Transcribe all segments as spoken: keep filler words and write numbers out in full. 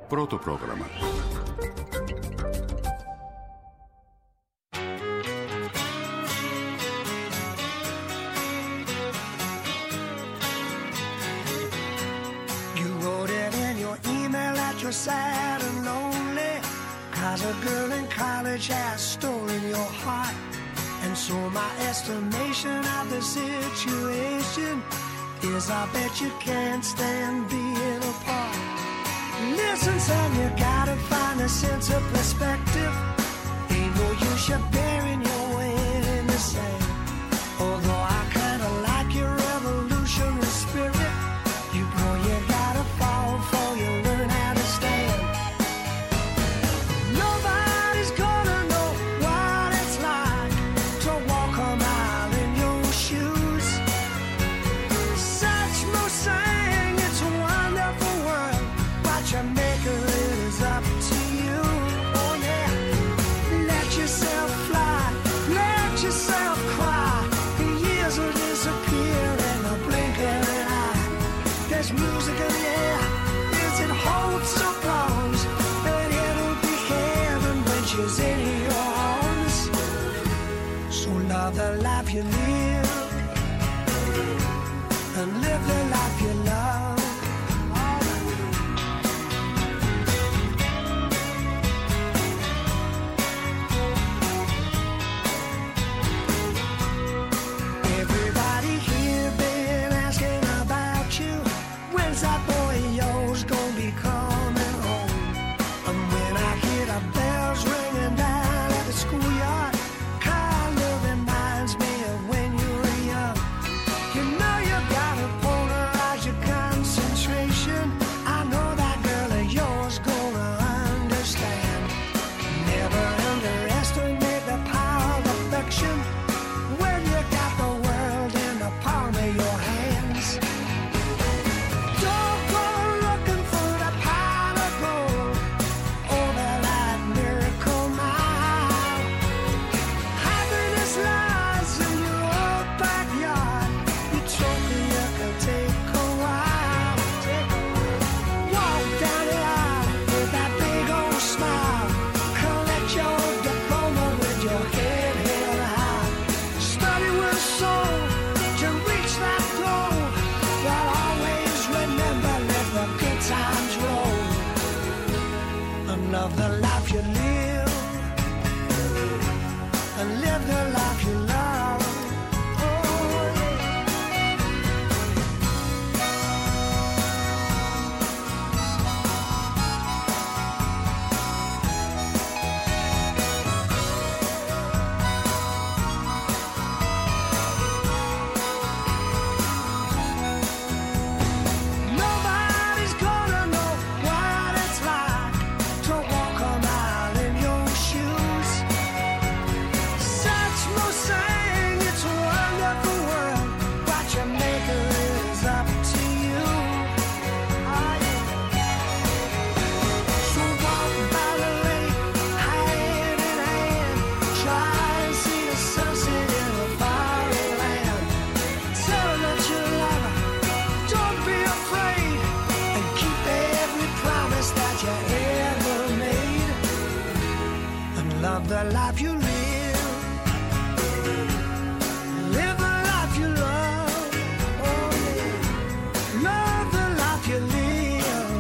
Πρώτο πρόγραμμα. You're sad and lonely, cause a girl in college has stolen your heart. And so my estimation of the situation is I bet you can't stand being apart. Listen, son, you gotta find a sense of perspective. Ain't no use you burying your head in the sand. Although I kinda like your revolutionary spirit, you know you gotta fall for you learn how to stand. Nobody's gonna know what it's like to walk a mile in your shoes. Such more saying it's a wonderful world, but your maker is up to you. Oh yeah, let yourself fly, let yourself cry. The years will disappear in the blink of an eye. There's music in the air, is it hopes or wrongs, and it'll be heaven when she's in your arms. So love the life you live, and live the life you love. Everybody here been asking about you. When's that boy of yours gonna be coming home? And when I hear the bells ringing down at the schoolyard, kind of reminds me of when you were young. You know you gotta polarize your concentration. I know that girl of yours gonna understand. Never underestimate the power of affection when you got the world in the palm of your hands. Don't go looking for the pile of gold over that miracle mile. Happiness lies in your old backyard. You told me you could take a while. Walk down the aisle with that big old smile. Collect your diploma with your head held high. Study with a soul to reach that goal. But always remember, let the good times roll. And love the life you live, and live the life you love. Oh, yeah. Nobody's gonna know what it's like to walk a mile in your shoes. Such more saying it's a wonderful world, but your maker is up to you. Ah, yeah. So walk by the lake, hand in hand, try and see the sunset in a foreign land. Tell her that you love her, don't be afraid, and keep every promise that you ever made. And love the life you live, live the life you love. Oh yeah, love the life you live,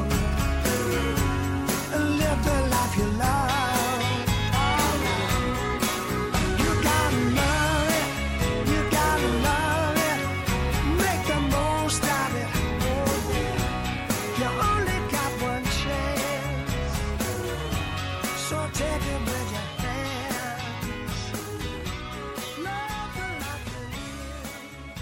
and live the life you love. Oh, you gotta love it, you gotta love it, make the most of it. Oh yeah, you only got one chance, so take it with your hands. Love the life you live,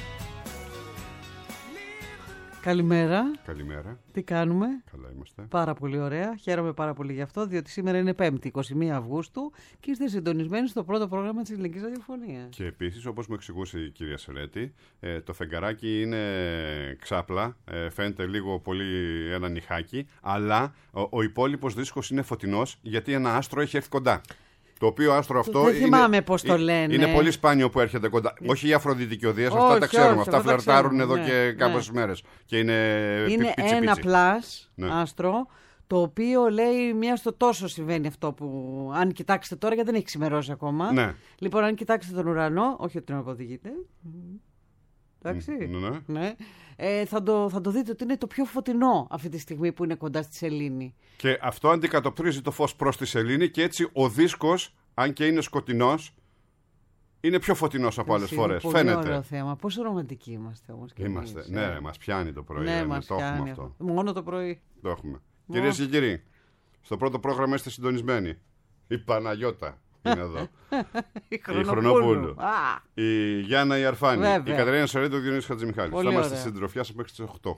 live the life. Καλημέρα. Καλημέρα. Τι κάνουμε? Καλά είμαστε. Πάρα πολύ ωραία. Χαίρομαι πάρα πολύ γι' αυτό, διότι σήμερα είναι Πέμπτη, εικοστή πρώτη Αυγούστου και είστε συντονισμένοι στο πρώτο πρόγραμμα της Ελληνικής Ραδιοφωνίας. Και επίσης, όπως μου εξηγούσε η κυρία Σελέτη, ε, το φεγγαράκι είναι ξάπλα, ε, φαίνεται λίγο πολύ ένα νυχάκι, αλλά ο, ο υπόλοιπος δίσκος είναι φωτεινός γιατί ένα άστρο έχει έρθει κοντά. Το οποίο άστρο αυτό δεν θυμάμαι είναι, πώς το λένε. είναι πολύ σπάνιο που έρχεται κοντά. Ε... Όχι η Αφροδίτη και ο Δίας, όχι, αυτά τα ξέρουμε. όχι, αυτά αυτά φλερτάρουν ξέρουμε, εδώ ναι, και κάποιες ναι. μέρες. Και είναι, είναι πι, πίτσι, ένα πίτσι. πλάς ναι. άστρο, Το οποίο λέει μία στο τόσο συμβαίνει αυτό που. Αν κοιτάξετε τώρα, γιατί δεν έχει ξημερώσει ακόμα. Ναι. Λοιπόν, αν κοιτάξετε τον ουρανό, όχι ότι τον αποδηγείτε. Εντάξει. Ναι, ναι. Ναι. Ε, θα, το, θα το δείτε ότι είναι το πιο φωτεινό αυτή τη στιγμή που είναι κοντά στη σελήνη. Και αυτό αντικατοπτρίζει το φως προς τη σελήνη και έτσι ο δίσκος, αν και είναι σκοτεινός, είναι πιο φωτεινός από άλλες Είναι φορές. πολύ Φαίνεται. ωραίο θέμα. Πόσο ρομαντικοί είμαστε όμως. και Είμαστε. εμείς, Ναι, ε. ρε, μας πιάνει το πρωί. Ναι, ε, μας το πιάνει έχουμε αυτό. Μόνο το πρωί. Το έχουμε. Κυρίες και κύριοι, στο πρώτο πρόγραμμα είστε συντονισμένοι. Η Παναγιώτα είναι εδώ. Η Χρονοπούλου. Α, Η Γιάννα Ιαρφάνη. Βέβαια. Η Κατερίνα Σωρέτη, ο Διονύσης Χατζημιχάλης. Πολύ Θα είμαστε ωραία. στη συντροφιά σας μέχρι τις οκτώ.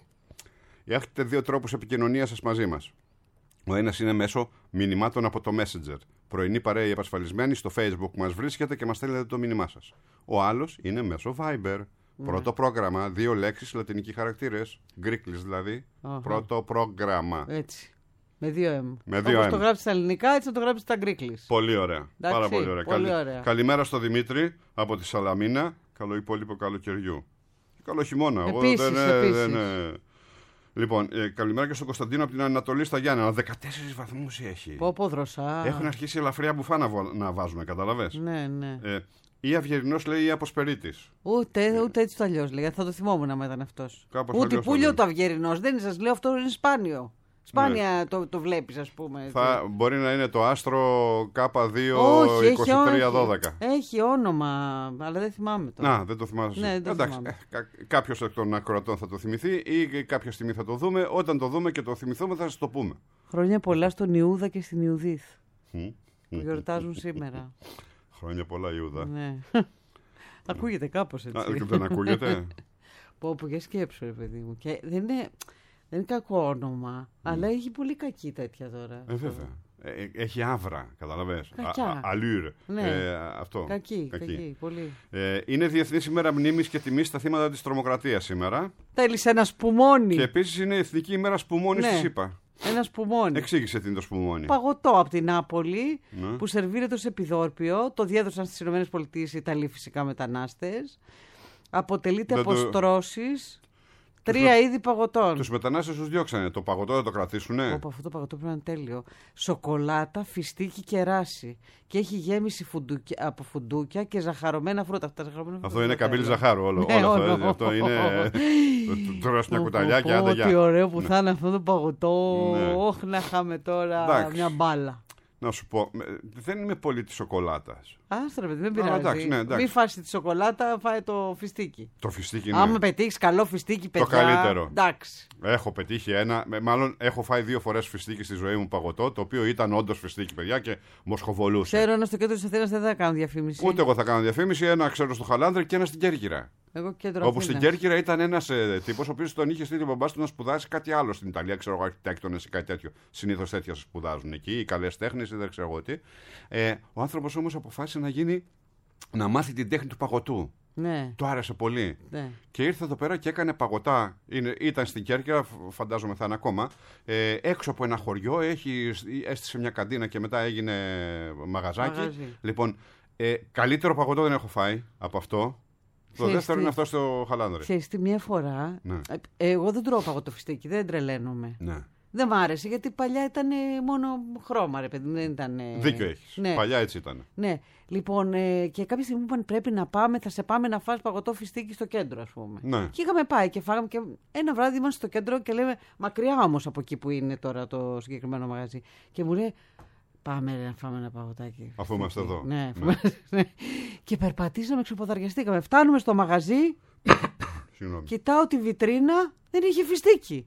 Έχετε δύο τρόπους επικοινωνίας σας μαζί μας. Ο ένας είναι μέσω μηνυμάτων από το Messenger. Πρωινή παρέα ή επασφαλισμένη στο Facebook μας βρίσκεται και μας στέλνετε το μήνυμά σας. Ο άλλος είναι μέσω Viber. Πρώτο πρόγραμμα, δύο λέξεις, λατινικοί χαρακτήρες. Γκρίκλις δηλαδή. Αχα. Πρώτο πρόγραμμα. έτσι. Με δύο M. Με δύο Όπως M. το γράψεις στα ελληνικά, έτσι θα το γράψεις στα γκρίκλις. Πολύ ωραία. Εντάξει, Πάρα πολύ ωραία. πολύ Καλη- ωραία. Καλημέρα στο Δημήτρη από τη Σαλαμίνα. Καλό υπόλοιπο καλοκαιριού. Καλό χειμώνα. Εγώ Επίσης, δεν, ε, επίσης. δεν, ε. Λοιπόν, ε, καλημέρα και στον Κωνσταντίνο από την Ανατολή στα Γιάννενα. δεκατέσσερις βαθμούς έχει. Πω πω δροσά. Έχουν αρχίσει ελαφριά μπουφά να, βο- να βάζουμε, καταλαβες. Ναι, ναι. Ε, ή Αυγερινός λέει ή Αποσπερίτης. Ούτε, ούτε έτσι το αλλιώς λέει. Θα το θυμόμουν άμα ήταν αυτός. Κάπως Ούτε αλλιώς το πουλιο λέει. το αυγερινός. Δεν σας λέω, αυτό είναι σπάνιο. Σπάνια το, το βλέπεις, ας πούμε. έτσι. Θα, μπορεί να είναι το άστρο κέι δύο όχι, έχει, είκοσι τρία δώδεκα. έχει, έχει όνομα, αλλά δεν θυμάμαι τώρα. Να, δεν το θυμάσαι. Ναι, δεν το Εντάξει, θυμάμαι. ε, κα, κάποιος εκ των ακροατών θα το θυμηθεί ή κάποια στιγμή θα το δούμε. Όταν το δούμε και το θυμηθούμε θα σας το πούμε. Χρόνια πολλά στον Ιούδα και στην Ιουδίθ Μμ. που γιορτάζουν σήμερα. Χρόνια πολλά, Ιούδα. Ναι. Ακούγεται κάπως Α, έτσι. δεν ακούγεται. Πω πω, για σκέψου ρε παιδί μου. Και δεν είναι, δεν είναι κακό όνομα, αλλά έχει πολύ κακή τέτοια τώρα. Ε, βέβαια. Ε, ε, έχει άβρα, καταλαβες. Κακιά. Αλούρ. Ναι. Ε, αυτό. Κακή, κακή, πολύ. Ε, είναι Διεθνής ημέρα μνήμης και τιμής στα θύματα της τρομοκρατίας σήμερα. Θέλεις ένα σπουμόνι. Και επίσης είναι Εθνική ημέρα σπουμόνι Ναι. στη ΣΥΠΑ. Ένα σπουμόνι. Εξήγησε τι είναι το σπουμόνι. Παγωτό από την Νάπολη Ναι. που σερβίρεται ως επιδόρπιο. Το διέδωσαν στις ΗΠΑ οι Ιταλοί φυσικά μετανάστες. Αποτελείται Δεν από το- στρώσεις. Τρία είδη παγωτών. Τους μετανάστες τους διώξανε. Το παγωτό δεν το κρατήσουνε. Όπα, αυτό το παγωτό πρέπει να είναι τέλειο. Σοκολάτα, φιστίκι και ράσι. Και έχει γέμιση φουντούκια, από φουντούκια και ζαχαρωμένα φρούτα. Αυτά, ζαχαρωμένα φρούτα Αυτό είναι δεν καμπύλη θέλω. ζαχάρου όλο, Ναι, όλο αυτό. όλο. έτσι. Αυτό είναι. Τώρα μια κουταλιά και Πω, άντε πω, Τι γεια. ωραίο που θα είναι αυτό το παγωτό. Ναι. Όχι να είχαμε τώρα Εντάξει. μια μπάλα. Να σου πω, ε, δεν είμαι πολύ της σοκολάτας. Άστρα, παιδί, δεν Α, πειράζει. εντάξει, ναι, εντάξει. Μην φάσει τη σοκολάτα, φάει το φιστίκι. Το φιστίκι είναι. Άμα πετύχει καλό φιστίκι, παιδιά. καλύτερο. Εντάξει. Έχω πετύχει ένα, με- μάλλον έχω φάει δύο φορές φιστίκι στη ζωή μου παγωτό, το οποίο ήταν όντως φιστίκι, παιδιά, και μοσχοβολούσε. Ξέρω ένα στο κέντρο τη Αθήνα δεν θα κάνω διαφήμιση. Ούτε εγώ θα κάνω διαφήμιση, ένα ξέρω στο Χαλάνδρη και ένα στην Κέρκυρα. Εγώ κέντρο Όπου στην Αθήνας. Κέρκυρα ήταν ένα ε, τύπο, ο οποίο τον είχε στείλει ο μπαμπάς του να σπουδάσει κάτι άλλο στην Ιταλία. Ξέρω εγώ, αρχιτέκτονες ή κάτι τέτοιο. Συνήθως τέτοια σπουδάζουν εκεί, οι καλές τέχνες ή δεν ξέρω εγώ τι. Ε, ο άνθρωπος όμως αποφάσισε να γίνει, να μάθει την τέχνη του παγωτού. Ναι, Του άρεσε πολύ. ναι. Και ήρθε εδώ πέρα και έκανε παγωτά. Είναι, ήταν στην Κέρκυρα, φ- φαντάζομαι θα είναι ακόμα. Ε, έξω από ένα χωριό, έχει, έστησε μια καντίνα και μετά έγινε μαγαζάκι. Μαγαζί. Λοιπόν, ε, καλύτερο παγωτό δεν έχω φάει από αυτό. Το Ξέρεις δεύτερο τι- είναι αυτό στο Χαλάνδρη. Ξέρεις τι, μία φορά. Ναι. ε, Εγώ δεν τρώω παγωτό φιστίκι, δεν τρελαίνομαι. Ναι. Δεν μ' άρεσε γιατί παλιά ήταν μόνο χρώμα, ρε παιδί μου. Δεν ήταν. Δίκιο έχεις. Ναι. Παλιά έτσι ήταν. Ναι. Λοιπόν, ε, και κάποια στιγμή μου είπαν πρέπει να πάμε, θα σε πάμε να φας παγωτό φιστίκι στο κέντρο, ας πούμε. Ναι. Και είχαμε πάει και φάγαμε και ένα βράδυ είμαστε στο κέντρο και λέμε μακριά όμως από εκεί που είναι τώρα το συγκεκριμένο μαγαζί. Και μου λέει πάμε ρε, να φάμε ένα παγωτάκι. Αφού είμαστε εδώ. Ναι, Ναι. ναι. Και περπατήσαμε, ξεποδαριαστήκαμε. Φτάνουμε στο μαγαζί, Συγγνώμη. κοιτάω τη βιτρίνα, δεν είχε φιστίκι.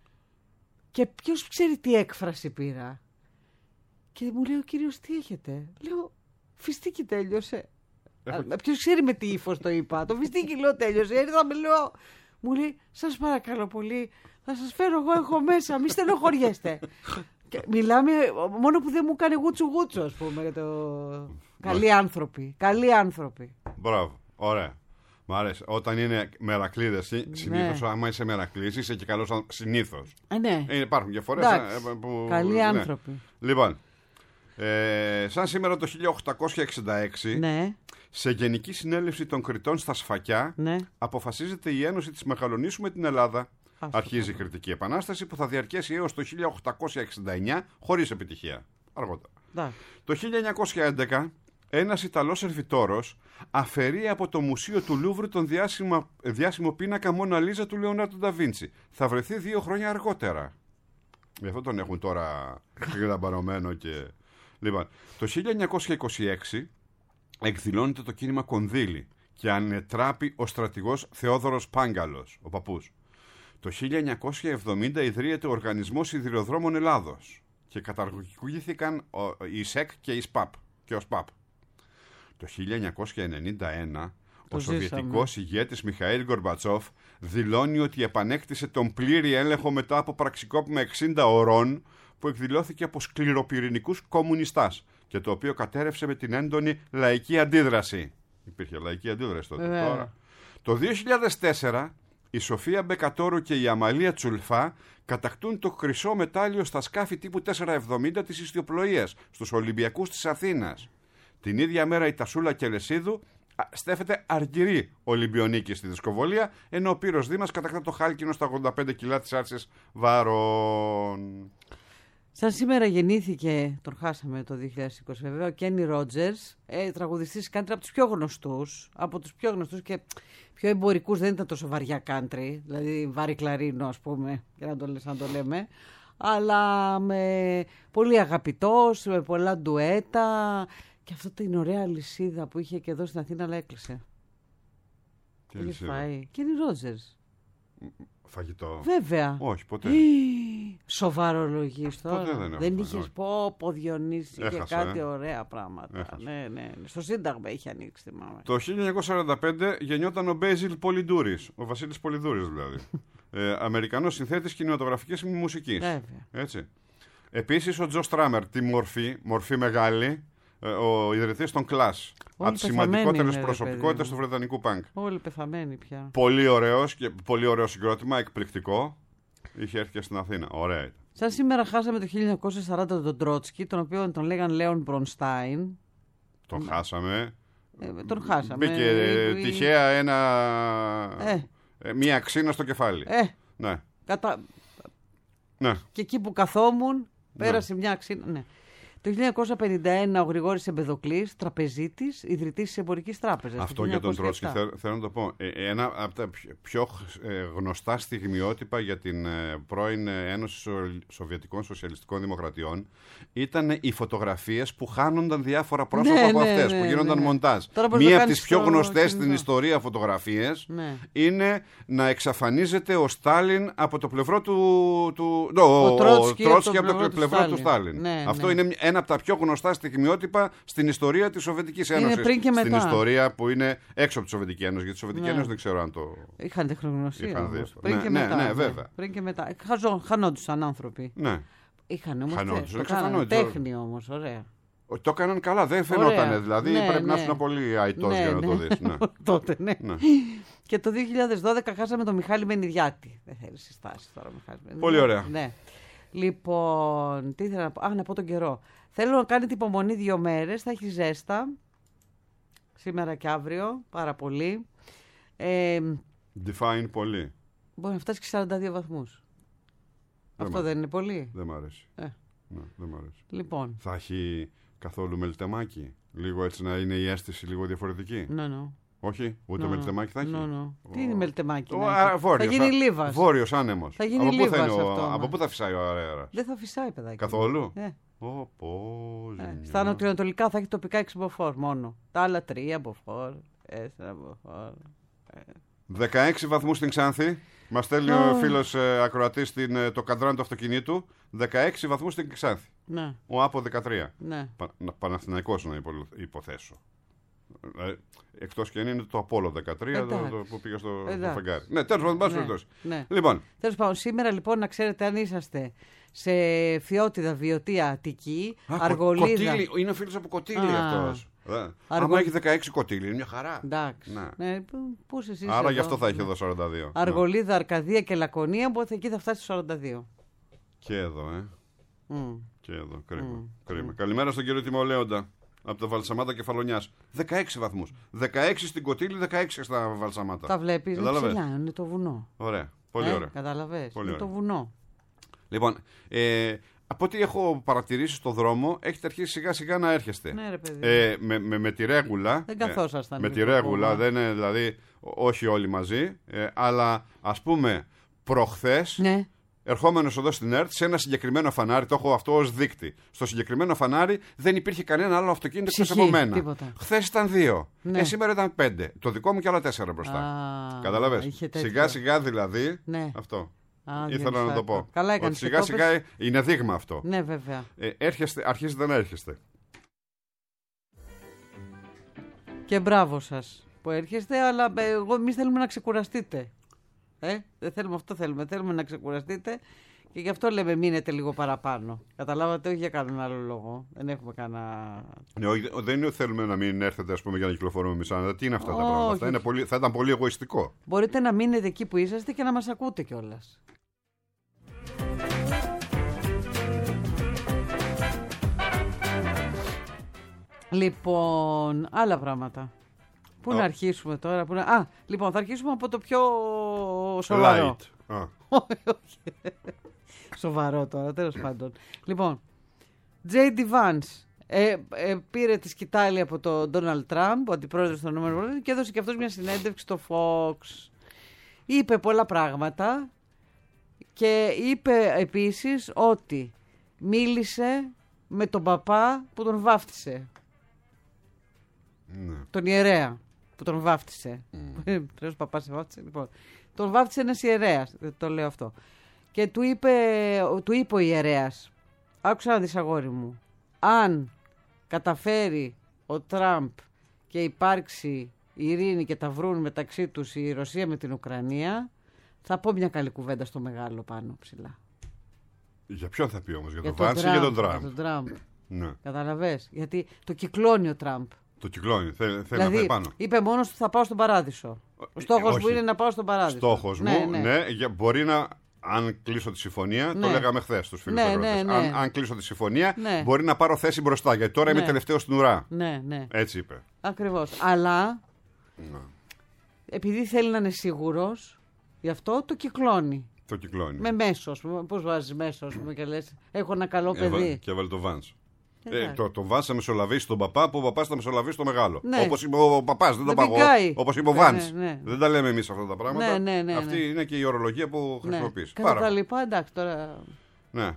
Και ποιος ξέρει τι έκφραση πήρα. Και μου λέει ο κύριος τι έχετε. Λέω φιστίκι τέλειωσε. Έχω- Ποιος ξέρει με τι ύφος το είπα. Το φιστίκι λέω τέλειωσε. Ήρθαμε λέω. Μου λέει σας παρακαλώ πολύ θα σας φέρω εγώ έχω μέσα. Μη στενοχωριέστε. Και μιλάμε μόνο που δεν μου κάνει γούτσου γούτσου ας πούμε. Για το... Καλοί άνθρωποι. Καλοί άνθρωποι. Μπράβο. Ωραία. Μ' αρέσει. Όταν είναι μερακλείδες, συνήθως Ναι. άμα είσαι μερακλής είσαι και καλός συνήθως. Ε, ναι. Ε, υπάρχουν διαφορές. Εντάξει. ε, που... Καλοί ναι. άνθρωποι. Λοιπόν, ε, σαν σήμερα το χίλια οκτακόσια εξήντα έξι, Ναι, σε Γενική Συνέλευση των Κρητών στα Σφακιά, ναι. αποφασίζεται η Ένωση της Μεγαλονήσου με την Ελλάδα. Άστο, Αρχίζει η Κρητική Επανάσταση που θα διαρκέσει έως το χίλια οκτακόσια εξήντα εννιά χωρίς επιτυχία. Αργότερα. εντάξει. Το χίλια εννιακόσια έντεκα ένας Ιταλός σερβιτόρος αφαιρεί από το Μουσείο του Λούβρου τον διάσημο, διάσημο πίνακα Μόνα Λίζα του Λεωνάρντο Νταβίντσι. Θα βρεθεί δύο χρόνια αργότερα. Γι' αυτό τον έχουν τώρα γραμμαρωμένο και... Λοιπόν, το χίλια εννιακόσια είκοσι έξι εκδηλώνεται το κίνημα Κονδύλι και ανετράπει ο στρατηγός Θεόδωρος Πάγκαλος, ο παππούς. Το χίλια εννιακόσια εβδομήντα ιδρύεται ο Οργανισμός Σιδηροδρόμων Ελλάδος και καταργήθηκαν η ΣΕΚ και η ΣΠΑΠ και ο ΣΠΑΠ. Το χίλια εννιακόσια ενενήντα ένα Το ο ζήσαμε. Σοβιετικός ηγέτης Μιχαήλ Γκορμπατσόφ δηλώνει ότι επανέκτησε τον πλήρη έλεγχο μετά από πραξικόπημα εξήντα ωρών που εκδηλώθηκε από σκληροπυρηνικούς κομμουνιστάς και το οποίο κατέρευσε με την έντονη λαϊκή αντίδραση. Υπήρχε λαϊκή αντίδραση τότε. Βέβαια. Τώρα. Το δύο χιλιάδες τέσσερα η Σοφία Μπεκατόρου και η Αμαλία Τσουλφά κατακτούν το χρυσό μετάλλιο στα σκάφη τύπου τετρακόσια εβδομήντα της ιστιοπλοείας στους Ολυμπιακούς της Αθήνας. Την ίδια μέρα η Τασούλα Κελεσίδου στέφεται αργυρή Ολυμπιονίκη στη δισκοβολία, ενώ ο Πύρος Δήμας κατακτά το χάλκινο στα ογδόντα πέντε κιλά της άρσης βάρων. Σαν σήμερα γεννήθηκε, τον χάσαμε το δύο χιλιάδες είκοσι βέβαια, ο Κένι Ρότζερς, ε, τραγουδιστής country από τους πιο γνωστούς, από τους πιο γνωστούς και πιο εμπορικούς, δεν ήταν τόσο βαριά country, δηλαδή βάρη κλαρίνο ας πούμε, για να το, λες, να το λέμε, αλλά με πολύ αγαπητός, με πολλά ντουέτα και αυτό την ωραία αλυσίδα που είχε και εδώ στην Αθήνα, αλλά έκλεισε. Τι Είχε αλυσίδα? φάει. Κένι Ρότζερς. Φαγητό. Βέβαια. Όχι, ποτέ. Σοβαρολογείς τώρα. Ποτέ δεν έχω δεν φάει, είχες όχι. πω, πω Διονύση, είχε Έχασα, κάτι ε. ωραία πράγματα. Έχασα. Ναι, ναι, ναι. Στο Σύνταγμα είχε ανοίξει, θυμάμαι. Το χίλια εννιακόσια σαράντα πέντε γεννιόταν ο Μπέζιλ Πολυντούρης, ο Βασίλης Πολυντούρης δηλαδή. ε, Αμερικανός συνθέτης κινηματογραφικής μουσικής. Βέβαια. Έτσι. Επίσης ο Τζο Στράμερ, τη μορφή, μορφή μεγάλη, ε, ο ιδρυτής των Clash. Από τις πεθαμένοι σημαντικότερες είναι, ρε προσωπικότητες παιδί του μου. βρετανικού πανκ. Όλοι πεθαμένοι πια. Πολύ ωραίος και πολύ ωραίο συγκρότημα, εκπληκτικό. Είχε έρθει και στην Αθήνα. Ωραία ήταν. Σαν σήμερα χάσαμε το χίλια εννιακόσια σαράντα τον Τρότσκι, τον οποίο τον λέγαν Λέον Μπρονστάιν. Τον χάσαμε. Ε, τον χάσαμε. Μπήκε Ε, ε, τυχαία ένα... Ε. ε, μία ξύνα στο κεφάλι. Ε, Ναι. κατα... Ναι. Και εκεί που καθόμουν, πέρασε μια αξίνα. Ναι. Το χίλια εννιακόσια πενήντα ένα ο Γρηγόρης Εμπεδοκλής, τραπεζίτης, ιδρυτής της Εμπορικής Τράπεζας. Αυτό το για τον χίλια εννιακόσια Τρότσκι θέλω, θέλω να το πω. Ε, ένα από τα πιο, πιο ε, γνωστά στιγμιότυπα για την ε, πρώην ε, Ένωση Σο- Σοβιετικών Σοσιαλιστικών Δημοκρατιών ήταν οι φωτογραφίες που χάνονταν διάφορα πρόσωπα Ναι, από ναι, αυτές, ναι, που γίνονταν ναι. μοντάζ. Τώρα μπορείς Μία να από τις κάνεις πιο στο γνωστές στην κινητό. ιστορία φωτογραφίες Ναι. είναι να εξαφανίζεται ο Στάλιν από το πλευρό του. του ναι, ο, Ο ο Τρότσκι Τρότσκι από το από το πλευρό του πλευρό του Στάλιν. Στάλιν. Ναι, Αυτό ναι. είναι ένα από τα πιο γνωστά στιγμιότυπα στην ιστορία της Σοβιετικής Είναι Ένωσης. πριν και Στην μετά. ιστορία που είναι έξω από τη Σοβιετική Ένωση. Γιατί τη Σοβιετική Ναι. Ένωση δεν ξέρω αν το. Είχαν τεχνογνωσία. Είχαν δει όμως. αυτό. Πριν Ναι, και ναι, μετά. ναι, βέβαια. Πριν και μετά. Ε, Χαζό, χανόντουσαν άνθρωποι. Ναι. Είχαν όμως Χανόντουσαν, τε- το εξαφανόντουσαν. κάνανε. Τέχνη όμως, ωραία. Ο- Το έκαναν καλά, δεν φαινόταν. Ωραία. Δηλαδή Ναι, πρέπει να ναι. ήσουν πολύ αητός Ναι, για να ναι. το δεις. Ναι. Τότε, ναι. Ναι. Και το δύο χιλιάδες δώδεκα χάσαμε τον Μιχάλη Μενιδιάτη. Δεν θέλει συστάσεις τώρα, Μιχάλη Μενιδιάτη. Πολύ ωραία. Ναι. Λοιπόν, τι ήθελα να πω. Α, να πω τον καιρό. Θέλω να κάνετε υπομονή δύο μέρες. Θα έχει ζέστα. Σήμερα και αύριο. Πάρα πολύ. Ε, Define πολύ. μπορεί να φτάσει και σαράντα δύο βαθμούς. Δεν Αυτό μ' δεν είναι πολύ. Δεν μ' αρέσει. Ε, Ναι, δεν μ' αρέσει. λοιπόν. Θα έχει καθόλου μελτεμάκι. Λίγο έτσι να είναι η αίσθηση λίγο διαφορετική. Ναι, ναι. Όχι, ούτε Ναι, μελτεμάκι θα έχει. ναι, ναι. Ο- Τι είναι μελτεμάκι? Ο- να α, έχει? βόρειος, Θα γίνει α- λίβας. Βόρειος άνεμος. Θα γίνει από πού θα λίβας είναι ο- αυτό, Από μα. πού θα φυσάει ο αέρας? Δεν θα φυσάει, παιδάκι. Καθόλου. Ε, Ω, πω, ε. ζημιά. Στα νοτιοανατολικά θα έχει τοπικά έξι μποφόρ μόνο. Τα άλλα τρία μποφόρ, τέσσερα μποφόρ. δεκαέξι βαθμούς στην Ξάνθη. Μας στέλνει ο φίλος ε, ακροατής στην, ε, το καντράν του αυτοκινήτου. δεκαέξι βαθμούς στην Ξάνθη. Ναι, Ο Άπο δεκατρία. ναι. Πα, να- Παναθηναϊκός να υπο- υποθέσω. Ε, εκτός και αν είναι το Απόλλω δεκατρία το, Εντάξει. το, που πήγα στο, στο Εντάξει. φεγγάρι. Ναι, τέλος πάντων, πάση Ναι, περιπτώσει. ναι. Λοιπόν, Τέλος πάντων, σήμερα λοιπόν να ξέρετε αν είσαστε σε Φιώτιδα, Βιωτία, Αττική, α, κο- Αργολίδα. Κωτήλι, είναι ο φίλος από Κωτήλι Α. αυτός. Ε, Αργο- Άμα έχει δεκαέξι Κωτήλι, είναι μια χαρά. Εντάξει. Ναι. Ναι, πού- πού είσαι εσύ Άρα εδώ? γι' αυτό θα έχει Ναι. εδώ σαράντα δύο. Ναι. Αργολίδα, Αρκαδία και Λακωνία, οπότε εκεί θα φτάσει στο σαράντα δύο. Και εδώ, ε. Μμ. Και εδώ, κρίμα. Mm. κρίμα. Καλημέρα στον κύριο Τιμολέοντα. Από τα Βαλσαμάτα Κεφαλονιάς. δεκαέξι βαθμούς. δεκαέξι στην Κωτήλη, δεκαέξι στα Βαλσαμάτα. Τα βλέπεις, είναι Κατάλαβες? ψηλά, είναι το βουνό. Ωραία. Πολύ ε, ωραία. Κατάλαβες. Πολύ Είναι ωραία. το βουνό. Λοιπόν, ε, από ό,τι έχω παρατηρήσει στον δρόμο, έχετε αρχίσει σιγά σιγά να έρχεστε. Ναι, ρε παιδί. Ε, με, με, με τη ρέγουλα. Δεν καθόσασταν Ε, με τη λίγο ρέγουλα, ακόμα. δεν είναι δηλαδή όχι όλοι μαζί. Ε, αλλά ας πούμε προχθές, Ναι. ερχόμενος εδώ στην ΕΡΤ, σε ένα συγκεκριμένο φανάρι, το έχω αυτό ως δείκτη. Στο συγκεκριμένο φανάρι δεν υπήρχε κανένα άλλο αυτοκίνητο εκτός Ψυχή, από μένα. τίποτα. Χθες ήταν δύο. Ναι. Ε, σήμερα ήταν πέντε. Το δικό μου και άλλα τέσσερα μπροστά. Α, Καταλαβες. είχε τέτοιο. Σιγά σιγά δηλαδή. Ναι. Αυτό. Α, Ήθελα να το διονυσάκο. πω. Καλά Ότι έκανες και σιγά το σιγά πες. είναι δείγμα αυτό. Ναι, βέβαια. Ε, έρχεστε, αρχίζετε να έρχεστε. Και μπράβο σας που έρχεστε, αλλά ε, εγώ εμείς θέλουμε να ξεκουραστείτε. Ε, δεν θέλουμε αυτό, θέλουμε. Θέλουμε να ξεκουραστείτε και γι' αυτό λέμε μείνετε λίγο παραπάνω. Καταλάβατε, όχι για κανέναν άλλο λόγο. Δεν έχουμε κανένα. Ναι, όχι, δεν είναι ότι θέλουμε να μην έρθετε ας πούμε, για να κυκλοφορούμε εμείς άνετα. Τι είναι αυτά τα Όχι, πράγματα. όχι. Αυτά είναι πολύ, θα ήταν πολύ εγωιστικό. Μπορείτε να μείνετε εκεί που είσαστε και να μας ακούτε κιόλας. Λοιπόν, άλλα πράγματα. Πού Α. να αρχίσουμε τώρα, πού να... Α, λοιπόν, θα αρχίσουμε από το πιο σοβαρό. Light. Α, Όχι, όχι. Σοβαρό τώρα, τέλος πάντων. Λοιπόν, τζέι ντι Vance ε, ε, πήρε τη σκητάλη από τον Donald Trump, ο αντιπρόεδρος των ΗΠΑ, και έδωσε και αυτός μια συνέντευξη στο Fox. Είπε πολλά πράγματα και είπε επίσης ότι μίλησε με τον παπά που τον βάφτισε. ναι. Τον ιερέα που τον βάφτισε. Mm. Τρέος παπάς σε βάφτισε. Λοιπόν, τον βάφτισε ένας ιερέας. Δεν το λέω αυτό. Και του είπε, του είπε ο ιερέας, άκουσα να δεις αγόρι μου, αν καταφέρει ο Τραμπ και υπάρξει ειρήνη και τα βρουν μεταξύ τους η Ρωσία με την Ουκρανία, θα πω μια καλή κουβέντα στο μεγάλο πάνω ψηλά. Για ποιον θα πει όμως, για, Για τον Βάνς ή για τον Για Τραμπ. τον Τραμπ. Ναι. Καταλαβες. Γιατί το κυκλώνει ο Τραμπ. Το κυκλώνει. Θέλει, θέλει να Δηλαδή, πάει πάνω. είπε μόνος του θα πάω στον παράδεισο. Ο στόχος όχι. μου είναι να πάω στον παράδεισο. Στόχος Ναι, μου, ναι. ναι, για, μπορεί να. Αν κλείσω τη συμφωνία, το Ναι. λέγαμε χθες στους φίλους Ναι, αγρότες. ναι, ναι. Αν, αν κλείσω τη συμφωνία, Ναι. μπορεί να πάρω θέση μπροστά. Γιατί τώρα Ναι. είμαι τελευταίος στην ουρά. Ναι, ναι. Έτσι είπε. Ακριβώς. Αλλά Ναι. επειδή θέλει να είναι σίγουρος, γι' αυτό το κυκλώνει. Το κυκλώνει. Με μέσο, ας πούμε. Πώς βάζεις μέσο, ας πούμε, και λες, έχω ένα καλό Έβα- παιδί. Και έβαλε το Βάνς. Ε, Εντάξει. το, το Βάνς θα μεσολαβήσει τον παπά, που ο παπάς θα μεσολαβήσει τον μεγάλο. Ναι. Όπως είπε ο παπάς, δεν το The πάω big εγώ. guy. Όπως είπε ο Ναι, Βάνς. ναι, ναι. Δεν τα λέμε εμείς αυτά τα πράγματα. Ναι, ναι, ναι, Αυτή ναι. είναι και η ορολογία που Ναι. χρησιμοποιείς. Κατά Πάρα τα πολύ. λοιπά, εντάξει, τώρα. Ναι.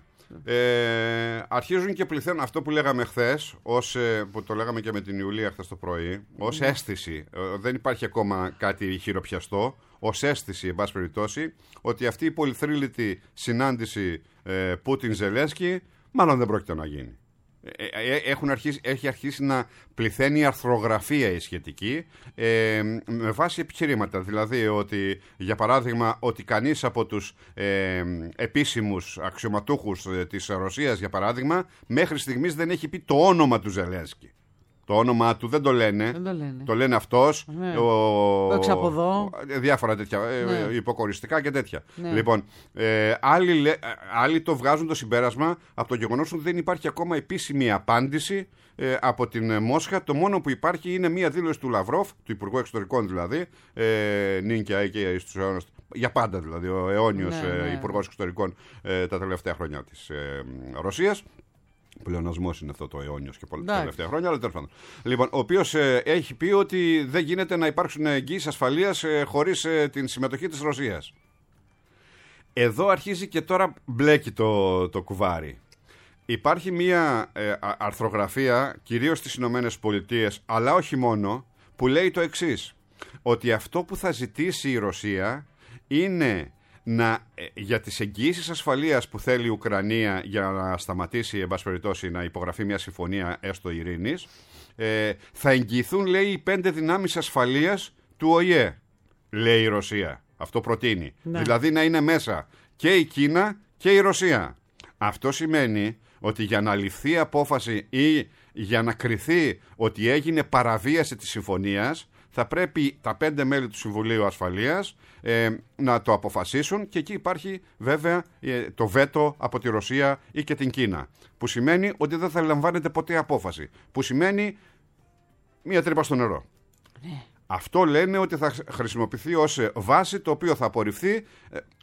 Ε, αρχίζουν και πληθαίνουν αυτό που λέγαμε χθες, ως, ε, που το λέγαμε και με την Ιουλία χθες το πρωί, ως Ναι. αίσθηση. Ε, δεν υπάρχει ακόμα κάτι χειροπιαστό. Ως αίσθηση, εν πάση περιπτώσει, ότι αυτή η πολυθρύλητη συνάντηση ε, Πούτιν-Ζελένσκι μάλλον δεν πρόκειται να γίνει. Ε, ε, έχουν αρχίσει, έχει αρχίσει να πληθαίνει η αρθρογραφία η σχετική ε, με βάση επιχειρήματα. Δηλαδή ότι, για παράδειγμα, ότι κανείς από τους ε, επίσημους αξιωματούχους ε, της Ρωσίας, για παράδειγμα, μέχρι στιγμής δεν έχει πει το όνομα του Ζελένσκι. Το όνομα του δεν το λένε. Δεν το λένε. Το λένε αυτός, Ναι. ο, Ο εξαποδό. ε, διάφορα τέτοια, ε, Ναι. ε, υποκοριστικά και τέτοια. Ναι. Λοιπόν, ε, άλλοι, λέ- άλλοι το βγάζουν το συμπέρασμα από το γεγονός ότι δεν υπάρχει ακόμα επίσημη απάντηση ε, από την ε, Μόσχα. Το μόνο που υπάρχει είναι μία δήλωση του Λαυρόφ, του Υπουργού Εξωτερικών δηλαδή, ε, νίκαια και στους αιώνες, για πάντα δηλαδή, ο αιώνιος Ναι, ε, ναι. Υπουργός Εξωτερικών ε, τα τελευταία χρόνια της ε, Ρωσίας. Πλεονασμός είναι αυτό το αιώνιος και πολλά τα Εντάξει. τελευταία χρόνια, αλλά τέλος πάντων. Λοιπόν, ο οποίος ε, έχει πει ότι δεν γίνεται να υπάρξουν εγγύησεις ασφαλείας ε, χωρίς ε, την συμμετοχή της Ρωσίας. Εδώ αρχίζει και τώρα μπλέκει το, το κουβάρι. Υπάρχει μία ε, α- αρθρογραφία, κυρίως στις Ηνωμένες Πολιτείες, αλλά όχι μόνο, που λέει το εξής. Ότι αυτό που θα ζητήσει η Ρωσία είναι να, ε, για τις εγγυήσεις ασφαλείας που θέλει η Ουκρανία για να σταματήσει, εν πάση περιπτώσει, να υπογραφεί μια συμφωνία έστω ειρήνης, ε, θα εγγυηθούν, λέει, οι πέντε δυνάμεις ασφαλείας του Ο Η Ε, λέει η Ρωσία. Αυτό προτείνει. Ναι. Δηλαδή να είναι μέσα και η Κίνα και η Ρωσία. Αυτό σημαίνει ότι για να ληφθεί απόφαση ή για να κριθεί ότι έγινε παραβίαση της συμφωνίας, θα πρέπει τα πέντε μέλη του Συμβουλίου Ασφαλείας ε, να το αποφασίσουν, και εκεί υπάρχει βέβαια ε, το βέτο από τη Ρωσία ή και την Κίνα, που σημαίνει ότι δεν θα λαμβάνεται ποτέ απόφαση, που σημαίνει μία τρύπα στο νερό. Αυτό λένε ότι θα χρησιμοποιηθεί ως βάση, το οποίο θα απορριφθεί ε,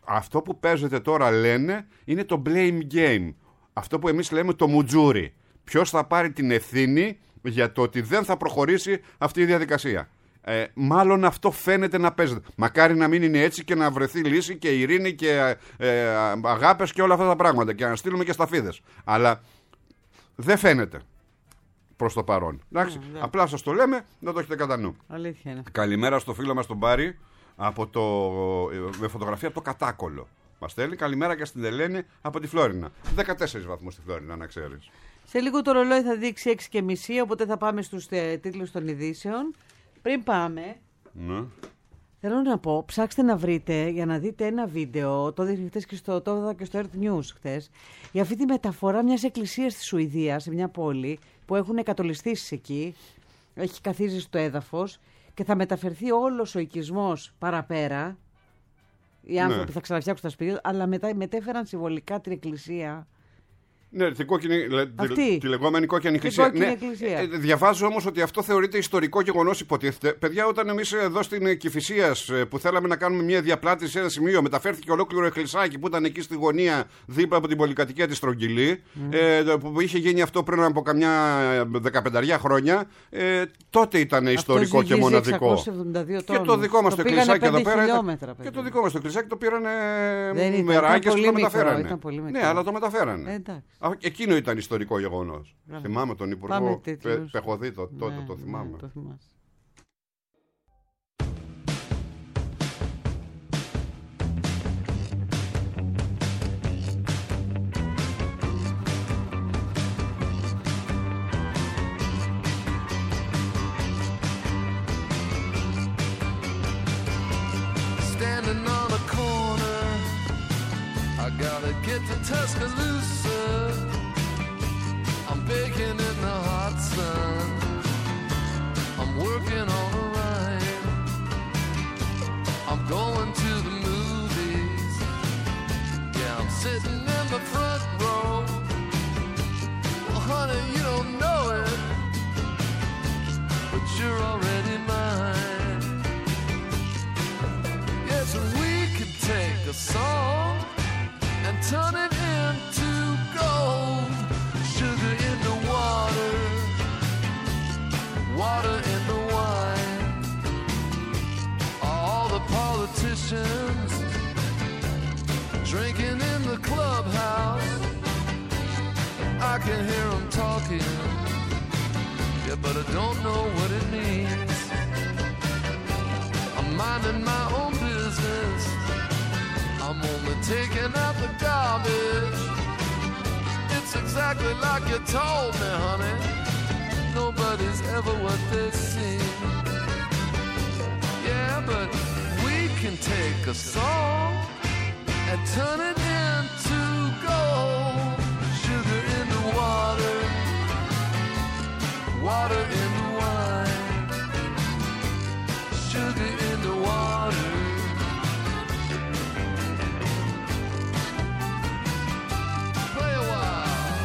αυτό που παίζεται τώρα, λένε, είναι το blame game. Αυτό που εμείς λέμε το μουτζούρι. Ποιος θα πάρει την ευθύνη για το ότι δεν θα προχωρήσει αυτή η διαδικασία. Ε, μάλλον αυτό φαίνεται να παίζεται. Μακάρι να μην είναι έτσι και να βρεθεί λύση και ειρήνη και ε, αγάπες και όλα αυτά τα πράγματα και να στείλουμε και σταφίδες. Αλλά δεν φαίνεται προς το παρόν. Εντάξει, Mm, απλά σας το λέμε, να το έχετε κατά νου. Αλήθεια είναι. Καλημέρα στο φίλο μας τον Μπάρη από το, με φωτογραφία από το Κατάκολο. Μας στέλνει καλημέρα και στην Ελένη από τη Φλόρινα. δεκατέσσερις βαθμούς στη Φλόρινα, να ξέρεις. Σε λίγο το ρολόι θα δείξει έξι και μισή, οπότε θα πάμε στους ε, τίτλους των ειδήσεων. Πριν πάμε, Ναι. θέλω να πω, ψάξτε να βρείτε για να δείτε ένα βίντεο, το δείχνει χτες και στο, το είδα και στο Earth News χτες, για αυτή τη μεταφορά μιας εκκλησίας στη Σουηδία, σε μια πόλη, που έχουν εκατολιστήσεις εκεί, έχει καθίσει στο έδαφος και θα μεταφερθεί όλος ο οικισμός παραπέρα. Οι άνθρωποι Ναι. θα ξαναφτιάξουν τα σπίτια, αλλά μετά μετέφεραν συμβολικά την εκκλησία. Ναι, την κόκκινη, λε, τη, Αυτή. τη λεγόμενη κόκκινη Την εκκλησία. κόκκινη Ναι. εκκλησία. Ε, διαβάζω όμως ότι αυτό θεωρείται ιστορικό γεγονός, υποτίθεται. Παιδιά, όταν εμείς εδώ στην Κηφισίας που θέλαμε να κάνουμε μια διαπλάτηση σε ένα σημείο, μεταφέρθηκε ολόκληρο εκκλησάκι που ήταν εκεί στη γωνία δίπλα από την πολυκατοικία της Στρογγυλή, mm. ε, που είχε γίνει αυτό πριν από καμιά δεκαπενταριά χρόνια. Ε, τότε ήταν ιστορικό και μοναδικό. εξακόσιους εβδομήντα δύο Και το δικό μας το, το εκκλησάκι εδώ πέρα. Ήταν... Και το δικό μας το εκκλησάκι το πήρανε Δεν μεράκες ήταν, και το μικρό, μεταφέρανε. ήταν πολύ μικρό. Ναι, αλλά το μεταφέρανε. Ε, εντάξει. Α, εκείνο ήταν ιστορικό γεγονός. Μπράβο. Θυμάμαι τον Πάμε Υπουργό τίτλους. Πε, Πεχωδή το, τότε, Ναι, το θυμάμαι. ναι, το θυμάσαι. Standing on a corner, I gotta get to Tuscaloosa. I'm baking in the hot sun. I'm working on a rhyme. I'm going to the movies. Yeah, I'm sitting in the front row. Well, honey, you don't know it, but you're already mine. Yes, we can take a song and turn it into gold. Sugar in the water, water in the wine. All the politicians drinking in the clubhouse. I can hear them talking, yeah, but I don't know what it means. I'm minding my own business. I'm only taking out the garbage. It's exactly like you told me, honey. Nobody's ever what they seem. Yeah, but we can take a song and turn it into gold. Sugar in the water, water in the wine. Sugar in the water. Play a while.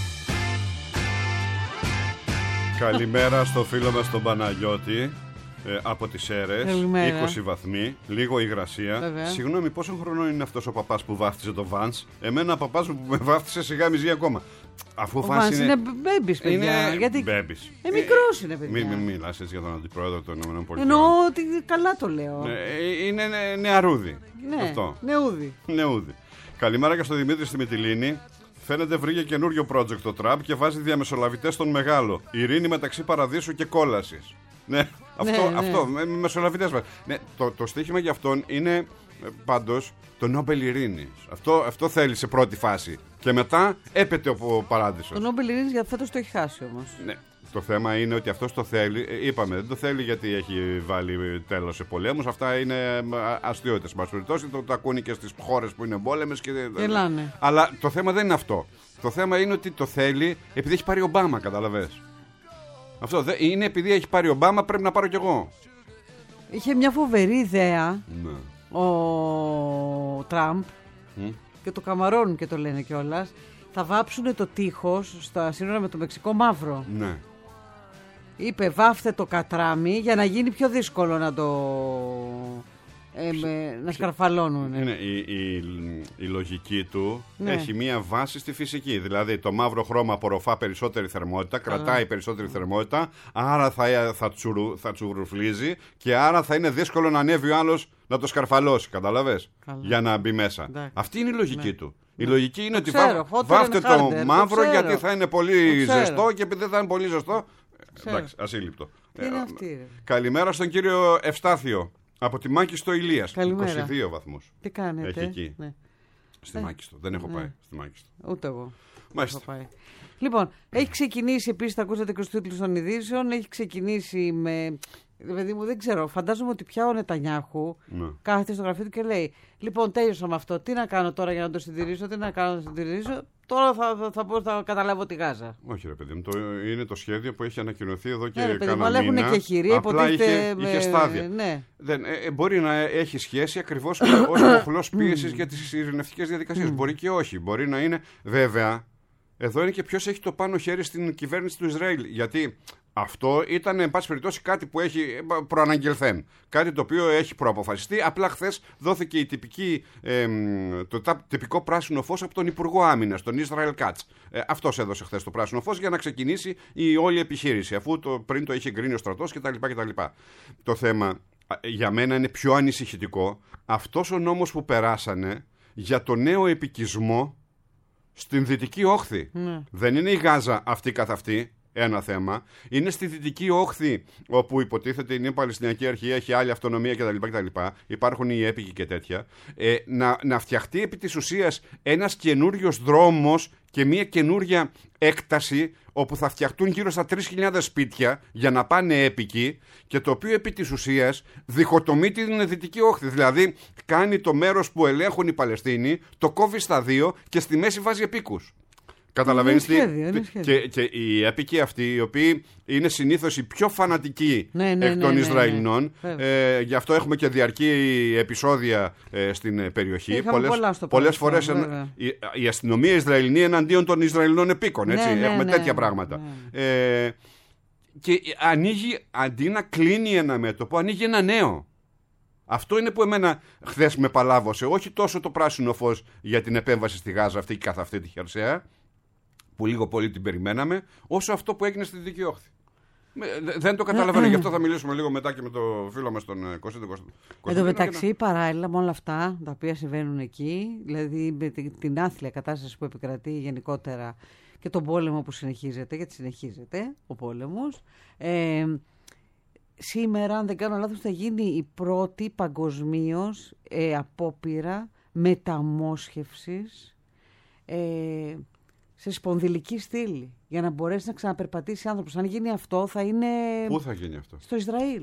Καλημέρα στο φίλο μας τον Παναγιώτη ε, από τις Σέρρες. Καλημέρα. είκοσι βαθμοί, λίγο υγρασία. Βέβαια. Συγγνώμη, πόσο χρονών είναι αυτός ο παπάς που βάφτιζε το Vans? Εμένα ο παπάς μου που με βάφτισε σιγά μιζή ακόμα. Αφού Ο Vans Βάνς είναι... είναι μπέμπις, παιδιά. είναι Γιατί... μπέμπης. Ε, μικρός είναι, παιδιά. Μην μη, μιλάς έτσι για τον αντιπρόεδρο των ΗΠΑ. Εννοώ ότι καλά το λέω. Ε, είναι νε- νεαρούδι. Ναι, Αυτό. νεούδι. Νεούδι. Καλημέρα και στο Δημήτρη στη Μυτιλήνη. Φαίνεται βρήκε καινούριο project το Τραμπ και βάζει διαμεσολαβητές στον μεγάλο. Ειρήνη μεταξύ Παραδείσου και Κόλασης. Ναι, αυτό, ναι. αυτό με, με μεσολαβητές βάζει. Ναι, το, το στοίχημα για αυτόν είναι ε, πάντως το Νόμπελ Ειρήνης. Αυτό, αυτό θέλει σε πρώτη φάση. Και μετά έπεται ο Παράδεισος. Το Νόμπελ Ειρήνης για φέτος το έχει χάσει όμως. Ναι. Το θέμα είναι ότι αυτός το θέλει. Ε, είπαμε, δεν το θέλει γιατί έχει βάλει τέλος σε πολέμους. Αυτά είναι αστείωτες. Μας περιπτώσει το, το ακούνε και στις χώρες που είναι πόλεμες. Και... Γελάνε. Αλλά το θέμα δεν είναι αυτό. Το θέμα είναι ότι το θέλει επειδή έχει πάρει Ομπάμα, καταλαβες. Αυτό δεν είναι επειδή έχει πάρει Ομπάμα, πρέπει να πάρω κι εγώ. Είχε μια φοβερή ιδέα Ναι. ο Τραμπ Mm. και το καμαρώνουν και το λένε κιόλας. Θα βάψουν το τείχος στα σύνορα με το Μεξικό μαύρο. Ναι. Είπε βάφτε το κατράμι για να γίνει πιο δύσκολο να το ε, με, να σκαρφαλώνουν. Είναι, η, η, η λογική του Ναι. έχει μία βάση στη φυσική. Δηλαδή το μαύρο χρώμα απορροφά περισσότερη θερμότητα, κρατάει περισσότερη θερμότητα, άρα θα, θα, τσουρου, θα τσουρουφλίζει και άρα θα είναι δύσκολο να ανέβει ο άλλος να το σκαρφαλώσει. Καταλαβες? Καλά. Για να μπει μέσα. Εντάξει. Αυτή είναι η λογική Ναι. του. Η λογική είναι ότι ξέρω, βά, hot βάφτε and το harder, μαύρο το ξέρω. γιατί θα είναι πολύ Το ξέρω. ζεστό και επειδή θα είναι πολύ ζεστό. Ξέρω. Εντάξει, ασύλληπτο. Τι είναι αυτή, ρε? Καλημέρα στον κύριο Ευστάθιο. Από τη Μάκιστο Ηλίας. Καλημέρα. είκοσι δύο βαθμούς. Τι κάνετε? Έχει εκεί. Ναι. Στη Ε, Μάκιστο. Δεν έχω ναι. πάει στη Μάκιστο. Ούτε εγώ. Μάλιστα. Έχω πάει. Λοιπόν, έχει ξεκινήσει επίσης, θα ακούσατε και στους τίτλους των ειδήσεων, έχει ξεκινήσει με. Δηλαδή μου δεν ξέρω, φαντάζομαι ότι πια ο Νετανιάχου Ναι. κάθεται στο γραφείο του και λέει: Λοιπόν, τέλειωσα με αυτό. Τι να κάνω τώρα για να το συντηρήσω, τι να κάνω να το συντηρήσω. Τώρα θα, θα, θα, θα, θα καταλάβω τη Γάζα. Όχι, ρε παιδί μου. Το, είναι το σχέδιο που έχει ανακοινωθεί εδώ και Ναι, ρε παιδί μου, κάνα αλλά έχουν μήνα. και χειρία, Απλά υποτίθεται. είχε, με- είχε στάδια. Ναι. Δεν, ε, ε, μπορεί να έχει σχέση ακριβώς ως μοχλός πίεσης για τις ειρηνευτικές διαδικασίες. Μπορεί και όχι. Μπορεί να είναι. Βέβαια, εδώ είναι και ποιος έχει το πάνω χέρι στην κυβέρνηση του Ισραήλ. Γιατί αυτό ήταν, εν πάση περιπτώσει, κάτι που έχει προαναγγελθέν. Κάτι το οποίο έχει προαποφασιστεί. Απλά χθες δόθηκε η τυπική, ε, το τα- τυπικό πράσινο φως από τον Υπουργό Άμυνας, τον Ισραήλ Κάτς. Ε, αυτός έδωσε χθες το πράσινο φως για να ξεκινήσει η όλη επιχείρηση, αφού το, πριν το είχε γκρίνει ο στρατός κτλ. κτλ. Το θέμα για μένα είναι πιο ανησυχητικό αυτός ο νόμος που περάσανε για το νέο επικισμό στην Δυτική Όχθη. Ναι. Δεν είναι η Γάζα αυτή καθ' αυτή ένα θέμα. Είναι στη Δυτική Όχθη, όπου υποτίθεται είναι η Παλαιστινιακή Αρχή, έχει άλλη αυτονομία κτλ. κτλ. Υπάρχουν οι έπικοι και τέτοια. Ε, να, να φτιαχτεί επί της ουσίας ένας καινούριος δρόμος και μια καινούρια έκταση, όπου θα φτιαχτούν γύρω στα τρεις χιλιάδες σπίτια για να πάνε έπικοι, και το οποίο επί της ουσίας διχοτομεί την Δυτική Όχθη. Δηλαδή κάνει το μέρος που ελέγχουν οι Παλαιστίνοι, το κόβει στα δύο και στη μέση βάζει επίκους. Καταλαβαίνεις τι. Είναι σχέδιο, είναι σχέδιο. Και, και οι έπικοι αυτοί, οι οποίοι είναι συνήθως οι πιο φανατικοί Ναι, ναι, εκ ναι, των ναι, ναι. Ισραηλινών, Βέβαια. ε, γι' αυτό έχουμε και διαρκή επεισόδια ε, στην ε, περιοχή. Είχαμε Πολλές, πολλά στο πολλές παρελθόν, φορές βέβαια. η, η αστυνομία Ισραηλινή εναντίον των Ισραηλινών επίκων. Έτσι. Ναι, ναι, έχουμε ναι, τέτοια ναι, πράγματα. ναι. Ε, και ανοίγει, αντί να κλείνει ένα μέτωπο, ανοίγει ένα νέο. Αυτό είναι που εμένα χθες με παλάβωσε. Όχι τόσο το πράσινο φως για την επέμβαση στη Γάζα αυτή καθ' αυτή τη χερσαία, που λίγο πολύ την περιμέναμε, όσο αυτό που έγινε στη Δυτική Όχθη. Με- δε- Δεν το καταλαβαίνω. Γι' αυτό θα μιλήσουμε λίγο μετά και με το φίλο μας τον ε, Κωνσταντίνο Κωνσταντίνο. Εν τω μεταξύ, παράλληλα με όλα αυτά τα οποία συμβαίνουν εκεί, δηλαδή με την, την άθλια κατάσταση που επικρατεί γενικότερα και τον πόλεμο που συνεχίζεται, γιατί συνεχίζεται ο πόλεμος, ε, σήμερα, αν δεν κάνω λάθος, θα γίνει η πρώτη παγκοσμίως ε, απόπειρα μεταμόσχευσης ε, σε σπονδυλική στήλη, για να μπορέσει να ξαναπερπατήσει άνθρωπος. Αν γίνει αυτό, θα είναι Πού θα γίνει αυτό? στο Ισραήλ.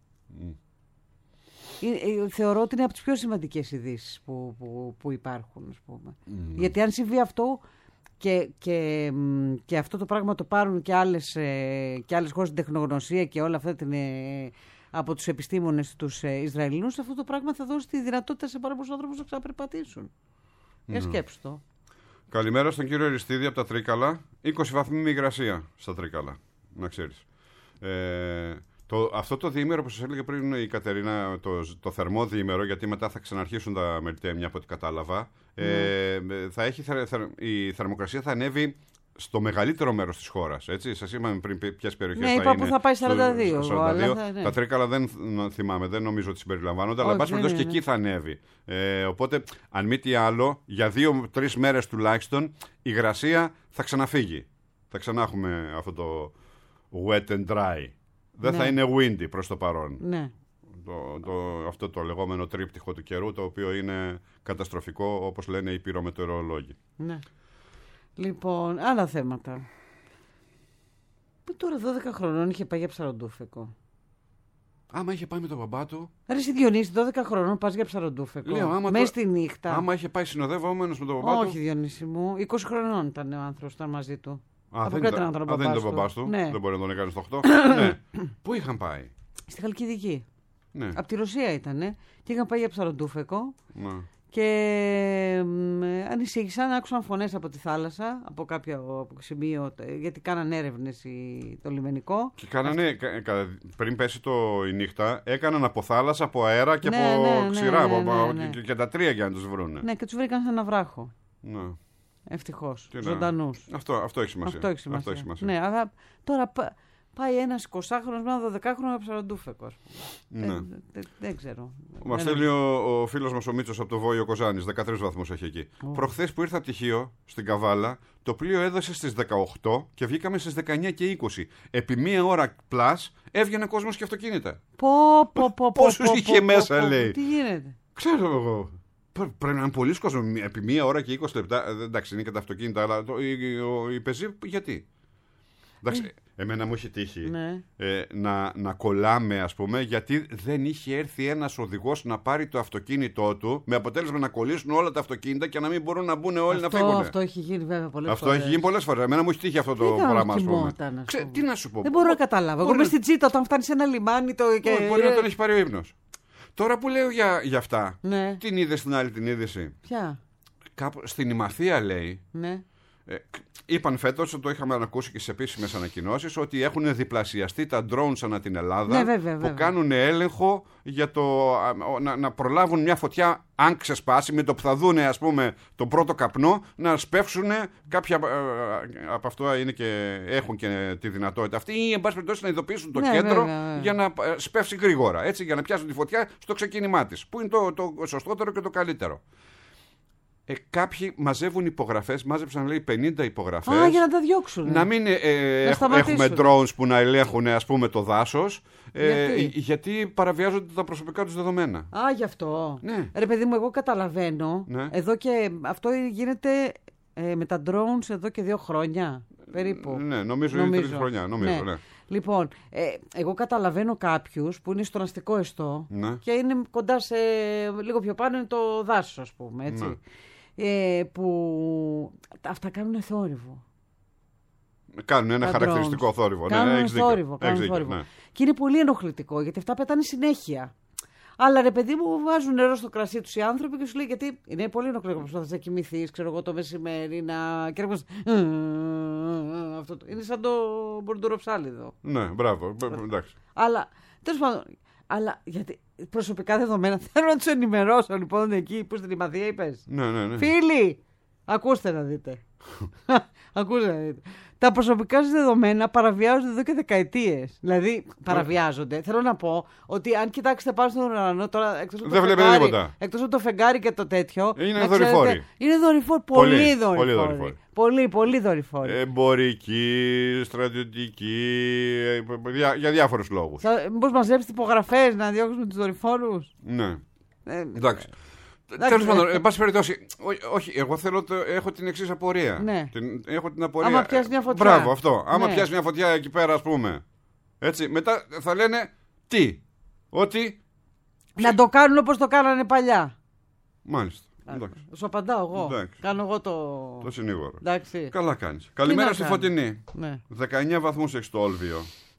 Ε, ε, θεωρώ ότι είναι από τις πιο σημαντικές ειδήσεις που, που, που υπάρχουν, ας πούμε. Γιατί αν συμβεί αυτό και, και, μ, και αυτό το πράγμα το πάρουν και άλλες, ε, και άλλες χώρες, την τεχνογνωσία και όλα αυτά την, ε, από τους επιστήμονες τους ε, Ισραηλινούς, αυτό το πράγμα θα δώσει τη δυνατότητα σε πάρα πολλούς άνθρωπους να ξαναπερπατήσουν. Για σκέψου το. Καλημέρα στον κύριο Αριστίδη από τα Τρίκαλα. είκοσι βαθμοί με υγρασία στα Τρίκαλα, να ξέρεις. Ε, το, αυτό το διήμερο που σας έλεγε πριν η Κατερίνα, το, το θερμό διήμερο, γιατί μετά θα ξαναρχίσουν τα μελτέμια από ό,τι κατάλαβα, ε, θα έχει, θε, θε, η θερμοκρασία θα ανέβει στο μεγαλύτερο μέρος της χώρας. Έτσι. Σας είπαμε πριν ποιες περιοχές Ναι, θα είπα είναι. που θα πάει σαράντα δύο. Στο, σαράντα δύο. Αλλά θα, ναι. Τα Τρίκαλα δεν θυμάμαι, δεν νομίζω ότι συμπεριλαμβάνονται, αλλά Όχι, εν πάση δεν περιπτώσει και είναι. εκεί θα ανέβει. Ε, οπότε, αν μη τι άλλο, για δύο-τρεις μέρες τουλάχιστον η υγρασία θα ξαναφύγει. Θα ξανά έχουμε αυτό το wet and dry. Δεν Ναι. θα είναι windy προς το παρόν. Ναι. Το, το, αυτό το λεγόμενο τρίπτυχο του καιρού, το οποίο είναι καταστροφικό, όπως λένε οι πυρομετεωρολόγοι. Ναι. Λοιπόν, άλλα θέματα. Που τώρα δώδεκα χρονών είχε πάει για ψαροντούφεκο. Άμα είχε πάει με τον μπαμπά του. Ρε εσύ Διονύση, δώδεκα χρονών πας για ψαροντούφεκο. Λέω, άμα Μες το- στη νύχτα. Άμα είχε πάει συνοδεύομενος με τον μπαμπά Όχι του. Διονύση μου, είκοσι χρονών ήταν ο άνθρωπος, ήταν μαζί του. Α, δεν Αποκλείται ήταν, να ήταν ο α, δεν ήταν ο μπαμπάς μπαμπάς του. του. Ναι. Δεν μπορεί να τον έκανε στο οκτώ. Ναι. Πού είχαν πάει? Στη Χαλκιδική. Ναι. Από τη Ρωσία ήτανε και είχαν πάει για ψαροντούφεκο. Ναι. Και μ, ανησύχησαν, άκουσαν φωνές από τη θάλασσα, από κάποιο από σημείο, γιατί κάναν έρευνες οι- το λιμενικό. Και κάνανε, κα- κα- πριν πέσει το, η νύχτα, έκαναν από θάλασσα, από αέρα και Ναι, από ναι, ναι, ξηρά. ναι, από- ναι, από- ναι. Και, και τα τρία για να τους βρούνε. Ναι, και τους βρήκαν σε ένα βράχο. Ναι. Ευτυχώς. Τι να- Ζωντανούς. Αυτό, αυτό έχει σημασία. Αυτό έχει σημασία. Αυτό έχει σημασία. Ναι, αλλά τώρα πα- πάει ένας εικοσάχρονος με ένα δωδεκάχρονο ψαροντούφεκος. Ναι. Δεν, δεν- δεν ξέρω. Μα Δεν- στέλνει ο, ο φίλος μας ο Μίτσος από το Βόλιο Κοζάνης, δεκατρείς βαθμούς έχει εκεί. Προχθές που ήρθα πτυχίο στην Καβάλα, το πλοίο έδωσε στις δεκαοκτώ και βγήκαμε στις δεκαεννιά και είκοσι. Επί μία ώρα πλάς έβγαινε κόσμος και αυτοκίνητα. Πω, πω, πω, πω, Πόσους πω, είχε πω, μέσα, πω, λέει. Τι γίνεται. Ξέρω εγώ. Πρέ- Πρέπει να είναι πολλοί κόσμο. Επί μία ώρα και είκοσι λεπτά. Ε, εντάξει, είναι και τα αυτοκίνητα, αλλά το, η, ο- η πεζή γιατί. Εντάξει, εμένα μου έχει τύχει Ναι. ε, να, να κολλάμε, ας πούμε, γιατί δεν είχε έρθει ένας οδηγός να πάρει το αυτοκίνητό του, με αποτέλεσμα να κολλήσουν όλα τα αυτοκίνητα και να μην μπορούν να μπουν όλοι Αυτό, να φύγουν. αυτό έχει γίνει βέβαια πολλές Αυτό φορές. έχει γίνει πολλές φορές. Εμένα μου έχει τύχει αυτό το Τι ήταν πράγμα, ας πούμε. κοιμόταν, ας Ξέ, πούμε. τι να σου πω. Δεν μπορώ να καταλάβω. Εγώ Μπορεί είμαι να- στην Τσίτα όταν φτάνει σε ένα λιμάνι το. Και... Μπορεί, μπορεί να τον έχει πάρει ο ύπνος. Τώρα που λέω για, για αυτά, Ναι. την είδε στην άλλη την είδηση. Ποια. Κάπου, στην Ημαθία λέει. Ναι. Ε, είπαν φέτος, το είχαμε ακούσει και σε επίσημες ανακοινώσεις, ότι έχουν διπλασιαστεί τα drones ανά την Ελλάδα Ναι, βέβαια, που βέβαια. κάνουν έλεγχο για το, α, ο, να, να προλάβουν μια φωτιά αν ξεσπάσει, με το που θα δούνε, ας πούμε, τον πρώτο καπνό, να σπεύσουν κάποια ε, από αυτά είναι και, έχουν και τη δυνατότητα αυτή, ή εν πάση περιπτώσει να ειδοποιήσουν το Ναι, κέντρο βέβαια, βέβαια. για να ε, σπεύσει γρήγορα, έτσι, για να πιάσουν τη φωτιά στο ξεκίνημά της, που είναι το, το σωστότερο και το καλύτερο. Ε, κάποιοι μαζεύουν υπογραφές, μάζεψαν λέει πενήντα υπογραφές. Α, για να τα διώξουν. Να μην ε, ε, Να έχ- σταματήσουν. έχουμε drones που να ελέγχουν, ας πούμε, το δάσος, ε, Γιατί? γιατί παραβιάζονται τα προσωπικά τους δεδομένα. Α, γι' αυτό. Ναι. Ρε παιδί μου, εγώ καταλαβαίνω. Ναι. Εδώ και αυτό γίνεται ε, με τα drones εδώ και δύο χρόνια. Περίπου. Ναι, νομίζω είναι η τρίτη χρονιά. Νομίζω, ναι. Λοιπόν, ε, εγώ καταλαβαίνω κάποιους που είναι στον αστικό εστό Ναι. και είναι κοντά σε λίγο πιο πάνω είναι το δάσος, ας πούμε, έτσι. Ναι. Ε, που αυτά κάνουν θόρυβο. Κάνουν ένα Τα χαρακτηριστικό drones. θόρυβο. Κάνουν ναι, έχεις δίκιο. θόρυβο, κάνουν Έχεις δίκιο, θόρυβο. ναι. Και είναι πολύ ενοχλητικό γιατί αυτά πετάνε συνέχεια. Αλλά ρε παιδί μου, βάζουν νερό στο κρασί του οι άνθρωποι και σου λέει γιατί είναι πολύ ενοχλητικό. Προσπαθεί να κοιμηθεί, ξέρω εγώ, το μεσημέρι να. Και έρχομαι. Αυτό το- είναι σαν το μπορντουροψάλιδο. Ναι, μπράβο. μπ- Εντάξει. Αλλά τέλος πάντων. Αλλά γιατί προσωπικά δεδομένα θέλω να του ενημερώσω λοιπόν εκεί που στην Ημαθία είπες. Ναι, ναι, ναι. Φίλοι, ακούστε να δείτε. ακούστε να δείτε. Τα προσωπικά σας δεδομένα παραβιάζονται εδώ και δεκαετίες. Δηλαδή, παραβιάζονται. Θέλω να πω ότι αν κοιτάξετε πάνω στον ουρανό τώρα. Εκτός από το Δεν βλέπετε φεγγάρι- τίποτα. Εκτός από το φεγγάρι και το τέτοιο. Είναι να ξέρετε, δορυφόροι. Είναι δορυφόροι. Πολύ, Πολύ, πολύ δορυφόροι. δορυφόροι. Πολύ, πολύ δορυφόροι. Εμπορική, στρατιωτική, ε, για, για διάφορους λόγους. Θα- Μήπως μαζέψετε υπογραφές να διώξουμε τους δορυφόρους. Ναι. Ε, Εντάξει. Εντάξει, Τέλος πάντων, ε, εν πάση περιπτώσει, ό- όχι, εγώ θέλω, το- έχω την εξής απορία. Ναι. Την, έχω την απορία. Άμα πιάσει μια φωτιά. Μπράβο, αυτό. Άμα Ναι. πιάσει μια φωτιά εκεί πέρα, ας πούμε. Έτσι, μετά θα λένε τι. Ότι. Να το κάνουν όπως το κάνανε παλιά. Μάλιστα. Εντάξει. Σου απαντάω εγώ. Εντάξει. Κάνω εγώ το. Το συνήγορο. Εντάξει. Καλά κάνεις. Καλημέρα να στη κάνω. Φωτεινή. Ναι. δεκαεννιά βαθμούς έχει στο Όλβιο.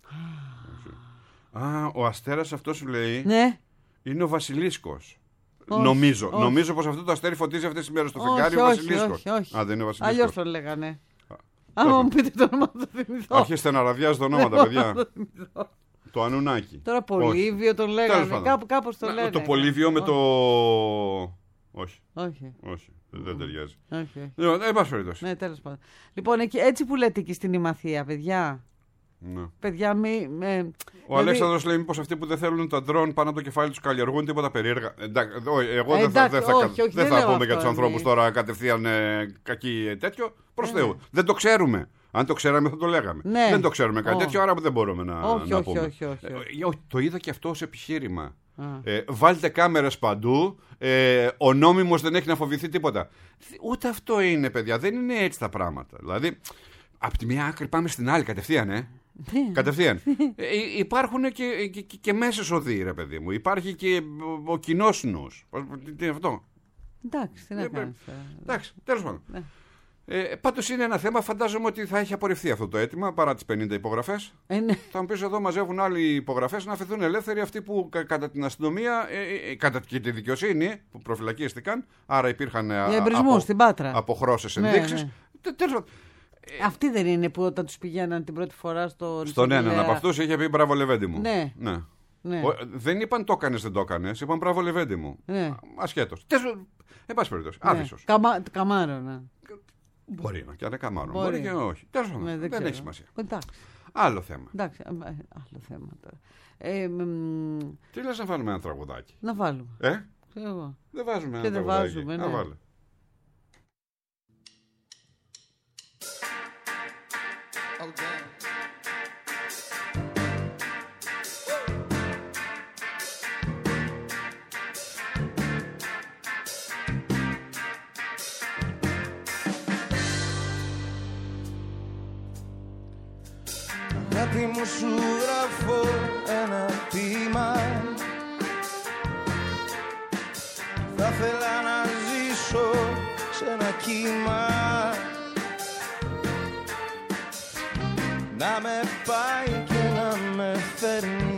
Α, ο αστέρας αυτός σου λέει Ναι. είναι ο Βασιλίσκος. Όχι, νομίζω. όχι. Νομίζω πως αυτό το αστέρι φωτίζει αυτές τις μέρες στο Όχι, φεγγάρι ο όχι, Βασιλίσκος. όχι, όχι. Α, δεν είναι ο Βασιλίσκος. Αλλιώς τον λέγανε. Άμα μου πείτε το όνομα θα το θυμηθώ. Αρχίστε να ραδιάζετε ονόματα, παιδιά. Το Ανουνάκι. Τώρα Όχι. Πολύβιο τον Τέλος λέγανε. πάντων. Κάπου, κάπως το Να, λένε. Το Πολύβιο με Όχι, το. Όχι, Όχι, όχι. Δεν ταιριάζει. όχι. όχι. Λοιπόν, εν πάση περιπτώσει. Ναι, τέλος πάντων. Λοιπόν, εκεί, έτσι που λέτε εκεί στην Ημαθία, παιδιά. Ναι. Παιδιά, μη. με- Ο δηλαδή- Αλέξανδρος λέει μήπως αυτοί που δεν θέλουν τα ντρόν πάνω από το κεφάλι τους καλλιεργούν τίποτα περίεργα. Εντάξει, όχι, εγώ δεν θα, εντάξει, δεν θα, όχι, κα- όχι, δεν δεν θα λέω πούμε για αυτό τους ανθρώπους εμείς. τώρα κατευθείαν ε, κακή ε, τέτοιο. Προς Ναι. Θεού. Δεν το ξέρουμε. Αν το ξέραμε θα το λέγαμε. Ναι. Δεν το ξέρουμε κάτι Όχι. τέτοιο, άρα δεν μπορούμε να, Όχι, να όχι, πούμε. όχι, όχι, Ε, όχι. ε, όχι, το είδα και αυτό ως επιχείρημα. Α. Ε, βάλτε κάμερες παντού. Ε, ο νόμιμος δεν έχει να φοβηθεί τίποτα. Ούτε αυτό είναι, παιδιά. Δεν είναι έτσι τα πράγματα. Δηλαδή, από τη μία άκρη πάμε στην άλλη κατευθείαν, ε. Ναι. Κατευθείαν. ε, υπάρχουν και, και, και, και μέσες οδοί, ρε παιδί μου. Υπάρχει και ο, ο κοινός νους. Πώς- Τι, τι είναι αυτό. Εντάξει, τι να Ε, κάνεις. ε. Εντάξει, τέλος πάντων. Ναι. Ε, πάντως είναι ένα θέμα, φαντάζομαι ότι θα έχει απορριφθεί αυτό το αίτημα παρά τις πενήντα υπογραφές. Ε, ναι. Θα μου πεις εδώ μαζεύουν άλλοι υπογραφές να αφαιθούν ελεύθεροι αυτοί που κα, κατά την αστυνομία, ε, ε, κατά και τη δικαιοσύνη που προφυλακίστηκαν. Άρα υπήρχαν Για εμπρισμούς στην Πάτρα. αποχρώσεις Ναι, ενδείξεις. ναι. Τε, τέλος, Αυτοί δεν είναι που όταν τους πηγαίναν την πρώτη φορά στο. στον έναν από αυτούς είχε πει μπράβο Λεβέντη μου. Ναι. ναι. Ναι. Ο, δεν είπαν το έκανες, δεν το έκανες. Είπαν μπράβο Λεβέντη μου. Ναι. Ασχέτως. Εν πάση περιπτώσει. Ναι. Άβυσσος. Καμα... Καμάρο, ναι. Μπορεί να και είναι καμάρο. Μπορεί. Μπορεί και όχι. Τέλος πάντων. Ναι, δεν ξέρω. έχει σημασία. Εντάξει. Άλλο θέμα. Εντάξει. ε, ε, Άλλο θέμα τώρα. Ε, μ, Τι λες να βάλουμε ένα τραγουδάκι. να βάλουμε. Ε? Ξέρω εγώ. Δεν βάζουμε Και ένα δεν τραγουδάκι. βάζουμε, Να ναι. βάλε. Oh, damn. Αγάπη μου σου γράφω ένα ποίημα. Θα ήθελα να ζήσω σε ένα κύμα, να με πάει και να με φέρνει.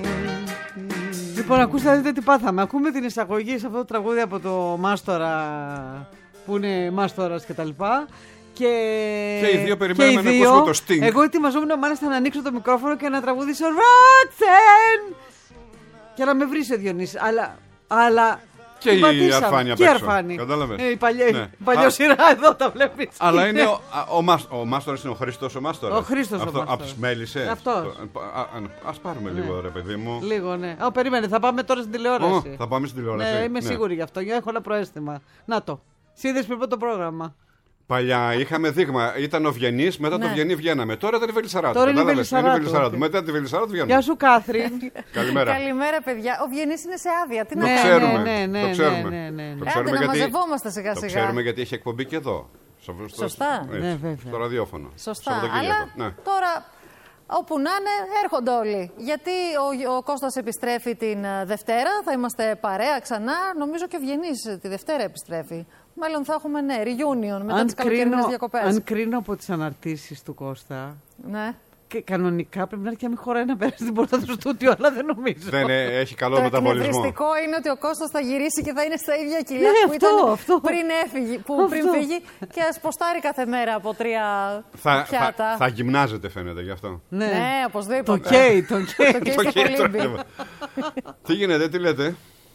Λοιπόν, ακούστε να δείτε τι πάθαμε. Ακούμε την εισαγωγή σε αυτό το τραγούδι από το Μάστορα, που είναι Μάστορας και τα λοιπά. Και... Και οι δύο περιμένουμε και οι να δύο, ακούσουμε το Sting. Εγώ ετοιμαζόμουν μάλιστα να ανοίξω το μικρόφωνο και να τραγουδήσω Roxanne και να με βρει ο Διονύσης. Αλλά, αλλά Και την η πατήσαμε. Αρφάνη απ' Και η έξω. Αρφάνη. Κατάλαβες. Ε, η παλιά, Ναι. η παλιό Α- σειρά εδώ τα βλέπεις. Αλλά είναι ο, α, ο, Μάς- ο Μάστορας είναι ο Χρήστος ο Μάστορας. Ο Χρήστος ο Αυτό, Μάστορας. από τις μέλισσες. Αυτός. Το- α, α, Ας πάρουμε λίγο ρε παιδί μου. Λίγο, ναι. Α, περίμενε, θα πάμε τώρα στην Ω, τηλεόραση. θα πάμε στην τηλεόραση. Ναι, είμαι σίγουρη γι' αυτό. Έχω ένα προαίσθημα. Να το. Σύνδεση πριν από το πρόγραμμα. Παλιά είχαμε δείγμα. Ήταν ο Βιενής, μετά το Ναι. Βιενή βγαίναμε. Τώρα ήταν η Βελισσαράτου. Τώρα είναι η κατάλαβες. Βελισσαράτου. Βελισσαράτου. Μετά τη Βελισσαράτου βγαίνουμε. Γεια σου, Κάθριν. Καλημέρα. Καλημέρα, παιδιά. Ο Βιενής είναι σε άδεια. Τι Ναι, να Το κάνουμε. ξέρουμε. ναι, ναι, το ναι, ξέρουμε. ναι, ναι, ναι. Το Άντε ξέρουμε να γιατί. μαζευόμαστε σιγά Το σιγά. ξέρουμε γιατί έχει εκπομπή και εδώ. Στο- στο- Σωστά. έτσι, Ναι, βέβαια. Στο ραδιόφωνο. Σωστά. Σαββατοκύριακο. Αλλά Ναι. τώρα, όπου να είναι, έρχονται όλοι. Γιατί ο, ο Κώστας επιστρέφει την ε, Δευτέρα, θα είμαστε παρέα ξανά. Νομίζω και ο Βιενής ε, τη Δευτέρα επιστρέφει. Μάλλον θα έχουμε, ναι, reunion μετά τις καλοκαιρινές διακοπές. αν κρίνω από τις αναρτήσεις του Κώστα, Ναι. και κανονικά πρέπει να έρθει και να μην χωράει να περάσει στην πόρτα του στούντιο, αλλά δεν νομίζω. Δεν ε, έχει καλό Το μεταβολισμό. εκνευριστικό είναι ότι ο Κώστας θα γυρίσει και θα είναι στα ίδια κιλά Ναι, που αυτό, ήταν αυτό. πριν, έφυγε, που πριν Αυτό. φύγει και ας ποστάρει κάθε μέρα από τρία Θα, πιάτα. θα, θα γυμνάζεται φαίνεται γι' αυτό. Ναι, Ναι, οπωσδήποτε. το καίει, το καίει. Το καίει Το στο καίει το κολύμπι. θέμα. Τι γίνεται, τι λέτε.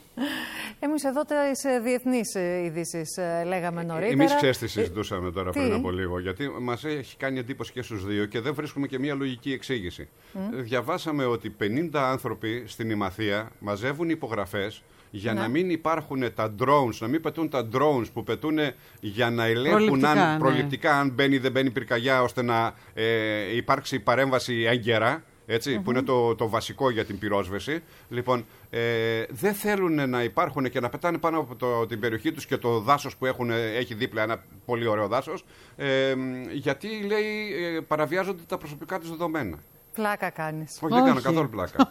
Εμείς εδώ τις διεθνείς ειδήσεις ε, λέγαμε νωρίτερα. Εμεί ξέρει τι συζητούσαμε τώρα τι? πριν από λίγο. Γιατί μα έχει κάνει εντύπωση και στου δύο και δεν βρίσκουμε και μια λογική εξήγηση. Διαβάσαμε ότι πενήντα άνθρωποι στην Ημαθία μαζεύουν υπογραφές για Ναι. να μην υπάρχουν τα drones, να μην πετούν τα drones που πετούν για να ελέγχουν Προληπτικά, αν, ναι. προληπτικά αν μπαίνει ή δεν μπαίνει πυρκαγιά, ώστε να ε, υπάρξει παρέμβαση έγκαιρα. Έτσι, που είναι το, το βασικό για την πυρόσβεση. Λοιπόν, ε, δεν θέλουν να υπάρχουν και να πετάνε πάνω από το, την περιοχή τους και το δάσος που έχουν, έχει δίπλα ένα πολύ ωραίο δάσος, ε, γιατί λέει ε, παραβιάζονται τα προσωπικά τους δεδομένα. Πλάκα κάνεις. Όχι, δεν κάνω Όχι. καθόλου πλάκα.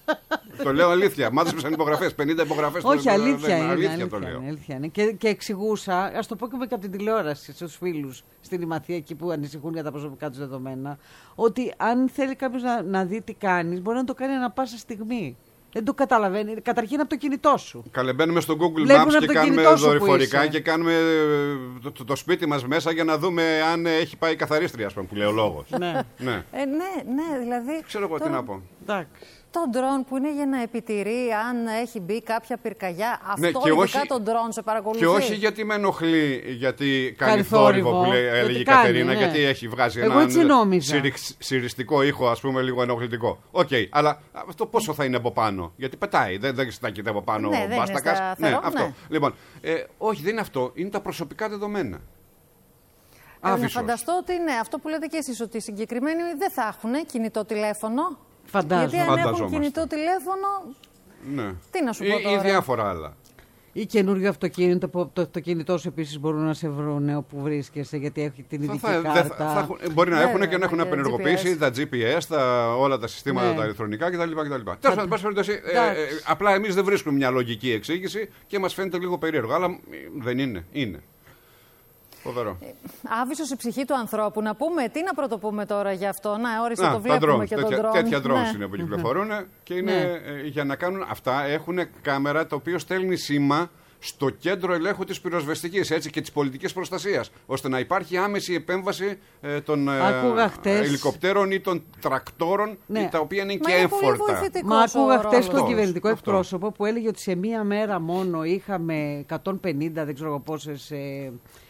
Το λέω αλήθεια. Μάζεψαν υπογραφές, πενήντα υπογραφές. Όχι, το- αλήθεια είναι. αλήθεια αλήθεια το λέω. είναι, αλήθεια είναι. Και, και εξηγούσα, α το πω και από την τηλεόραση στους φίλους στην Ημαθία εκεί που ανησυχούν για τα προσωπικά τους δεδομένα, ότι αν θέλει κάποιος να, να δει τι κάνεις, μπορεί να το κάνει ανα πάσα στιγμή. Δεν το καταλαβαίνει. Καταρχήν από το κινητό σου. Καλέ, μπαίνουμε στο Google Βλέπουν Maps από και το κάνουμε κινητό σου που δορυφορικά είσαι. και κάνουμε ε, το, το, το σπίτι μας μέσα για να δούμε αν έχει πάει η καθαρίστρια, ας πούμε, που λέει ο λόγος. Ναι. Ναι. Ε, ναι, ναι, δηλαδή. Ξέρω εγώ τι τώρα να πω. Εντάξει. Το ντρόν που είναι για να επιτηρεί αν έχει μπει κάποια πυρκαγιά. Ναι, Αυτό και ειδικά όχι- το ντρόν σε παρακολουθεί. Και όχι γιατί με ενοχλεί, γιατί κάνει Κάνει θόρυβο, θόρυβο, που λέει, γιατί έλεγε η κάνει, Κατερίνα, ναι. γιατί έχει βγάζει Εγώ έναν έτσι νόμιζα. συρρικ- συριστικό ήχο, ας πούμε, λίγο ενοχλητικό. Οκ, αλλά αυτό πόσο θα είναι από πάνω, γιατί πετάει, δεν, δεν στάκεται από πάνω Ναι, ο δεν είναι μπάστακας. Ναι, σταθερό, αυτό. ναι. Λοιπόν, ε, όχι, δεν είναι αυτό, είναι τα προσωπικά δεδομένα. Ε, να Άφησος. φανταστώ ότι ναι, αυτό που λέτε και εσείς, ότι οι συγκεκριμένοι δεν θα έχουν κινητό τηλέφωνο. Φαντάζομαι. Γιατί αν έχουν Φανταζόμαστε. κινητό τηλέφωνο, Ναι. τι να σου Ή, πω ή τώρα. διάφορα άλλα. Ή καινούριο αυτοκίνητο που το αυτοκίνητό σου επίσης μπορούν να σε βρουν όπου βρίσκεσαι, γιατί έχει την ειδική Θα- θα- κάρτα. θα- θα έχουν- μπορεί να Βέβαια, έχουν και να έχουν και απενεργοποιήσει τζι πι ες. τα τζι πι ες, τα, όλα τα συστήματα Ναι. τα ηλεκτρονικά κτλ. κτλ. Τέλος πάντων, εν πάση περιπτώσει, ε, ε, Εντάξει. απλά εμείς δεν βρίσκουμε μια λογική εξήγηση και μας φαίνεται λίγο περίεργο. Αλλά ε, δεν είναι. Είναι. Φοβερό. Άβυσσος η ψυχή του ανθρώπου. Να πούμε, τι να πρωτοπούμε τώρα γι' αυτό. Να, όρισε Να, το βλέπουμε drones, και τέτοια, τον drone. τέτοια drones Ναι. είναι που κυκλοφορούν και είναι Ναι. ε, για να κάνουν αυτά. Έχουν κάμερα το οποίο στέλνει σήμα στο κέντρο ελέγχου της πυροσβεστικής, έτσι, και της πολιτικής προστασίας, ώστε να υπάρχει άμεση επέμβαση ε, των ε, Άκουγα χτες. ελικοπτέρων ή των τρακτόρων, Ναι. τα οποία είναι Μα και είναι πολύ έμφορτα. βοηθητικός Μα άκουγα ο χτε ρόλος. τον Αυτός, κυβερνητικό αυτό. εκπρόσωπο που έλεγε ότι σε μία μέρα μόνο είχαμε εκατόν πενήντα, δεν ξέρω πόσες ε,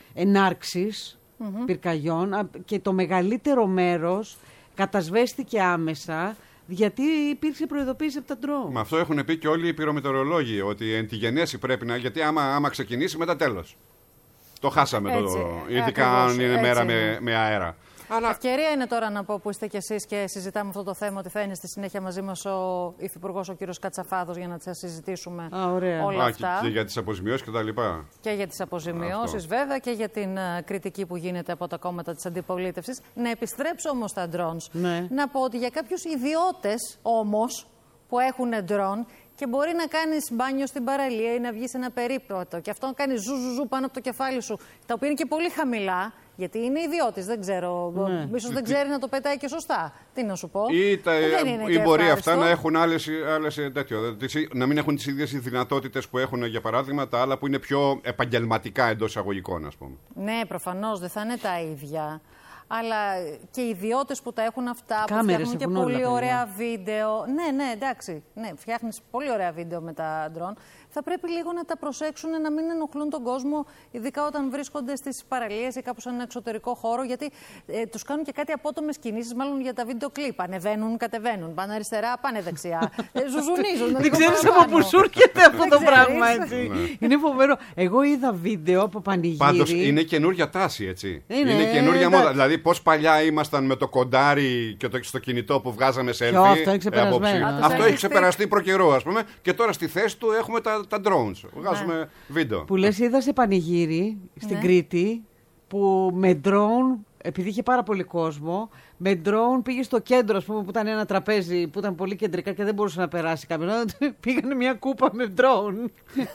ενάρξεις πυρκαγιών α, και το μεγαλύτερο μέρος κατασβέστηκε άμεσα γιατί υπήρξε προειδοποίηση από τα ντρόουν. Με αυτό έχουν πει και όλοι οι πυρομετεωρολόγοι, ότι εν τη γενέση πρέπει να. Γιατί άμα, άμα ξεκινήσει, μετά τέλος. Το χάσαμε, Έτσι, το, ε, ειδικά ακριβώς, αν είναι έτσι μέρα είναι. με, με αέρα. Αλλά Ευκαιρία είναι τώρα να πω που είστε κι εσείς και συζητάμε αυτό το θέμα, ότι θα είναι στη συνέχεια μαζί μας ο Υφυπουργός, ο κύριος Κατσαφάδος, για να τα συζητήσουμε Α, ωραία. όλα Α, αυτά. και, και για τις αποζημιώσεις και τα λοιπά. Και για τις αποζημιώσεις Αυτό. βέβαια και για την uh, κριτική που γίνεται από τα κόμματα της αντιπολίτευσης. Να επιστρέψω όμως στα drones. Ναι. Να πω ότι για κάποιους ιδιώτες όμως που έχουν drone και μπορεί να κάνεις μπάνιο στην παραλία ή να βγεις σε ένα περίπτωτο και αυτό να κάνει ζου, ζου, ζου πάνω από το κεφάλι σου, τα οποία είναι και πολύ χαμηλά, γιατί είναι ιδιώτης, δεν ξέρω, Ναι. ίσως δεν ξέρει να το πετάει και σωστά. Τι να σου πω. Ή, τα, Δεν είναι ή και μπορεί ευχάριστο. αυτά να έχουν άλλες, άλλες τέτοιο, τις- να μην έχουν τις ίδιες δυνατότητες που έχουν, για παράδειγμα, τα άλλα που είναι πιο επαγγελματικά εντός εισαγωγικών, ας πούμε. Ναι, προφανώς δεν θα είναι τα ίδια. Αλλά και οι ιδιώτες που τα έχουν αυτά, που Κάμερες φτιάχνουν και έχουν όλα, πολύ παιδιά. ωραία βίντεο. Ναι, ναι, εντάξει. Ναι, φτιάχνεις πολύ ωραία βίντεο με τα ντρόν. Θα πρέπει λίγο να τα προσέξουν, να μην ενοχλούν τον κόσμο, ειδικά όταν βρίσκονται στις παραλίες ή κάπου σε ένα εξωτερικό χώρο, γιατί ε, τους κάνουν και κάτι απότομες κινήσεις, μάλλον για τα βίντεο κλιπ. Ανεβαίνουν, κατεβαίνουν, πάνε αριστερά, πάνε δεξιά. Ε, ζουζουνίζουν. Δεν λίγο ξέρεις από παραπάνω. πού σου έρχεται αυτό Δεν το ξέρεις. πράγμα, έτσι. Είναι φοβερό. Εγώ είδα βίντεο από πανηγύρι. Πάντως είναι καινούρια τάση, έτσι. Είναι, Είναι καινούρια εντάξει. μόδα. Δηλαδή, πώς παλιά ήμασταν με το κοντάρι και το, στο κινητό που βγάζαμε selfie. Ποιο, αυτό είναι ε, ξεπερασμένο. απόψη. Α, το Αυτό έχει selfie ξεπεραστεί προ καιρό, ας πούμε. Και τώρα στη θέση του έχουμε τα, τα drones. Βγάζουμε βίντεο. Που λες, είδα σε πανηγύρι στην Ναι. Κρήτη που με drone, επειδή είχε πάρα πολύ κόσμο, με drone πήγε στο κέντρο, ας πούμε, που ήταν ένα τραπέζι που ήταν πολύ κεντρικά και δεν μπορούσε να περάσει κάποιον. Πήγανε μια κούπα με drone.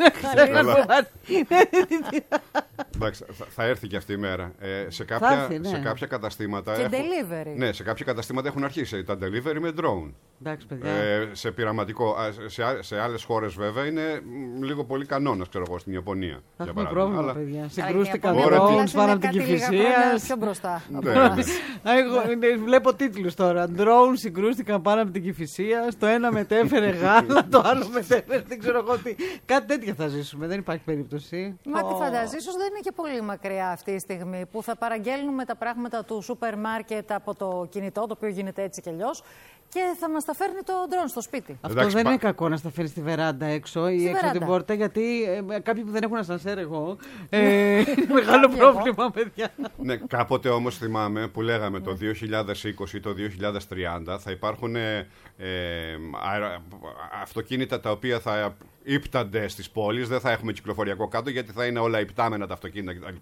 Καλά. Εντάξει, θα, θα έρθει και αυτή η μέρα. Ε, σε, κάποια, έρθει, ναι. σε κάποια καταστήματα. Και έχουν- delivery. Ναι, σε κάποια καταστήματα έχουν αρχίσει τα delivery με drone. Εντάξει, παιδιά. Ε, σε πειραματικό. Α, Σε, α- σε άλλες χώρες βέβαια είναι μ, λίγο πολύ κανόνας, ξέρω εγώ, στην Ιαπωνία. Θα για έχουμε παράδειγμα. πρόβλημα, Αλλά- παιδιά. Α, Συγκρούστηκαν η Ωραία, Ιαπωνία drones τι- πάνω είναι από την κάτι λίγα χρόνια Κηφισία. πιο μπροστά. Ναι, ναι. Α, εγώ, ναι, βλέπω τίτλους τώρα. Drones συγκρούστηκαν πάνω από την Κηφισία. Το ένα μετέφερε γάλα, το άλλο μετέφερε δεν ξέρω εγώ τι. Κάτι τέτοια θα ζήσουμε. Δεν υπάρχει περίπτωση. Μα τι Ω. φαντάζεσαι, ίσως δεν είναι και πολύ μακριά αυτή η στιγμή που θα παραγγέλνουμε τα πράγματα του σούπερ μάρκετ από το κινητό, το οποίο γίνεται έτσι κι αλλιώς, και θα μας τα φέρνει το ντρόν στο σπίτι. Αυτό Εντάξει, δεν πα- είναι κακό να στα φέρει στη βεράντα έξω ή Στη έξω βεράντα. την πόρτα, γιατί ε, κάποιοι που δεν έχουν ασανσέρ εγώ. Ε, είναι μεγάλο Κάποιοι εγώ. πρόβλημα, παιδιά. Ναι, κάποτε όμως θυμάμαι που λέγαμε το δύο χιλιάδες είκοσι ή το δύο χιλιάδες τριάντα θα υπάρχουν ε, ε, αερα- αυτοκίνητα τα οποία θα ύπτανται στις πόλεις, δεν θα έχουμε κυκλοφοριακό κάτω γιατί θα είναι όλα υπτάμενα τα αυτοκίνητα κτλ.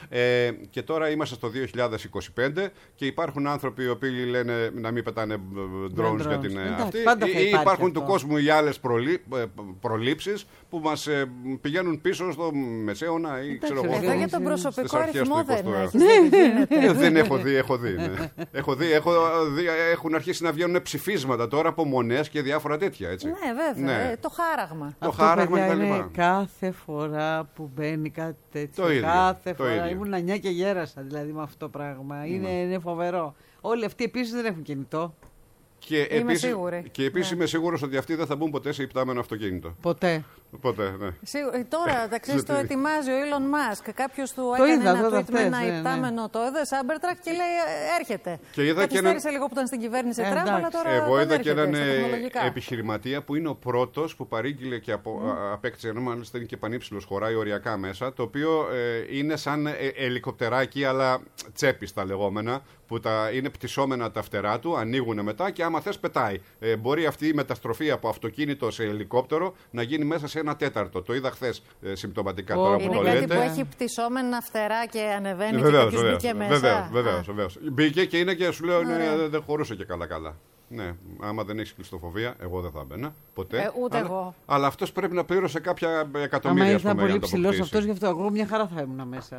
Ε, και τώρα είμαστε στο δύο χιλιάδες είκοσι πέντε και υπάρχουν άνθρωποι οι οποίοι λένε να μην πετάνε ε, drones για drones. την ε, Εντάξει, αυτή. πάντα θα Ή, ή υπάρχει υπάρχουν αυτό. του κόσμου οι άλλες προλή, ε, προλήψεις που μας ε, πηγαίνουν πίσω στο μεσαίωνα ή ξέρω εγώ. ρε, Εδώ στο- για τον στις προσωπικό αρχές αριθμό του δεν εικοστού έχεις αιώνα. δει τι γίνεται. Ε, δεν έχω δει, έχω δει. Ναι. έχω δει, έχω δει, έχουν αρχίσει να βγαίνουν ψηφίσματα τώρα από μονές και διάφορα τέτοια. Έτσι. Ναι, βέβαια. Ναι. ε, το χάραγμα. Το Αυτό, χάραγμα παιδιά, κτλ. είναι κάθε φορά που μπαίνει κάτι τέτοιο. Το ίδιο, Κάθε το φορά. ίδιο. Ήμουν νιά και γέρασα δηλαδή με αυτό το πράγμα. Είναι, είναι φοβερό. Όλοι αυτοί επίσης δεν έχουν κινητό. Και επίσης, σίγουρη. και επίσης Ναι. είμαι σίγουρος ότι αυτοί δεν θα μπουν ποτέ σε υπτάμενο αυτοκίνητο. Ποτέ. Ποτέ, ναι. Σίγου- ε, Τώρα, τα ξέρεις, το ετοιμάζει ο Elon Musk. Κάποιο του Το έκανε είδα ένα τώρα tweet με χθες, ένα ναι, ναι. υπτάμενο το είδε, Cybertruck, και λέει ε, έρχεται. Και είδα και Καθυστέρησε έναν- λίγο που ήταν στην κυβέρνηση Ε, Τραμπ, αλλά εντάξει. τώρα. Εγώ δεν είδα και έρχεται έναν στα ε, τεχνολογικά. επιχειρηματία που είναι ο πρώτος που παρήγγειλε και απο, α, απέκτησε, ενώ μάλιστα είναι και πανύψηλος, χωράει οριακά μέσα, το οποίο ε, είναι σαν ε, ελικοπτεράκι, αλλά τσέπης τα λεγόμενα, που τα, είναι πτυσσόμενα τα φτερά του, ανοίγουν μετά και άμα θες πετάει. Ε, μπορεί αυτή η μεταστροφή από αυτοκίνητο σε ελικόπτερο να γίνει μέσα σε ένα τέταρτο. Το είδα χθες ε, συμπτωματικά Ω, τώρα που Είναι το κάτι λέτε. που έχει πτυσσόμενα φτερά και ανεβαίνει και Βεβαίως, κάποιος βεβαίως, μπήκε μέσα. βεβαίως, Α, βεβαίως, βεβαίως. Μπήκε και είναι και σου λέω ναι, Ωραία. δεν δεν χωρούσε και καλά-καλά. Ναι, άμα δεν έχει κλειστοφοβία, εγώ δεν θα μπαίνα ποτέ. Ε, ούτε αλλά, εγώ. Αλλά αυτό πρέπει να πλήρωσε κάποια Άμα εκατομμύρια ας ήταν πούμε, για πολύ να το ψηλό αποκτήσει. αυτό, γι' αυτό εγώ μια χαρά θα ήμουν μέσα.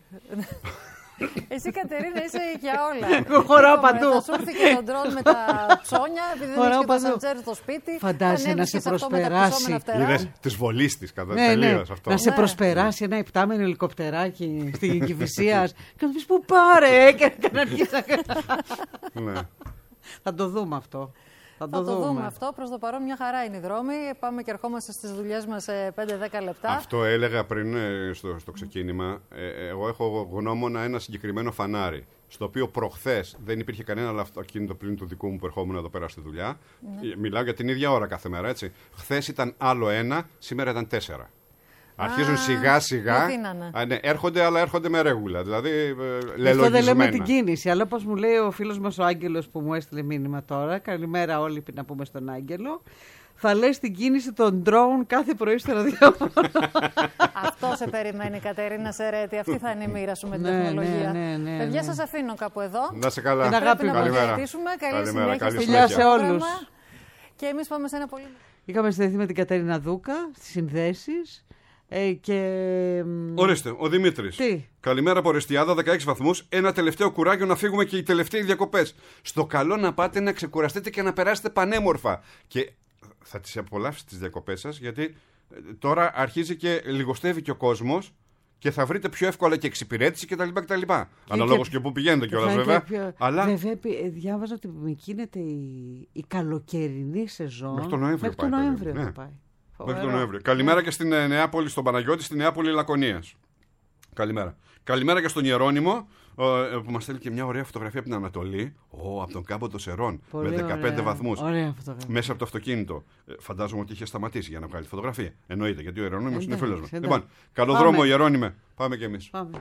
Εσύ, Κατερίνα, είσαι για όλα. Εγώ χωράω παντού. Θα σου έρθει και τον ντρόν με τα ψώνια, επειδή δεν Χωράω έχει και το παντού. σαντζέρ στο σπίτι. Φαντάζεσαι θα να σε ανέβεις και σε αυτό με τα προσπεράσει. πτυσσόμενα φτερά. Είδες της βολής της κατά Ναι, ναι. τελείως αυτό. Να σε Ναι. προσπεράσει ένα επτάμενο ελικοπτεράκι στην Κηφισίας και να του πει πού πάρε και να αρχίσει να- Ναι. Θα το δούμε αυτό. Θα Θα το δούμε αυτό. Προς το παρόν μια χαρά είναι οι δρόμοι. Πάμε και ερχόμαστε στις δουλειές μας σε πέντε δέκα λεπτά. Αυτό έλεγα πριν ε, στο, στο ξεκίνημα. Ε, εγώ έχω γνώμονα ένα συγκεκριμένο φανάρι. Στο οποίο προχθές δεν υπήρχε κανένα άλλο αυτοκίνητο πλην του δικού μου που ερχόμουν εδώ πέρα στη δουλειά. Ναι. Μιλάω για την ίδια ώρα κάθε μέρα, έτσι. Χθες ήταν άλλο ένα, σήμερα ήταν τέσσερα. Αρχίζουν σιγά σιγά. Α, ναι, έρχονται, αλλά έρχονται με ρέγουλα. Δηλαδή, ε, λελογισμένα. Αυτό δεν λέμε την κίνηση. Αλλά όπως μου λέει ο φίλος μας ο Άγγελος που μου έστειλε μήνυμα τώρα, καλημέρα όλοι να πούμε στον Άγγελο, θα λες την κίνηση των drone κάθε πρωί στο ραδιόφωνο. Αυτό σε περιμένει, Κατερίνα Σερέτη. Αυτή θα είναι η μοίρα σου με την Ναι, τεχνολογία. ναι, ναι, ναι, Παιδιά, ναι. σας αφήνω κάπου εδώ. Να σε καλά. Την αγάπη Πρέπει να μας. αποχαιρετήσουμε. Καλή Καλημέρα, συνέχεια καλή στο Φιλιά σε πρόγραμμα. όλους. Και εμείς πάμε σε ένα πολύ... Είχαμε συνδεθεί με την Κατερίνα Δούκα στις συνδέσεις. Ε, και... Ορίστε, ο Δημήτρης. Τι? Καλημέρα από Ρεστιάδα, δεκαέξι βαθμούς. Ένα τελευταίο κουράγιο να φύγουμε και οι τελευταίοι διακοπές. Στο καλό να πάτε να ξεκουραστείτε και να περάσετε πανέμορφα. Και θα τις απολαύσετε τις διακοπές σας, γιατί τώρα αρχίζει και λιγοστεύει και ο κόσμος και θα βρείτε πιο εύκολα και εξυπηρέτηση κτλ. κτλ. Αναλόγως και, και πού πηγαίνετε κιόλας, βέβαια. Πιο... Αλλά... Βέβαια, διάβαζα ότι γίνεται η, η καλοκαιρινή σεζόν. Μέχρι τον Νοέμβριο Μέχρι τον πάει, Νοέμβριο ναι. θα πάει. Μέχρι τον Νοέμβριο. Καλημέρα και στην ε, Νεάπολη, στον Παναγιώτη, στη Νεάπολη Λακωνίας. Καλημέρα. Καλημέρα και στον Ιερώνυμο, ε, που μας στέλνει και μια ωραία φωτογραφία από την Ανατολή. Ω, από τον κάμπο των Σερών. Πολύ με δεκαπέντε ωραία. βαθμούς. Ωραία φωτογραφία. Μέσα από το αυτοκίνητο. Ε, φαντάζομαι ότι είχε σταματήσει για να βγάλει τη φωτογραφία. Εννοείται, γιατί ο Ιερώνυμος είναι Εντάξει, φίλος μας. εντάξει. Λοιπόν, καλό Πάμε. δρόμο, Ιερώνυμε. Πάμε κι εμείς. Πάμε.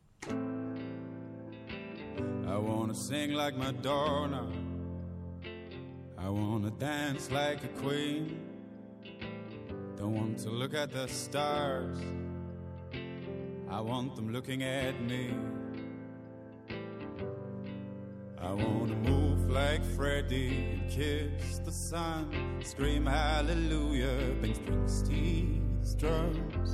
I wanna sing like Madonna. I wanna dance like a queen. Don't want to look at the stars. I want them looking at me. I wanna move like Freddie and kiss the sun. Scream hallelujah, bang Springsteen's drums.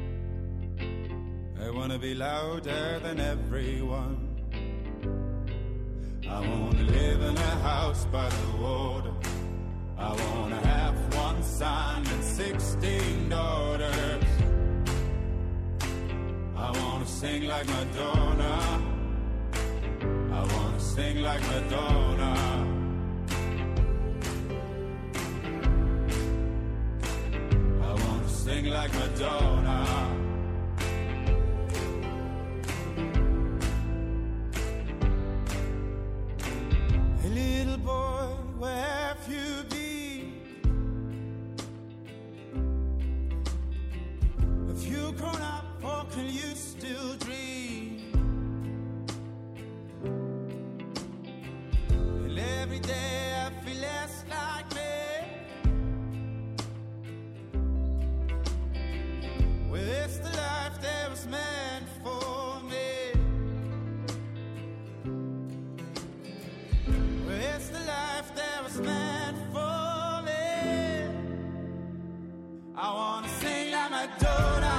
I wanna be louder than everyone. I wanna live in a house by the water. I wanna have one son and sixteen daughters. I wanna sing like Madonna. I wanna sing like Madonna. I wanna sing like Madonna. Hey little boy, where have you been? Have you grown up or can you still dream? And every day I feel less like me. Well, it's the life that was meant for me. Well, it's the life that was meant for me. I wanna sing like Madonna.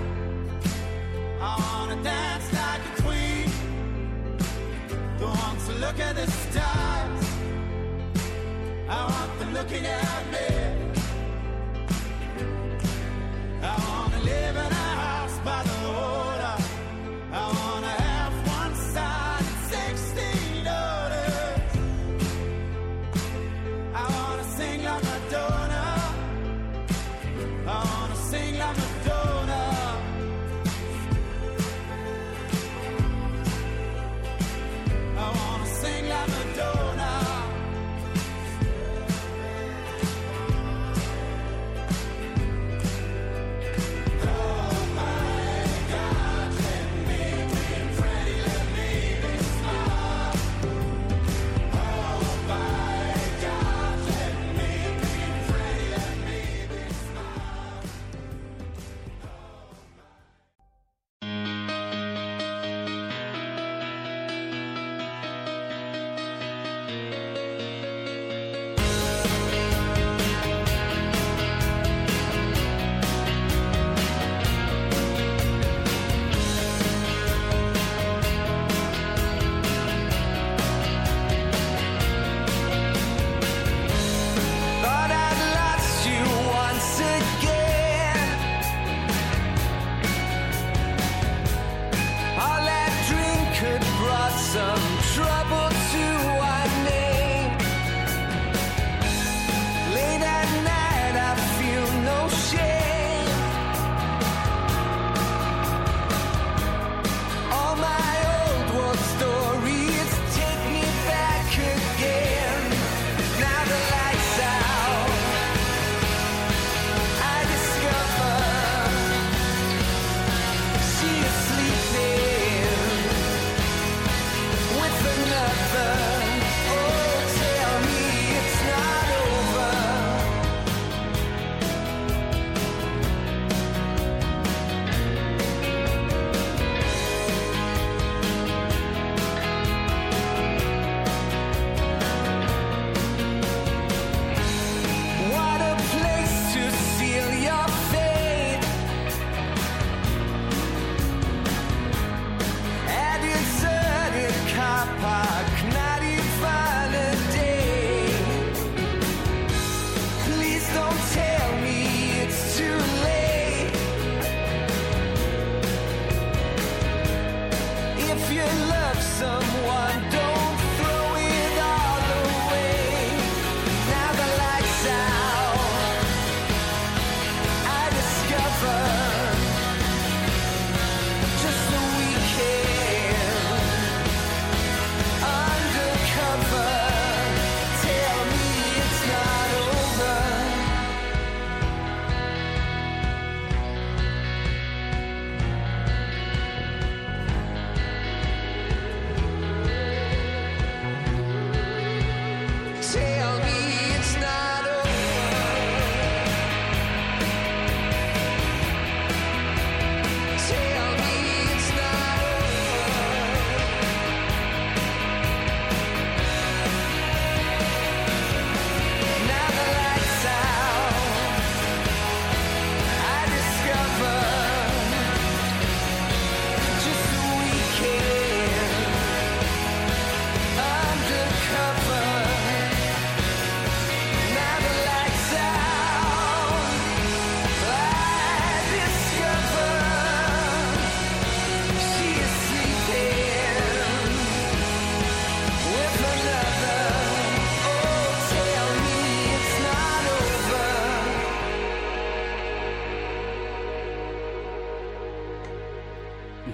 I wanna dance like a queen. Don't want to look at the stars. I want them looking at me. I wanna live in a house by the water. I wanna have one son and sixteen daughters. I wanna sing like Madonna. I wanna sing like Madonna. I wanna sing like Madonna.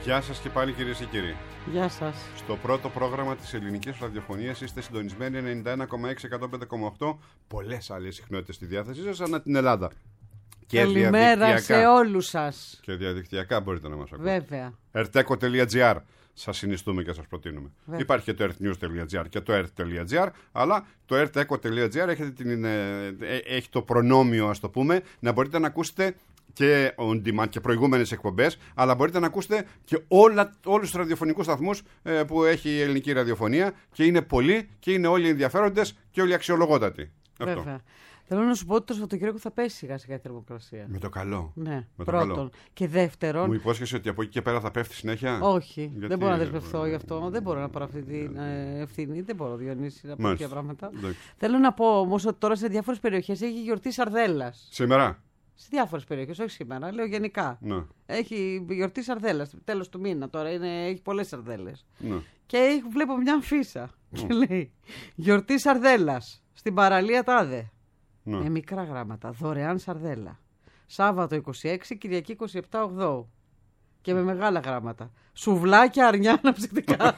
Γεια σας και πάλι, κυρίες και κύριοι. Γεια σας. Στο πρώτο πρόγραμμα της ελληνικής ραδιοφωνίας είστε συντονισμένοι ενενήντα ένα κόμμα έξι, εκατόν πέντε κόμμα οκτώ. Πολλές άλλες συχνότητες στη διάθεσή σας ανά την Ελλάδα. Και καλημέρα σε όλους σας. Και διαδικτυακά μπορείτε να μας ακούτε. Βέβαια. ερτέκο τελεία τζι άρ σας συνιστούμε και σας προτείνουμε. Βέβαια. Υπάρχει και το ertnews τελεία τζι άρ και το ert τελεία τζι άρ, αλλά το ερτέκο τελεία τζι άρ έχει το προνόμιο, ας το πούμε, να μπορείτε να ακούσετε και on demand και προηγούμενες εκπομπές, αλλά μπορείτε να ακούσετε και όλα, όλους τους ραδιοφωνικούς σταθμούς ε, που έχει η ελληνική ραδιοφωνία, και είναι πολλοί και είναι όλοι ενδιαφέροντες και όλοι αξιολογότατοι. Βέβαια. Αυτό. Θέλω να σου πω ότι το Σαββατοκύριακο θα πέσει σιγά σιγά η θερμοκρασία. Με το καλό. Ναι, με το πρώτον. καλό. Και δεύτερον. Μου υπόσχεσαι ότι από εκεί και πέρα θα πέφτει συνέχεια. Όχι. Γιατί... δεν μπορώ να δεσμευθώ γι' αυτό. Δεν μπορώ να πάρω αυτή την ε, ευθύνη. Δεν μπορώ, Διονύση, να πω τέτοια πράγματα. Εντάξει. Θέλω να πω όμως ότι τώρα σε διάφορες περιοχές έχει γιορτή σαρδέλας. Σήμερα. Σε διάφορες περιοχές, όχι σήμερα, λέω γενικά. Ναι. Έχει γιορτή σαρδέλας. Τέλος του μήνα τώρα, είναι, έχει πολλές σαρδέλες. Ναι. Και βλέπω μια αμφίσα. Mm. Και λέει γιορτή σαρδέλας στην παραλία τάδε. Ναι. Με μικρά γράμματα. Δωρεάν σαρδέλα. Σάββατο είκοσι έξι, Κυριακή είκοσι επτά ογδόου. Και με μεγάλα γράμματα. Σουβλάκια αρνιά αναψυκτικά.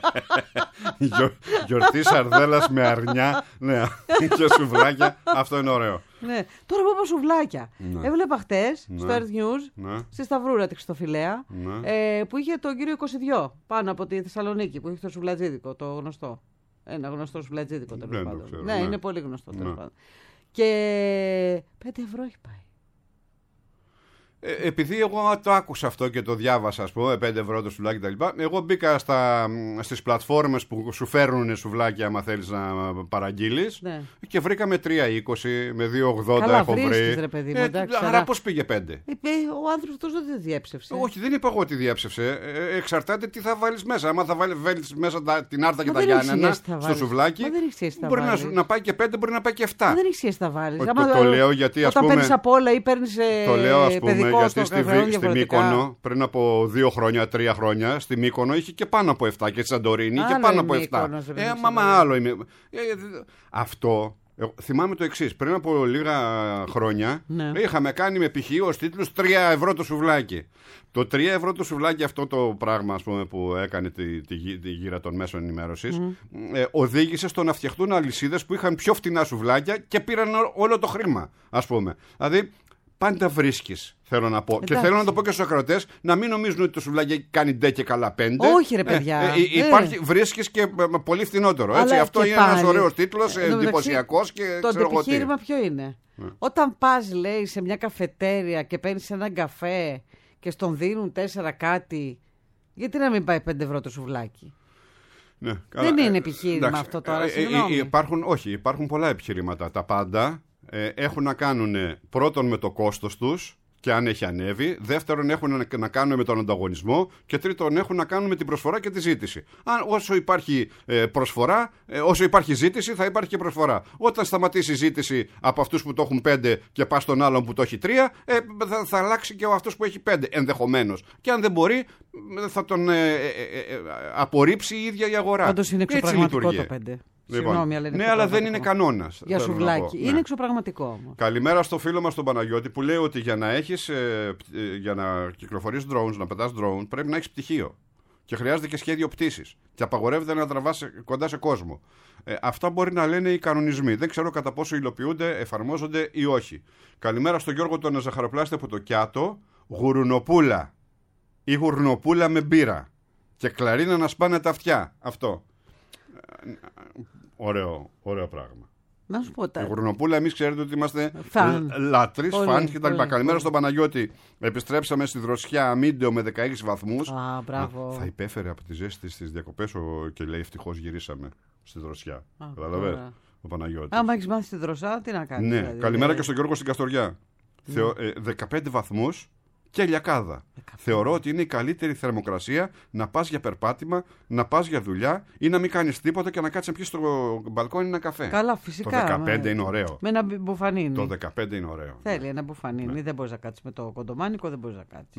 Γιορ, γιορτή σαρδέλας με αρνιά. Ναι, και σουβλάκια. Αυτό είναι ωραίο. Ναι. Τώρα που είπα σουβλάκια. Ναι. Έβλεπα χτες ναι. στο EarthNews, ναι. στη Σταυρούρα τη Χριστοφιλέα, ναι. ε, που είχε τον κύριο είκοσι δύο πάνω από τη Θεσσαλονίκη, που είχε το σουβλατζίδικο, το γνωστό. Ένα γνωστό σουβλατζίδικο τέλος πάντων. Ξέρω, ναι, ναι, είναι πολύ γνωστό τέλος πάντων. Και πέντε ευρώ έχει πάει. Ε, επειδή εγώ το άκουσα αυτό και το διάβασα, ας πούμε, πέντε ευρώ το σουβλάκι κτλ. Εγώ μπήκα στα, στις πλατφόρμες που σου φέρνουν σουβλάκια άμα θέλεις να παραγγείλεις, ναι. Και βρήκαμε τρία είκοσι με δύο ογδόντα έχω βρει. Ρε παιδί μου, εντάξει, ε, άρα πώς πήγε πέντε. Ε, ο άνθρωπος αυτός δεν διέψευσε. Όχι, δεν είπα εγώ ότι διέψευσε. Ε, εξαρτάται τι θα βάλεις μέσα. Άμα θα βάλεις μέσα τα, την άρτα και Μα τα Γιάννενα στο σουβλάκι, μπορεί να, να πάει και πέντε, μπορεί να πάει και εφτά. Δεν έχεις τα βάλεις. Το, το λέω γιατί, ας πούμε, όταν παίρνεις απ' όλα ή παίρνεις παιδικό. Γιατί στη, στη Μύκονο πριν από δύο χρόνια, τρία χρόνια, στη Μύκονο είχε και πάνω από εφτά, και στη Σαντορίνη είχε πάνω από εφτά. Ε, μα, μα άλλο είναι. Ε, αυτό, ε, θυμάμαι το εξής. Πριν από λίγα χρόνια, ναι. είχαμε κάνει με π.χ. ως τίτλους τρία ευρώ το σουβλάκι. Το τρία ευρώ το σουβλάκι, αυτό το πράγμα, ας πούμε, που έκανε τη, τη, τη γύρα των μέσων ενημέρωσης, mm. ε, οδήγησε στο να φτιαχτούν αλυσίδες που είχαν πιο φτηνά σουβλάκια και πήραν όλο το χρήμα, ας πούμε. Δηλαδή, πάντα βρίσκεις, θέλω να πω. Εντάξει. Και θέλω να το πω και στους ακροατές, να μην νομίζουν ότι το σουβλάκι κάνει ντε και καλά πέντε. Όχι, ρε παιδιά. Ε, ε, υπάρχει, ε. Βρίσκεις και ε, πολύ φθηνότερο. Έτσι. Αυτό είναι πάλι ένας ωραίος τίτλος, εντυπωσιακός και το ξέρω εγώ τι. Το επιχείρημα ποιο είναι. Ε. Όταν πας, λέει, σε μια καφετέρια και παίρνεις έναν καφέ και στον δίνουν τέσσερα κάτι, γιατί να μην πάει πέντε ευρώ το σουβλάκι. Ναι, δεν είναι επιχείρημα εντάξει, αυτό τώρα. Ε, ε, υπάρχουν, όχι, υπάρχουν πολλά επιχειρήματα. Τα πάντα. Ε, έχουν να κάνουν πρώτον με το κόστος τους και αν έχει ανέβει, δεύτερον έχουν να κάνουν με τον ανταγωνισμό και τρίτον έχουν να κάνουν με την προσφορά και τη ζήτηση. Αν, όσο υπάρχει ε, προσφορά, ε, όσο υπάρχει ζήτηση θα υπάρχει και προσφορά. Όταν σταματήσει η ζήτηση από αυτούς που το έχουν πέντε και πας στον άλλον που το έχει τρία, ε, θα, θα αλλάξει και ο αυτός που έχει πέντε ενδεχομένως. Και αν δεν μπορεί θα τον ε, ε, ε, ε, απορρίψει η ίδια η αγορά. Πάντως είναι εξωπραγματικό το πέντε. Λοιπόν, Συγγνώμη, αλλά είναι ναι, αλλά δεν είναι κανόνας. Για σουβλάκι. Είναι ναι. εξωπραγματικό όμως. Καλημέρα στο φίλο μας τον Παναγιώτη που λέει ότι για να, έχεις, ε, ε, για να κυκλοφορείς drones, να πετάς drone, πρέπει να έχεις πτυχίο. Και χρειάζεται και σχέδιο πτήσης. Και απαγορεύεται να τραβάς κοντά σε κόσμο. Ε, αυτά μπορεί να λένε οι κανονισμοί. Δεν ξέρω κατά πόσο υλοποιούνται, εφαρμόζονται ή όχι. Καλημέρα στον Γιώργο τον Ζαχαροπλάστη από το Κιάτο. Γουρουνοπούλα. Ή γουρνοπούλα με μπύρα. Και κλαρίνα να σπάνε τα αυτιά. Αυτό. Ωραίο, ωραίο πράγμα. Να σου πω τα... Η Γουρνοπούλα, εμείς ξέρετε ότι είμαστε λάτρεις, φαν κτλ. Καλημέρα στον Παναγιώτη. Επιστρέψαμε στη Δροσιά αμίντεο με δεκαέξι βαθμούς. Α, μπράβο. Α, θα υπέφερε από τη ζέστη στις διακοπές και λέει ευτυχώς γυρίσαμε στη Δροσιά. Καταλαβαίνετε. Ο Παναγιώτης. Άμα έχεις μάθει στη Δροσιά, τι να κάνεις. Ναι, δηλαδή, καλημέρα δηλαδή. Και στον Γιώργο στην Καστοριά. Ναι. Θεω, ε, δεκαπέντε βαθμούς. Και λιακάδα. δεκαπέντε. Θεωρώ ότι είναι η καλύτερη θερμοκρασία να πας για περπάτημα, να πας για δουλειά ή να μην κάνεις τίποτα και να κάτσεις να πιεις στο μπαλκόνι ένα καφέ. Καλά, φυσικά. Το δεκαπέντε με... είναι ωραίο. Με ένα μπουφανίνι. Το δεκαπέντε είναι ωραίο. Θέλει ένα μπουφανίνι. Ναι. Δεν μπορείς να κάτσεις με το κοντομάνικο, δεν μπορείς να κάτσεις. Ναι.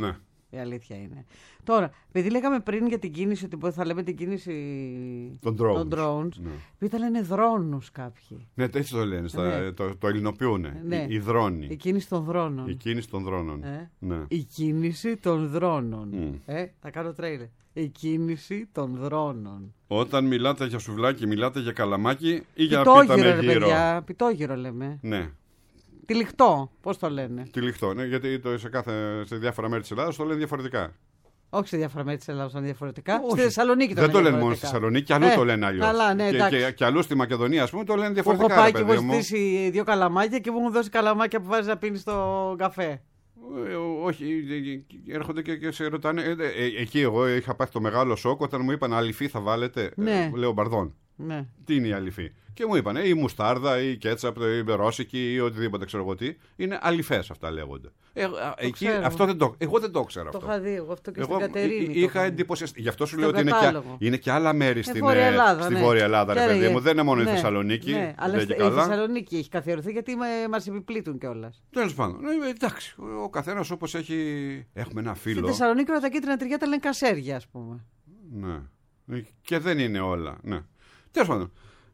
Η αλήθεια είναι. Τώρα, επειδή λέγαμε πριν για την κίνηση, ότι θα λέμε την κίνηση των drones. Των drones Ναι. επειδή τα λένε δρόνους κάποιοι. Ναι, έτσι το λένε, στα, Ναι. το, το ελληνοποιούνε. Ναι. Οι, οι δρόνοι. Η κίνηση των δρόνων. Η κίνηση των δρόνων. Ε. Ναι. Η κίνηση των δρόνων. Mm. Ε, θα κάνω τρέιλερ. Η κίνηση των δρόνων. Όταν μιλάτε για σουβλάκι, μιλάτε για καλαμάκι ή για Πιτόγυρο, πίτα με ρε γύρο. παιδιά. Πιτόγυρο λέμε. Ναι, Τυλιχτό, πώς το λένε. τυλιχτό. Ναι, γιατί το, σε, κάθε, σε διάφορα μέρη της Ελλάδας το λένε διαφορετικά. Όχι σε διάφορα μέρη της Ελλάδας, ήταν διαφορετικά. Όχι. Στη Θεσσαλονίκη το Δεν το λένε λένε μόνο στη διαφορετικά. Θεσσαλονίκη, και αλλού Ε, το λένε αλλιώς. καλά, ναι, και, εντάξει. και, και αλλού στη Μακεδονία, ας πούμε, το λένε Που διαφορετικά. έχω πάει ρε και παιδί μου μου. ζητήσει δύο καλαμάκια και μου έχουν δώσει καλαμάκια που βάζει να πίνει στο καφέ. Ε, όχι, ε, ε, έρχονται και, και σε ρωτάνε. Ε, ε, ε, εκεί εγώ είχα πάθει το μεγάλο σοκ όταν μου είπαν αληφή θα βάλετε. Ναι. Ε, λέω μπαρδόν. Ναι. Τι είναι η αληφή. Και μου είπαν η μουστάρδα ή η κέτσαπ ή η ρώσικη ή οτιδήποτε ξέρω εγώ τι. Είναι αληφές αυτά λέγονται. Ε, α, εκεί, ξέρω. αυτό δεν το, εγώ δεν το ξέρω Το αυτό. είχα δει εγώ αυτό και Εγώ στην Κατερίνη. εί- το είχα είχα δει. εντυπωσιαστεί. Γι' αυτό σου Στον λέω ότι είναι και, κατάλογο. είναι και άλλα μέρη στην, Βόρεια ε, Ελλάδα, στη ναι. Βόρεια Ελλάδα, ρε Και παιδί έλεγε- μου. Δεν είναι μόνο η ναι, Θεσσαλονίκη. Ναι, αλλά δεν στη- και η καλά. Θεσσαλονίκη έχει καθιερωθεί γιατί μα επιπλήττουν κιόλα. Τέλος πάντων. Ε, εντάξει. Ο καθένα όπως έχει. Έχουμε ένα Στη φίλο. Θεσσαλονίκη όλα τα κίτρινα τυριά τα λένε κασέρια, α πούμε. Ναι. Ε, Και δεν είναι όλα. Ναι. Τέλος πάντων.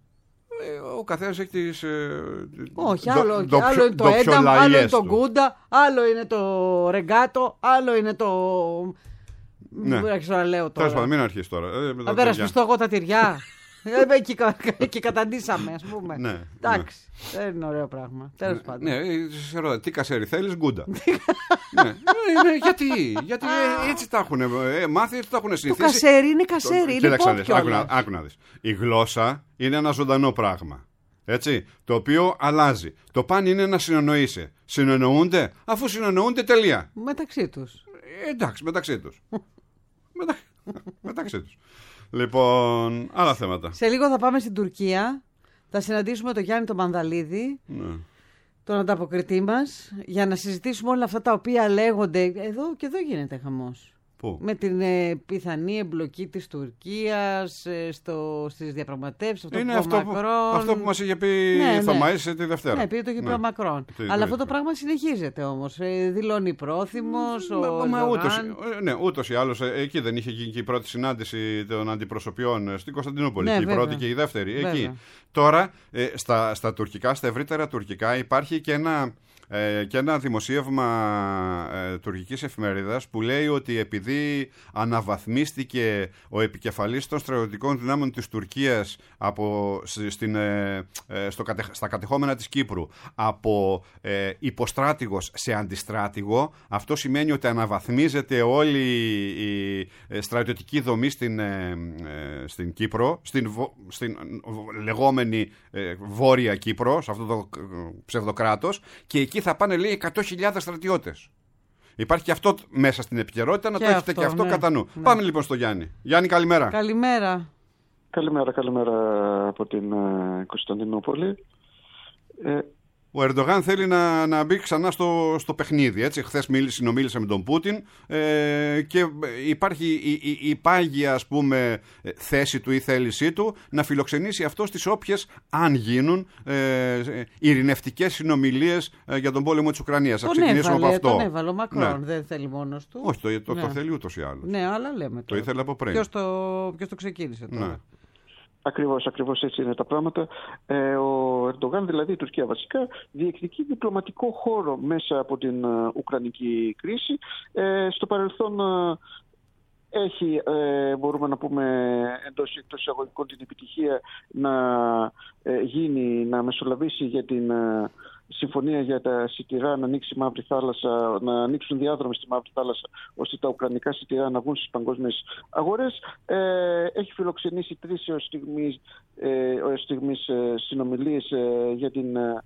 Ε, Ο καθένας έχει τις. ε, Όχι, ντο- άλλο, ντοπιο- άλλο είναι το ένταμ, άλλο είναι ντοπιολαγιές το του. γκούντα, άλλο είναι το ρεγκάτο, άλλο είναι το. Ναι. Δεν ξέρω να λέω Τέλος πάντων, τώρα. μην αρχίσει τώρα. Ε, με τα Θα παιδιά. περασπιστώ εγώ τα τυριά. Ε, εκεί, κα- εκεί καταντήσαμε, α πούμε. Ναι, Εντάξει, δεν είναι ωραίο πράγμα. Τέλο πάντων. Ναι, ε, σε ρωτά, τι κασέρι θέλεις, γκούντα. ναι. ναι, ναι, γιατί, γιατί ε, έτσι τα έχουν ε, μάθει, έτσι τα έχουν Το συνηθίσει. κασέρι είναι κασέρι, είναι Κοίταξε να pop δεις, άκου να- κιόλας. άκου να δεις. Η γλώσσα είναι ένα ζωντανό πράγμα. Έτσι, το οποίο αλλάζει. Το παν είναι να συνεννοείσαι. Συνεννοούνται, αφού συνεννοούνται, τελεία. Μεταξύ τους. Ε, εντάξει, μεταξύ τους. Μετα... μεταξύ τους. Λοιπόν, άλλα θέματα. Σε λίγο θα πάμε στην Τουρκία. Θα συναντήσουμε τον Γιάννη τον Μανδαλίδη, Ναι. τον ανταποκριτή μας, για να συζητήσουμε όλα αυτά τα οποία λέγονται. Εδώ και εδώ γίνεται χαμός. Πού? Με την ε, πιθανή εμπλοκή της Τουρκίας ε, στο, στις διαπραγματεύσεις. Αυτό Είναι που αυτό ο που, Μακρόν... αυτό που μας είχε πει Ναι, θα ναι. μαΐσει τη Δευτέρα. Ναι, επειδή το είχε πει Ναι. ο Μακρόν. Τι- Αλλά τι- αυτό το πράγμα συνεχίζεται όμως. Ε, δηλώνει πρόθυμος, ο Μα, μα ούτως, Ερντογάν. ε, ναι, ούτως ή άλλως ε, εκεί δεν είχε γίνει και η πρώτη συνάντηση των αντιπροσωπιών ε, στην Κωνσταντινούπολη. Ναι, και η βέβαια. πρώτη και η δεύτερη. Βέβαια. Εκεί. Τώρα ε, στα, στα τουρκικά, στα ευρύτερα τουρκικά υπάρχει και ένα, ε, και ένα δημοσίευμα ε, τουρκικής εφημερίδας που λέει ότι επειδή αναβαθμίστηκε ο επικεφαλής των στρατιωτικών δυνάμεων της Τουρκίας από, σ- στην, ε, ε, στο, κατε- στα κατεχόμενα της Κύπρου από ε, υποστράτηγος σε αντιστράτηγο, αυτό σημαίνει ότι αναβαθμίζεται όλη η ε, στρατιωτική δομή στην, ε, ε, στην Κύπρο, στην, βο- στην ε, λεγόμενη ε, Βόρεια Κύπρο, σε αυτό το ε, ψευδοκράτος, και εκεί θα πάνε, λέει, εκατό χιλιάδες στρατιώτες. Υπάρχει και αυτό μέσα στην επικαιρότητα, να Και το έχετε αυτό, και αυτό ναι. κατά νου. Ναι. Πάμε λοιπόν στο Γιάννη. Γιάννη, καλημέρα. Καλημέρα. Καλημέρα, καλημέρα από την ε, Κωνσταντινούπολη. Ε, Ο Ερντογάν θέλει να, να μπει ξανά στο, στο παιχνίδι. Έτσι. Χθες μίλησε, συνομίλησε με τον Πούτιν ε, και υπάρχει η, η, η πάγια, ας πούμε, θέση του ή θέλησή του να φιλοξενήσει αυτό στις όποιες, αν γίνουν, ε, ειρηνευτικές συνομιλίες ε, για τον πόλεμο της Ουκρανίας. Θα Τον ξεκινήσουμε έβαλε, από αυτό. τον έβαλε ο Μακρόν. Ναι. Δεν θέλει μόνος του. Όχι, το, το, Ναι. το θέλει ούτως ή άλλως. Ναι, αλλά λέμε Το τώρα. ήθελε από πριν. Ποιος το, ποιος το ξεκίνησε τώρα. Ναι. Ακριβώς, ακριβώς έτσι είναι τα πράγματα. Ε, ο Ερντογάν, δηλαδή η Τουρκία βασικά, διεκδικεί διπλωματικό χώρο μέσα από την ε, Ουκρανική κρίση. Ε, στο παρελθόν ε, έχει, ε, μπορούμε να πούμε, εντός εκτός εισαγωγικών την επιτυχία να ε, γίνει, να μεσολαβήσει για την ε, συμφωνία για τα σιτηρά, να ανοίξει η Μαύρη Θάλασσα, να ανοίξουν διάδρομοι στη Μαύρη Θάλασσα, ώστε τα ουκρανικά σιτηρά να βγουν στις παγκόσμιες αγορές. Ε, έχει φιλοξενήσει τρεις έως στιγμής, ε, έως στιγμής ε, συνομιλίες ε, για την ε,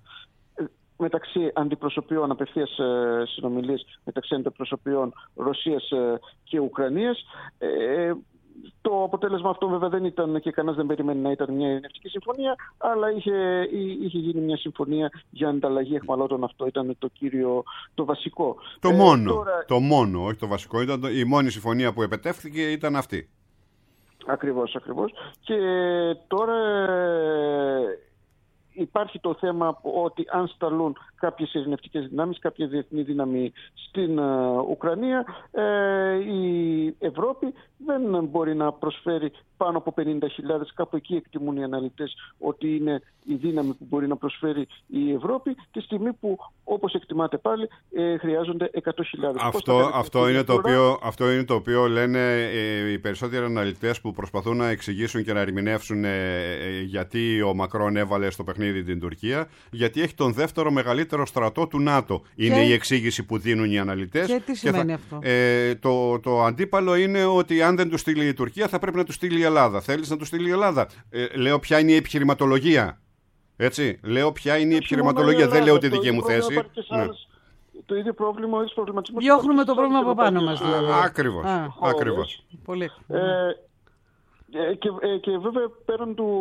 μεταξύ αντιπροσωπιών, απευθείας ε, συνομιλίες μεταξύ αντιπροσωπιών Ρωσίας ε, και Ουκρανίας. Ε, Το αποτέλεσμα αυτό βέβαια δεν ήταν και κανένας δεν περιμένει να ήταν μια ειρηνευτική συμφωνία, αλλά είχε, είχε γίνει μια συμφωνία για ανταλλαγή εχμαλώτων. Αυτό ήταν το κύριο, το βασικό. Το Ε, μόνο, τώρα... το μόνο, όχι το βασικό, ήταν το, η μόνη συμφωνία που επετεύχθηκε ήταν αυτή. Ακριβώς, ακριβώς. Και τώρα ε, υπάρχει το θέμα ότι αν σταλούν κάποιες ειρηνευτικές δυνάμεις, κάποια διεθνή δύναμη στην ε, Ουκρανία, ε, η Ευρώπη δεν μπορεί να προσφέρει πάνω από πενήντα χιλιάδες, κάπου εκεί εκτιμούν οι αναλυτές ότι είναι η δύναμη που μπορεί να προσφέρει η Ευρώπη, τη στιγμή που, όπως εκτιμάται πάλι, ε, χρειάζονται εκατό χιλιάδες. Αυτό, αυτό, είναι το οποίο, αυτό είναι το οποίο λένε ε, οι περισσότεροι αναλυτές που προσπαθούν να εξηγήσουν και να ερμηνεύσουν ε, ε, γιατί ο Μακρόν έβαλε στο παιχνίδι την Τουρκία, γιατί έχει τον δεύτερο μεγαλύτερο στρατό του ΝΑΤΟ. Είναι και... η εξήγηση που δίνουν οι αναλυτές. Και τι σημαίνει και θα, αυτό? Ε, το, το αντίπαλο είναι ότι αν δεν του στείλει η Τουρκία θα πρέπει να του στείλει η Ελλάδα. Θέλεις να του στείλει η Ελλάδα? Ε, λέω ποια είναι η επιχειρηματολογία. Έτσι, λέω ποια είναι η επιχειρηματολογία. Δεν λέω τη δική μου θέση. Ναι. Το ίδιο πρόβλημα, ο ίδιος προβληματισμός. Διώχνουμε το πρόβλημα από πάνω μας, δηλαδή. Ακριβώς. Ακριβώς. Πολύ. Ε, και, ε, και βέβαια πέραν του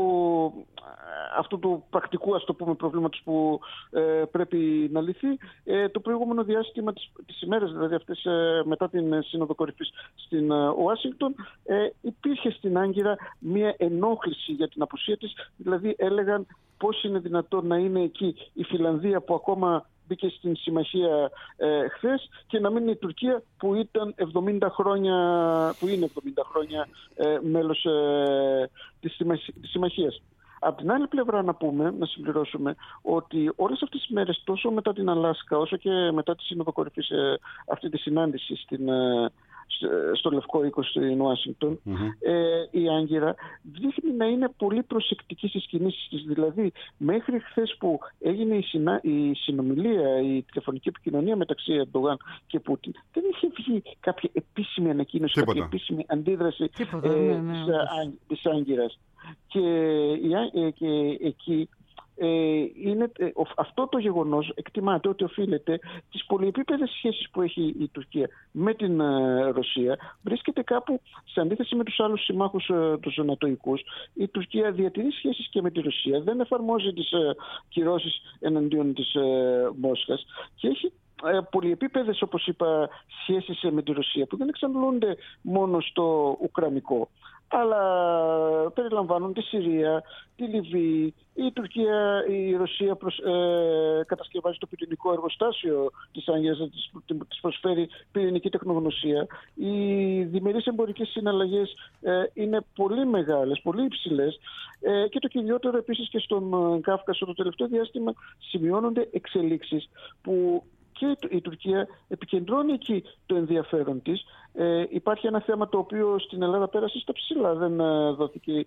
αυτού του πρακτικού, ας το πούμε, προβλήματος που ε, πρέπει να λυθεί, ε, το προηγούμενο διάστημα, τις, τις ημέρες δηλαδή αυτές ε, μετά την Σύνοδο Κορυφής στην ε, Ουάσιγκτον, ε, υπήρχε στην Άγκυρα μια ενόχληση για την απουσία της, δηλαδή έλεγαν πώς είναι δυνατόν να είναι εκεί η Φιλανδία που ακόμα μπήκε στην συμμαχία ε, χθες και να μην είναι η Τουρκία που ήταν εβδομήντα χρόνια, που είναι εβδομήντα χρόνια ε, μέλος ε, της, συμμαχ, της συμμαχίας. Από την άλλη πλευρά να πούμε, να συμπληρώσουμε, ότι όλες αυτές τις μέρες, τόσο μετά την Αλάσκα όσο και μετά τη Σύνοδο Κορυφής, ε, αυτή τη συνάντηση στην, ε, στο Λευκό Οίκο στην Ουάσιγκτον, mm-hmm. ε, η Άγκυρα δείχνει να είναι πολύ προσεκτική στις κινήσεις της. Δηλαδή, μέχρι χθες που έγινε η, συνα... η συνομιλία, η τηλεφωνική επικοινωνία μεταξύ Ερντογάν και Πούτιν, δεν είχε βγει κάποια επίσημη ανακοίνωση, Τίποτα. κάποια επίσημη αντίδραση Τίποτα, ε, ναι, ναι, της, ναι. της Άγκυρας. Και, και εκεί ε, είναι, ε, αυτό το γεγονός εκτιμάται ότι οφείλεται τις πολυεπίπεδες σχέσεις που έχει η Τουρκία με την ε, Ρωσία. Βρίσκεται κάπου σε αντίθεση με τους άλλους συμμάχους ε, τους νατοικούς. Η Τουρκία διατηρεί σχέσεις και με τη Ρωσία, δεν εφαρμόζει τις ε, κυρώσεις εναντίον της ε, Μόσχας και έχει ε, πολυεπίπεδες, όπως είπα, σχέσεις ε, με τη Ρωσία που δεν εξαντλούνται μόνο στο ουκρανικό, αλλά περιλαμβάνουν τη Συρία, τη Λιβύη. Η Τουρκία, η Ρωσία προσ, ε, κατασκευάζει το πυρηνικό εργοστάσιο της Άγκυρας, της, της προσφέρει πυρηνική τεχνογνωσία. Οι διμερείς εμπορικές συναλλαγές ε, είναι πολύ μεγάλες, πολύ υψηλές ε, και το κυριότερο επίσης και στον Κάφκασο το τελευταίο διάστημα σημειώνονται εξελίξεις που και η Τουρκία επικεντρώνει εκεί το ενδιαφέρον της. Ε, υπάρχει ένα θέμα το οποίο στην Ελλάδα πέρασε στα ψηλά, δεν ε, δόθηκε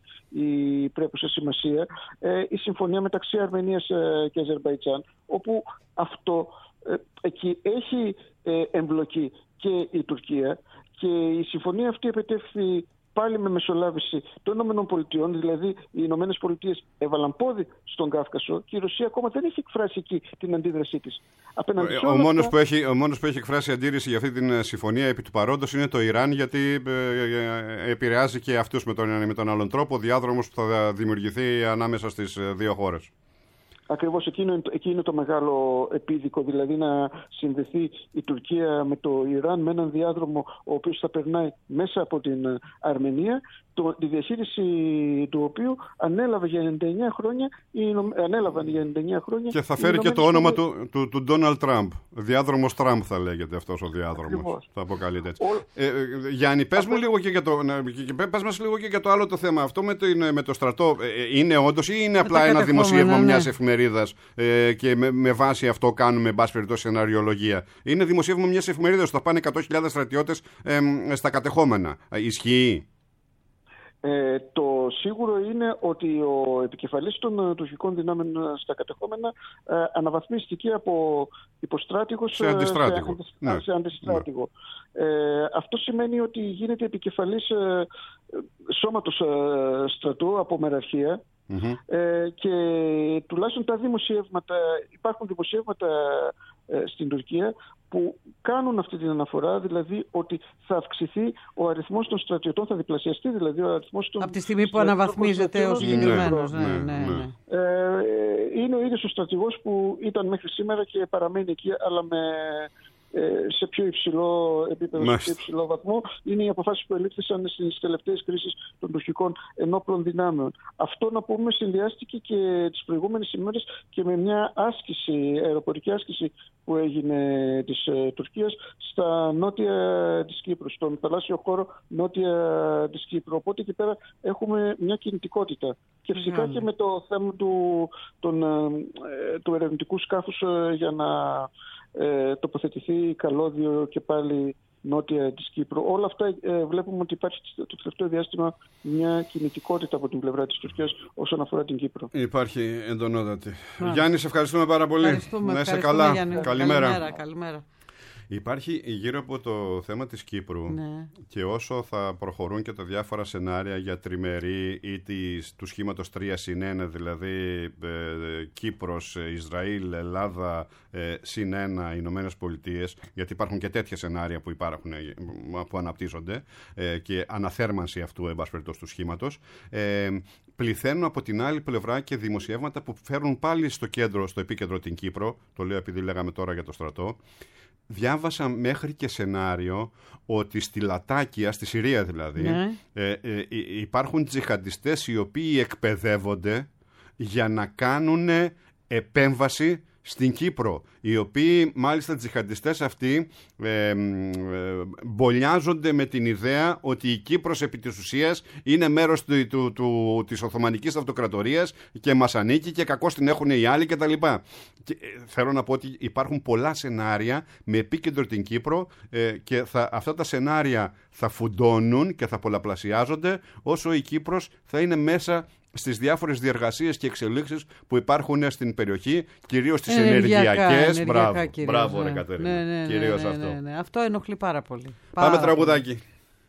η πρέπουσα σημασία. Ε, η συμφωνία μεταξύ Αρμενίας ε, και Αζερμπαϊτζάν, όπου αυτό ε, εκεί έχει ε, εμπλοκή και η Τουρκία και η συμφωνία αυτή επετεύχθη πάλι με μεσολάβηση των ΗΠΑ, δηλαδή οι Ηνωμένες Πολιτείες έβαλαν πόδι στον Κάφκασο και η Ρωσία ακόμα δεν έχει εκφράσει εκεί την αντίδρασή της. Ο, ο, μόνος αυτά... που έχει, ο μόνος που έχει εκφράσει αντίρρηση για αυτή την συμφωνία επί του παρόντος είναι το Ιράν, γιατί ε, ε, επηρεάζει και αυτούς με τον, με τον άλλον τρόπο ο διάδρομος που θα δημιουργηθεί ανάμεσα στις δύο χώρες. Ακριβώς εκείνο, εκείνο είναι το μεγάλο επίδικο, δηλαδή να συνδεθεί η Τουρκία με το Ιράν με έναν διάδρομο ο οποίος θα περνάει μέσα από την Αρμενία, το, τη διαχείριση του οποίου ανέλαβε για ενενήντα εννέα χρόνια, ανέλαβαν για ενενήντα εννέα χρόνια. Και θα φέρει και το όνομα του, του, του Ντόναλντ Τραμπ. Διάδρομος Τραμπ θα λέγεται αυτός ο διάδρομος. Ακριβώς. Θα αποκαλείται έτσι. Ο... Ε, Γιάννη, πες, μου λίγο και για το, πες μας λίγο και για το άλλο το θέμα. Αυτό με το, με το στρατό ε, είναι όντως ή είναι απλά ένα δημοσίευμα ναι. μιας εφημερίδας ε, και με, με βάση αυτό κάνουμε εν πάση περιπτώσει σεναριολογία? Είναι δημοσίευμα μιας εφημερίδας, θα πάνε εκατό χιλιάδες στρατιώτες ε, στα κατεχόμενα. Ισχύει? Ε, το σίγουρο είναι ότι ο επικεφαλής των τουρκικών δυνάμεων στα κατεχόμενα ε, αναβαθμίστηκε από υποστράτηγος σε αντιστράτηγο. Σε, ναι. σε αντιστράτηγο. Ναι. Ε, αυτό σημαίνει ότι γίνεται επικεφαλής ε, σώματος ε, στρατού από μεραρχία. Mm-hmm. Ε, και τουλάχιστον τα δημοσιεύματα, υπάρχουν δημοσιεύματα ε, στην Τουρκία που κάνουν αυτή την αναφορά, δηλαδή ότι θα αυξηθεί ο αριθμός των στρατιωτών, θα διπλασιαστεί δηλαδή ο αριθμός των... Από τη στιγμή που αναβαθμίζεται ως γεννημένος. Ναι, ναι, ναι, ναι. ε, είναι ο ίδιος ο στρατηγός που ήταν μέχρι σήμερα και παραμένει εκεί, αλλά με σε πιο υψηλό επίπεδο, σε πιο υψηλό βαθμό, είναι οι αποφάσεις που ελήφθησαν στις τελευταίες κρίσεις των τουρκικών ενόπλων δυνάμεων. Αυτό, να πούμε, συνδυάστηκε και τις προηγούμενες ημέρες και με μια άσκηση, αεροπορική άσκηση που έγινε της ε, Τουρκίας στα νότια της Κύπρου, στον θαλάσσιο χώρο νότια της Κύπρου. Οπότε εκεί πέρα έχουμε μια κινητικότητα. Και φυσικά mm. και με το θέμα του, τον, ε, του ερευνητικού σκάφους ε, για να ε, τοποθετηθεί καλώδιο και πάλι νότια της Κύπρου. Όλα αυτά ε, βλέπουμε ότι υπάρχει το τελευταίο διάστημα μια κινητικότητα από την πλευρά της Τουρκίας όσον αφορά την Κύπρο. Υπάρχει εντονότατη. Γιάννη, σε ευχαριστούμε πάρα πολύ. Ευχαριστούμε, να είσαι ευχαριστούμε, καλά. Γιάννη. Καλημέρα. Καλημέρα, καλημέρα. Υπάρχει γύρω από το θέμα της Κύπρου, ναι. και όσο θα προχωρούν και τα διάφορα σενάρια για τριμερή ή της, του σχήματος τρία συν ένα, δηλαδή ε, Κύπρος, Ισραήλ, Ελλάδα ε, συν ένα, Ηνωμένες Πολιτείες, γιατί υπάρχουν και τέτοια σενάρια που, υπάρχουν, που αναπτύσσονται ε, και αναθέρμανση αυτού, εν πάση περιπτώσει, του σχήματος, ε, πληθαίνουν από την άλλη πλευρά και δημοσιεύματα που φέρνουν πάλι στο κέντρο, στο επίκεντρο την Κύπρο. Το λέω επειδή λέγαμε τώρα για το στρατό. Διάβασα μέχρι και σενάριο ότι στη Λατάκια, στη Συρία δηλαδή, ναι. ε, ε, υπάρχουν τζιχαντιστές οι οποίοι εκπαιδεύονται για να κάνουν επέμβαση στην Κύπρο, οι οποίοι μάλιστα τζιχαντιστές αυτοί ε, ε, μπολιάζονται με την ιδέα ότι η Κύπρος επί της ουσίας είναι μέρος του, του, του, της Οθωμανικής Αυτοκρατορίας και μας ανήκει και κακώς την έχουν οι άλλοι κτλ. Και, ε, θέλω να πω ότι υπάρχουν πολλά σενάρια με επίκεντρο την Κύπρο ε, και θα, αυτά τα σενάρια θα φουντώνουν και θα πολλαπλασιάζονται όσο η Κύπρος θα είναι μέσα στις διάφορες διεργασίες και εξελίξεις που υπάρχουν στην περιοχή, κυρίως στις ενεργειακές. Μπράβο, κυρίως, μπράβο ναι. ρε Κατερίνα. Ναι, ναι, κυρίως ναι, ναι, αυτό. ναι, ναι. Αυτό ενοχλεί πάρα πολύ. Πάμε πάρα τραγουδάκι. Πολύ.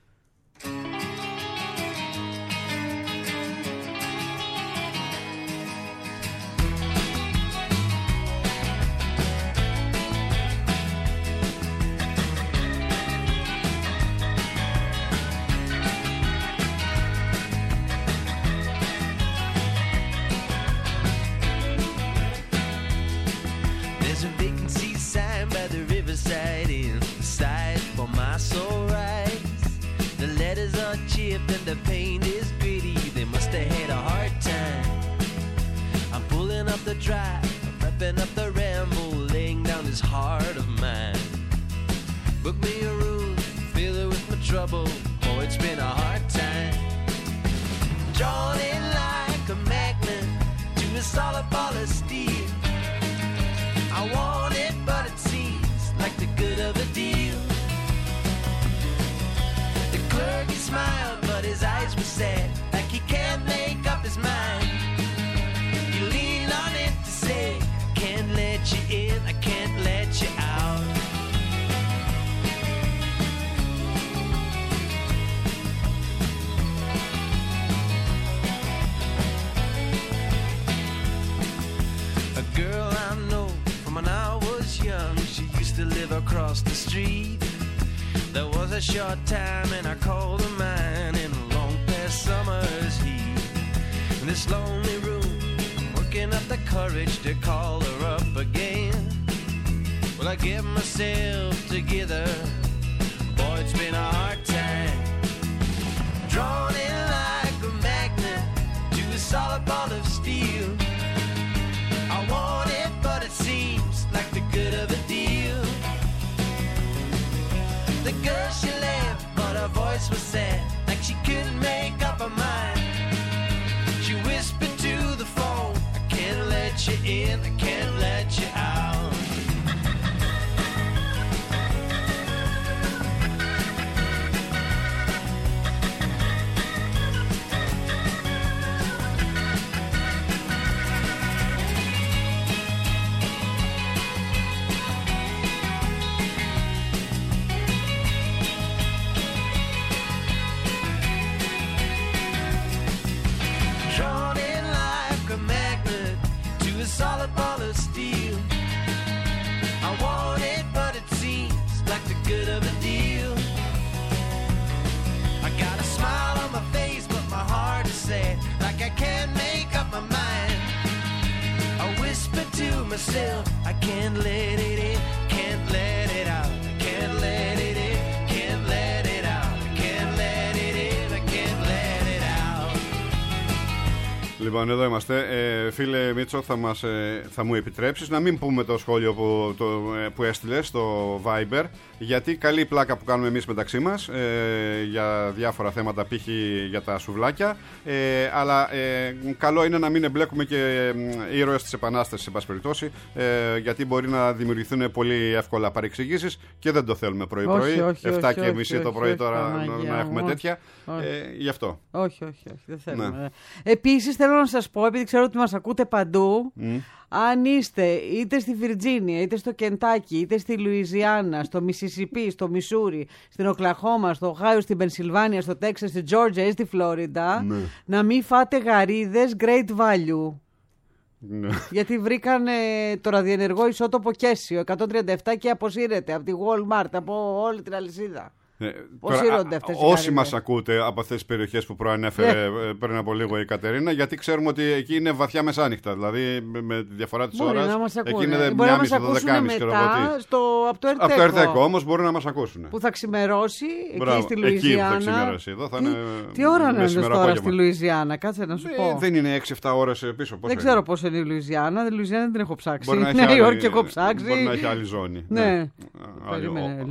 The paint is gritty, they must have had a hard time. I'm pulling up the drive, prepping up the ramble, laying down this heart of mine. Book me a room, fill it with my trouble, oh it's been a hard time. Drawn in like a magnet to a solid ball of steel. I want it but it seems like the good of a deal. The clerk he smiled, his eyes were sad, like he can't make up his mind. You lean on it to say, I can't let you in, I can't let you out. A girl I know from when I was young, she used to live across the street. There was a short time and I called her mine in a long past summer's heat. In this lonely room, I'm working up the courage to call her up again. Well, I get myself together, boy, it's been a hard time. Drawn in like a magnet to a solid ball of steel. I want it, but it seems like the good of a deal. The girl, she laughed, but her voice was sad, like she couldn't make up her mind. She whispered to the phone, I can't let you in, I can't let you out. Solid ball of steel. I want it, but it seems like the good of a deal. I got a smile on my face, but my heart is sad, like I can't make up my mind. I whisper to myself, I can't let it in, can't let it out. Λοιπόν, εδώ είμαστε. Ε, φίλε Μίτσο, θα, μας, ε, θα μου επιτρέψεις να μην πούμε το σχόλιο που, το, ε, που έστειλες στο Viber, γιατί καλή πλάκα που κάνουμε εμείς μεταξύ μας ε, για διάφορα θέματα, π.χ. για τα σουβλάκια, ε, αλλά ε, καλό είναι να μην εμπλέκουμε και ε, ήρωες της Επανάστασης, σε πάση περιπτώσει, ε, γιατί μπορεί να δημιουργηθούν πολύ εύκολα παρεξηγήσεις και δεν το θέλουμε πρωί-πρωί. εφτά και μισή το πρωί τώρα όχι, να έχουμε όχι, τέτοια. Όχι. Ε, γι' αυτό. Όχι, όχι, όχι, δεν θέλουμε. Ναι. Επίσης θέλω να σας πω, επειδή ξέρω ότι μας ακούτε παντού, mm. αν είστε είτε στη Βιρτζίνια, είτε στο Κεντάκι, είτε στη Λουιζιάννα, στο Μισισιπί, στο Μισούρι, στην Οκλαχώμα, στο Οχάιο, στην Πενσιλβάνια, στο Τέξας, στη Τζόρτζια ή στη Φλόριντα, mm. να μην φάτε γαρίδες great value. Ναι. Γιατί βρήκαν ε, το ραδιενεργό ισότοπο Κέσιο εκατόν τριάντα επτά και αποσύρεται από τη Walmart, από όλη την αλυσίδα. Ναι, τώρα, όσοι μας ακούτε από αυτές τις περιοχές που προανέφερε yeah. πριν από λίγο η Κατερίνα, γιατί ξέρουμε ότι εκεί είναι βαθιά μεσάνυχτα. Δηλαδή με τη διαφορά της ώρας, εκεί είναι μία μισή με δεκάμιση στο, από το Ερτέκο. Από το Ερτέκο όμως μπορούν να μας ακούσουν. Που θα ξημερώσει Μπράβο, εκεί στη Λουιζιάννα. Εκεί που θα ξημερώσει. Εδώ θα τι, είναι τι ώρα να είναι τώρα στη Λουιζιάννα, κάτσε να σου ε, πω. Δεν είναι έξι εφτά ώρες πίσω. Δεν ξέρω πόσο είναι η Λουιζιάννα. Τη Λουιζιάννα δεν την έχω ψάξει. Νέα Υόρκη έχω ψάξει. Μπορεί να έχει άλλη ζώνη. Ναι. Περίμενε.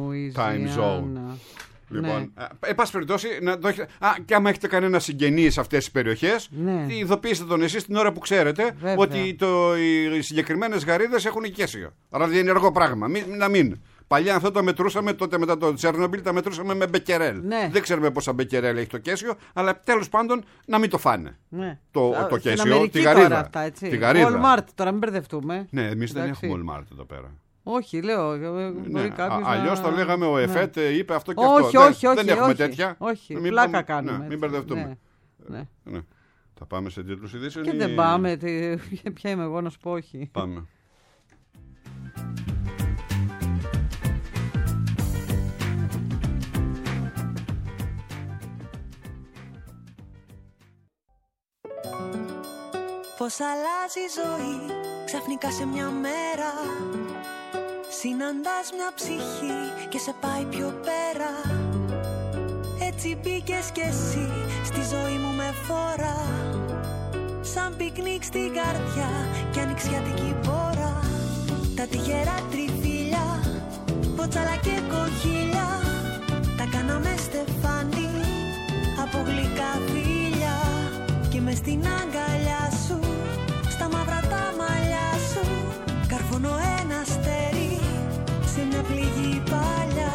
Λουιζιάννα. Λοιπόν, ναι. εν πάση περιπτώσει, να το έχετε... Α, και άμα έχετε κανένα συγγενή σε αυτές τις περιοχές, ναι. ειδοποιήστε τον εσείς την ώρα που ξέρετε βέβαια. Ότι το, οι συγκεκριμένες γαρίδες έχουν Κέσιο. Ραδιενεργό πράγμα. Μην, να μην. Παλιά αυτό το μετρούσαμε, τότε μετά το Τσέρνομπιλ τα μετρούσαμε με μπεκερέλ. Ναι. Δεν ξέρουμε πόσα μπεκερέλ έχει το Κέσιο, αλλά τέλος πάντων να μην το φάνε. Ναι. Το, το Κέσιο, τη γαρίδα. Αυτά, έτσι. Τη γαρίδα. Walmart, τώρα μην μπερδευτούμε. Ναι, εμείς δεν έχουμε Walmart εδώ πέρα. Όχι, λέω. Ναι. Αλλιώς να... το λέγαμε ο ΕΦΕΤ, ναι. είπε αυτό και όχι, αυτό. Όχι, δεν, όχι, δεν έχουμε όχι, τέτοια. Όχι, μην πλάκα πάμε... κάνουμε. Ναι, μην μπερδευτούμε. Ναι. Ναι. Ναι. Θα πάμε σε τίτλους ειδήσεων. Και ή... δεν πάμε. Τι... Ποια είμαι εγώ να σου πω, όχι. Πάμε. Πώς αλλάζει η ζωή ξαφνικά σε μια μέρα. Συναντάς μια ψυχή και σε πάει πιο πέρα. Έτσι μπήκες κι εσύ στη ζωή μου με φορά. Σαν πικνίκ στην καρδιά κι ανοιξιάτικη μπόρα. Τα τυχερά τριφύλια, ποτσάλα και κοχύλια. Τα κάναμε στεφάνι από γλυκά φίλια. Και μες στην αγκαλιά σου, στα μαύρα τα μαλλιά σου, καρφώνω ένα αστέρι σε μια πληγή παλιά.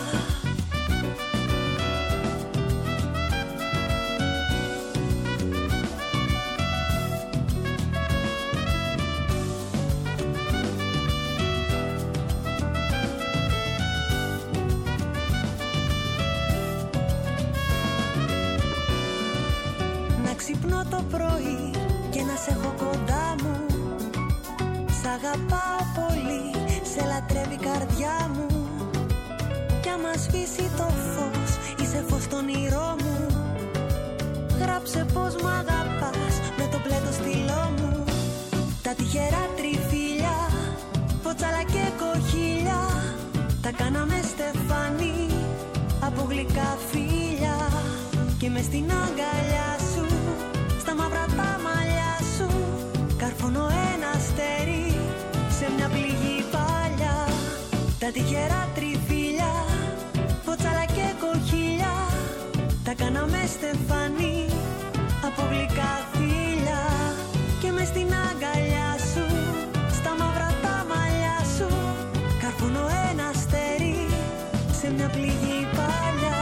Να ξυπνώ το πρωί και να σε έχω κοντά μου. Σ' αγαπάω πολύ, σε λατρεύει η καρδιά μου. Κι άμα σβήσει το φως, είσαι φως στο όνειρό μου. Γράψε πως μ' αγαπάς με το μπλε το στυλό μου. Τα τυχερά τριφύλια, ποτσάλα και κοχύλια. Τα κάναμε στεφάνι από γλυκά φίλια. Και μες στην αγκαλιά σου, στα μαύρα τα μαλλιά σου, καρφώνω ένα αστέρι σε μια πληγή παλιά. Τα τυχερά τριφύλια, ποτσάλα και κοχύλια. Τα κάναμε στεφάνι από γλυκά φίλια. Και μες στην αγκαλιά σου, στα μαύρα τα μαλλιά σου, καρφώνω ένα αστέρι σε μια πληγή παλιά.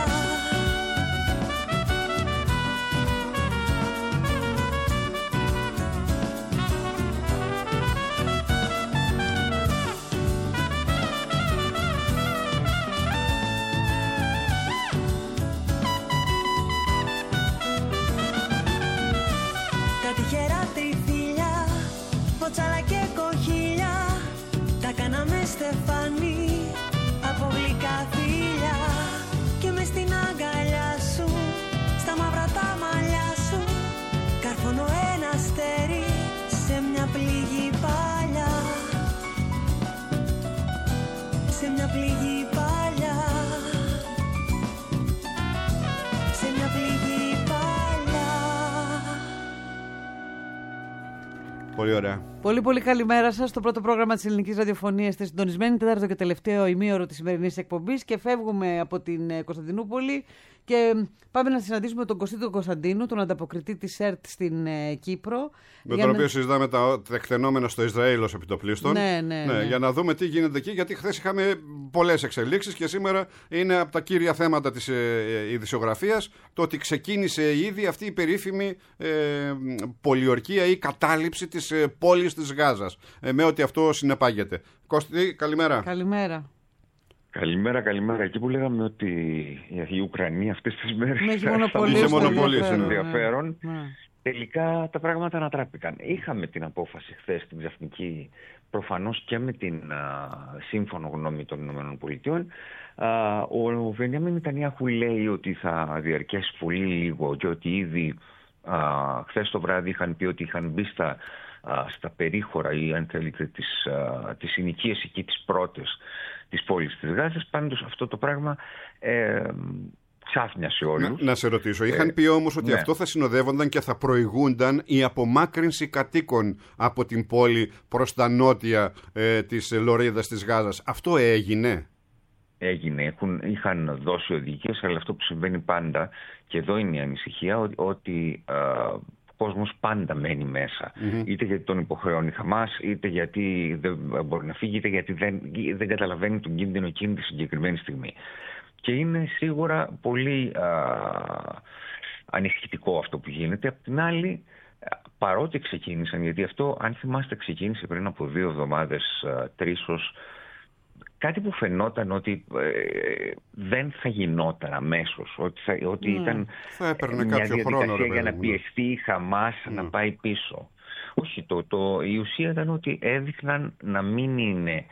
Ποτσάλα και κοχύλια, τα κάναμε στεφάνι από γλυκά φίλια. Και μες στην αγκαλιά σου, στα μαύρα τα μαλλιά σου, καρφώνω ένα αστέρι σε μια πληγή παλιά. Σε μια πληγή παλιά. Σε μια πληγή παλιά. Πολύ ωραία. Πολύ πολύ καλημέρα σας. Το πρώτο πρόγραμμα της Ελληνικής Ραδιοφωνίας στη συντονισμένη τέταρτο και τελευταίο ημίωρο της σημερινής εκπομπής και φεύγουμε από την ε, Κωνσταντινούπολη και πάμε να συναντήσουμε τον Κωστή τον Κωνσταντίνου, τον ανταποκριτή της ΕΡΤ στην ε, Κύπρο. Με τον να... οποίο συζητάμε τα τεκτενόμενα στο Ισραήλ ως επιτοπλίστων. Ναι, ναι, ναι. Για να δούμε τι γίνεται εκεί, γιατί χθες είχαμε πολλές εξελίξεις και σήμερα είναι από τα κύρια θέματα της ε, ειδησιογραφίας το ότι ξεκίνησε ήδη αυτή η περίφημη ε, πολιορκία ή κατάληψη της ε, πόλης της Γάζας. Ε, με ό,τι αυτό συνεπάγεται. Κώστη, καλημέρα. Καλημέρα. Καλημέρα, καλημέρα. Εκεί που λέγαμε ότι η Ουκρανία αυτές τις μέρες θα μονοπολίσει ενδιαφέρον, ναι, ναι. Τελικά τα πράγματα ανατράπηκαν. Είχαμε την απόφαση χθες την ξαφνική, προφανώς και με την α, σύμφωνο γνώμη των ΗΠΑ. Α, ο Βενιάμιν Νετανιάχου λέει ότι θα διαρκέσει πολύ λίγο και ότι ήδη α, χθες το βράδυ είχαν πει ότι είχαν μπει στα, α, στα περίχωρα ή αν θέλετε τις, α, τις συνοικίες εκεί τις πρώτες της πόλης της Γάζας. Πάντως αυτό το πράγμα ε, ξάφνιασε όλους. Να, να σε ρωτήσω, είχαν ε, πει όμως ότι ναι. αυτό θα συνοδεύονταν και θα προηγούνταν η απομάκρυνση κατοίκων από την πόλη προς τα νότια ε, της λωρίδας της Γάζας. Αυτό έγινε? Έγινε, Έχουν, είχαν δώσει οδηγίες, αλλά αυτό που συμβαίνει πάντα, και εδώ είναι η ανησυχία, ότι, ότι ε, ο κόσμος πάντα μένει μέσα. Mm-hmm. Είτε γιατί τον υποχρεώνει η Χαμάς, είτε γιατί δεν μπορεί να φύγει, είτε γιατί δεν, δεν καταλαβαίνει τον κίνδυνο εκείνη τη συγκεκριμένη στιγμή. Και είναι σίγουρα πολύ α, ανησυχητικό αυτό που γίνεται. Απ' την άλλη, παρότι ξεκίνησαν, γιατί αυτό, αν θυμάστε, ξεκίνησε πριν από δύο εβδομάδες, τρεις ως κάτι που φαινόταν ότι ε, δεν θα γινόταν αμέσως, ότι, θα, ότι mm. ήταν θα μια διαδικασία χρόνο, ρε, για να ναι. πιεστεί η Χαμάς mm. να πάει πίσω. Όχι, το, το, η ουσία ήταν ότι έδειχναν να μην είναι...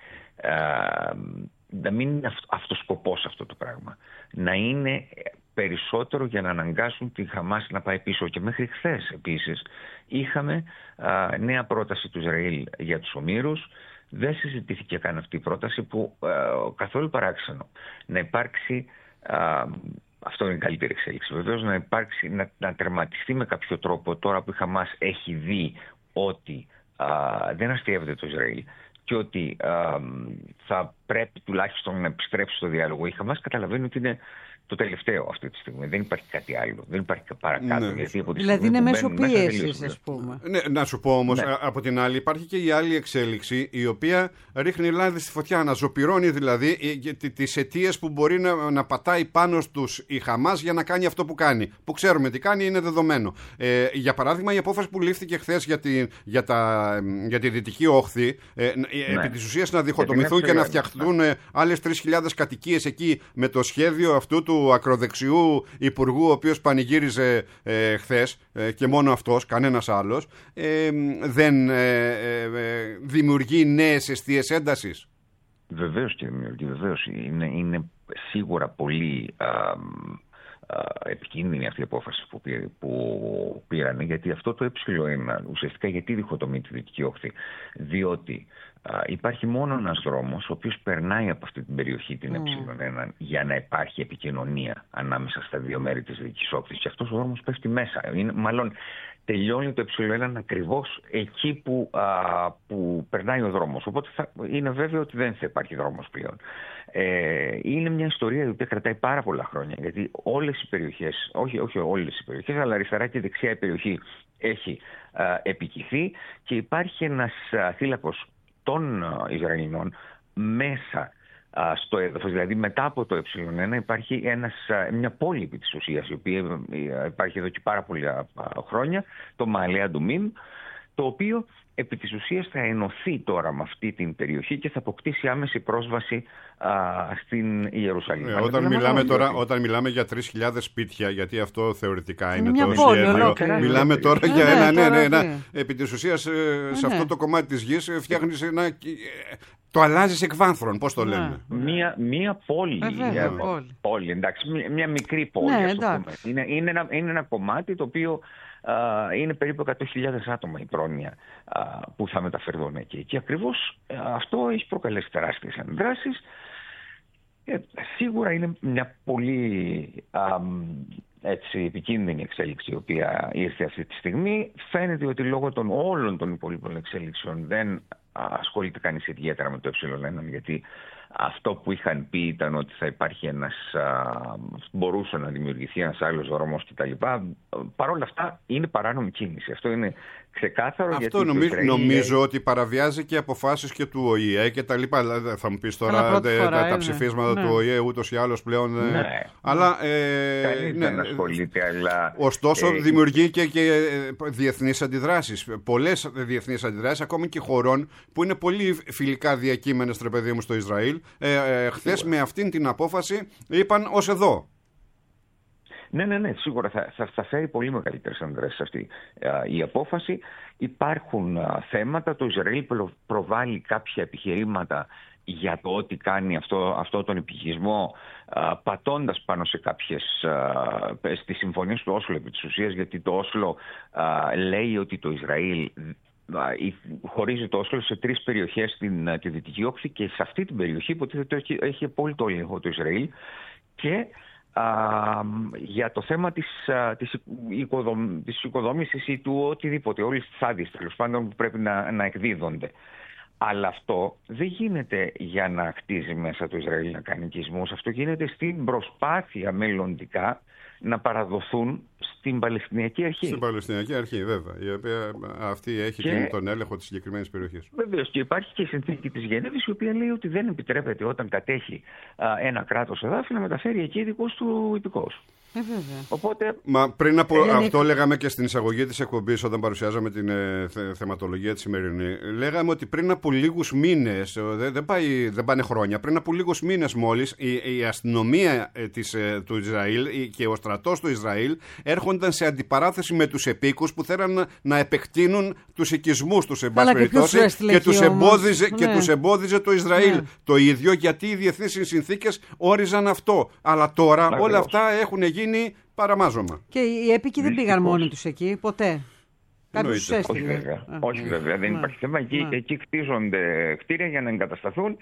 Α, να μην είναι αυτός σκοπός αυτό το πράγμα. Να είναι περισσότερο για να αναγκάσουν τη Χαμάς να πάει πίσω. Και μέχρι χθες επίσης είχαμε α, νέα πρόταση του Ισραήλ για τους ομήρους. Δεν συζητήθηκε καν αυτή η πρόταση που α, καθόλου παράξενο. Να υπάρξει, α, αυτό είναι η καλύτερη εξέλιξη βεβαίως, να υπάρξει, να, να τερματιστεί με κάποιο τρόπο τώρα που η Χαμάς έχει δει ότι α, δεν αστείευεται το Ισραήλ και ότι α, θα πρέπει τουλάχιστον να επιστρέψει στο διάλογο. Η Χαμάς καταλαβαίνει ότι είναι το τελευταίο αυτή τη στιγμή. Δεν υπάρχει κάτι άλλο. Δεν υπάρχει παρακάτω. Ναι. Γιατί από τη δηλαδή είναι μέσω πίεσης, ας πούμε. Ναι, να σου πω όμως, ναι. από την άλλη υπάρχει και η άλλη εξέλιξη, η οποία ρίχνει λάδι στη φωτιά. Να ζωπυρώνει δηλαδή τις αιτίες που μπορεί να, να πατάει πάνω στους η Χαμάς για να κάνει αυτό που κάνει. Που ξέρουμε τι κάνει, είναι δεδομένο. Ε, για παράδειγμα, η απόφαση που λήφθηκε χθες για, τη, για, τα, για τη Δυτική Όχθη, ε, ναι. επί της ουσίας να διχοτομηθούν και να φτιαχτούν ναι. άλλες τρεις χιλιάδες κατοικίες εκεί με το σχέδιο αυτού του ακροδεξιού υπουργού, ο οποίος πανηγύριζε ε, χθες ε, και μόνο αυτός, κανένας άλλος, ε, δεν ε, ε, δημιουργεί νέες αιστείες έντασης? Βεβαίως και δημιουργεί, βεβαίως. Είναι, είναι σίγουρα πολύ α, α, επικίνδυνη αυτή η απόφαση που, πήρε, που πήρανε, γιατί αυτό το ε1 ουσιαστικά γιατί διχοτομεί τη Δυτική Όχθη? Διότι Uh, υπάρχει μόνο ένας δρόμος ο οποίος περνάει από αυτή την περιοχή την mm. ε1 για να υπάρχει επικοινωνία ανάμεσα στα δύο μέρη της Δυτικής Όχθης, και αυτός ο δρόμος πέφτει μέσα. Είναι, μάλλον τελειώνει το ε1 ακριβώς εκεί που, uh, που περνάει ο δρόμος. Οπότε θα, είναι βέβαιο ότι δεν θα υπάρχει δρόμος πλέον. Ε, είναι μια ιστορία η οποία κρατάει πάρα πολλά χρόνια, γιατί όλες οι περιοχές, όχι, όχι όλες οι περιοχές, αλλά αριστερά και δεξιά η περιοχή έχει uh, επικηθεί και υπάρχει ένας uh, θύλακος των Ισραηλινών μέσα α, στο έδαφος. Δηλαδή μετά από το ε1 υπάρχει ένας, μια πόλη επί της ουσίας, η οποία υπάρχει εδώ και πάρα πολλά χρόνια, το Μααλέ Αντουμίμ, το οποίο επί της ουσίας θα ενωθεί τώρα με αυτή την περιοχή και θα αποκτήσει άμεση πρόσβαση α, στην Ιερουσαλήμ. Ε, όταν, μιλάμε τώρα, όταν μιλάμε για τρεις χιλιάδες σπίτια, γιατί αυτό θεωρητικά είναι, είναι το σχέδιο, μιλάμε τώρα ναι, για ναι, ένα, ναι, ναι, ναι, ναι, επί της ουσίας ναι, σε αυτό το κομμάτι της γης φτιάχνεις ένα... Το αλλάζεις εκ βάνθρων, πώς το λέμε. Μία, μία πόλη, Βέβαια, πόλη. πόλη, εντάξει, μία, μία μικρή πόλη. Ναι, είναι, είναι, ένα, είναι ένα κομμάτι το οποίο α, είναι περίπου εκατό χιλιάδες άτομα η πρόνοια α, που θα μεταφερθούν εκεί. Και ακριβώς α, αυτό έχει προκαλέσει τεράστιες αντιδράσεις. Ε, σίγουρα είναι μια πολύ α, έτσι, επικίνδυνη εξέλιξη η οποία ήρθε αυτή τη στιγμή. Φαίνεται ότι λόγω των όλων των υπόλοιπων εξέλιξεων δεν ασχολείται κανείς ιδιαίτερα με το ε1, γιατί αυτό που είχαν πει ήταν ότι θα υπάρχει ένας, α, μπορούσε να δημιουργηθεί ένας άλλος δρόμος κτλ. Παρ' όλα αυτά είναι παράνομη κίνηση. Αυτό είναι ξεκάθαρο. Αυτό γιατί νομίζω, Ισραήλ... νομίζω ότι παραβιάζει και αποφάσεις και του Ο Η Ε και τα λοιπά. Δηλαδή, θα μου πεις τώρα δε, φορά, τα, τα είναι. ψηφίσματα Ναι. του Ο Η Ε ούτως ή άλλως πλέον. Ναι. Αλλά, ε, Κανείς ναι, δεν ασχολείται, αλλά... ωστόσο ε, δημιουργεί και, και διεθνείς αντιδράσεις. Πολλές διεθνείς αντιδράσεις, ακόμη και χωρών που είναι πολύ φιλικά διακείμενες, τρε παιδί μου, στο Ισραήλ. Ε, ε, χθες με αυτήν την απόφαση είπαν ως εδώ. Ναι, ναι, ναι, σίγουρα θα, θα, θα φέρει πολύ μεγαλύτερες αντιδράσεις αυτή α, η απόφαση. Υπάρχουν α, θέματα, το Ισραήλ προ, προβάλλει κάποια επιχειρήματα για το ότι κάνει αυτό, αυτό τον επικισμό, α, πατώντας πάνω σε κάποιες, α, στις συμφωνίες του Όσλο επί της ουσίας, γιατί το Όσλο α, λέει ότι το Ισραήλ χωρίζει το Όσλο σε τρεις περιοχές στην τη Δυτική Όχθη και σε αυτή την περιοχή υποτίθεται έχει, έχει απόλυτο έλεγχο το Ισραήλ και α, για το θέμα της, α, της, οικοδομ, της οικοδόμησης ή του οτιδήποτε, όλες τις άδειες τέλος πάντων που πρέπει να, να εκδίδονται. Αλλά αυτό δεν γίνεται για να χτίζει μέσα το Ισραήλ να κάνει οικισμούς. Αυτό γίνεται στην προσπάθεια μελλοντικά να παραδοθούν στην Παλαιστινιακή Αρχή. Στην Παλαιστινιακή Αρχή, βέβαια, η οποία αυτή έχει και... τον έλεγχο της συγκεκριμένης περιοχής. Βεβαίως, και υπάρχει και η συνθήκη της Γενέβης, η οποία λέει ότι δεν επιτρέπεται όταν κατέχει α, ένα κράτος εδάφη να μεταφέρει εκεί δικούς του υπηκόους. Ε, βέβαια. Οπότε... Μα πριν από ε, αυτό είναι... λέγαμε και στην εισαγωγή της εκπομπής όταν παρουσιάζαμε την ε, θε, θεματολογία της σημερινή. Λέγαμε ότι πριν από λίγους μήνες, δεν, δεν, πάει, δεν πάνε χρόνια, πριν από λίγους μήνες μόλις η, η αστυνομία ε, της, ε, του Ισραήλ και ο στρατός του Ισραήλ έρχονταν σε αντιπαράθεση με τους επίκους που θέλαν να επεκτείνουν τους οικισμούς τους, εν πάση περιπτώσει, και, τους εμπόδιζε, ναι. και τους εμπόδιζε το Ισραήλ. Ναι. Το ίδιο, γιατί οι διεθνείς συνθήκες όριζαν αυτό. Αλλά τώρα Ακριβώς. όλα αυτά έχουν γίνει παραμάζωμα. Και οι έπικοι δεν πήγαν μόνοι τους εκεί, ποτέ. Κάποιος τους έστειλε. Όχι βέβαια, Όχι, βέβαια. δεν ναι. υπάρχει θέμα. Εκεί, ναι. εκεί κτίζονται κτίρια για να εγκατασταθούν.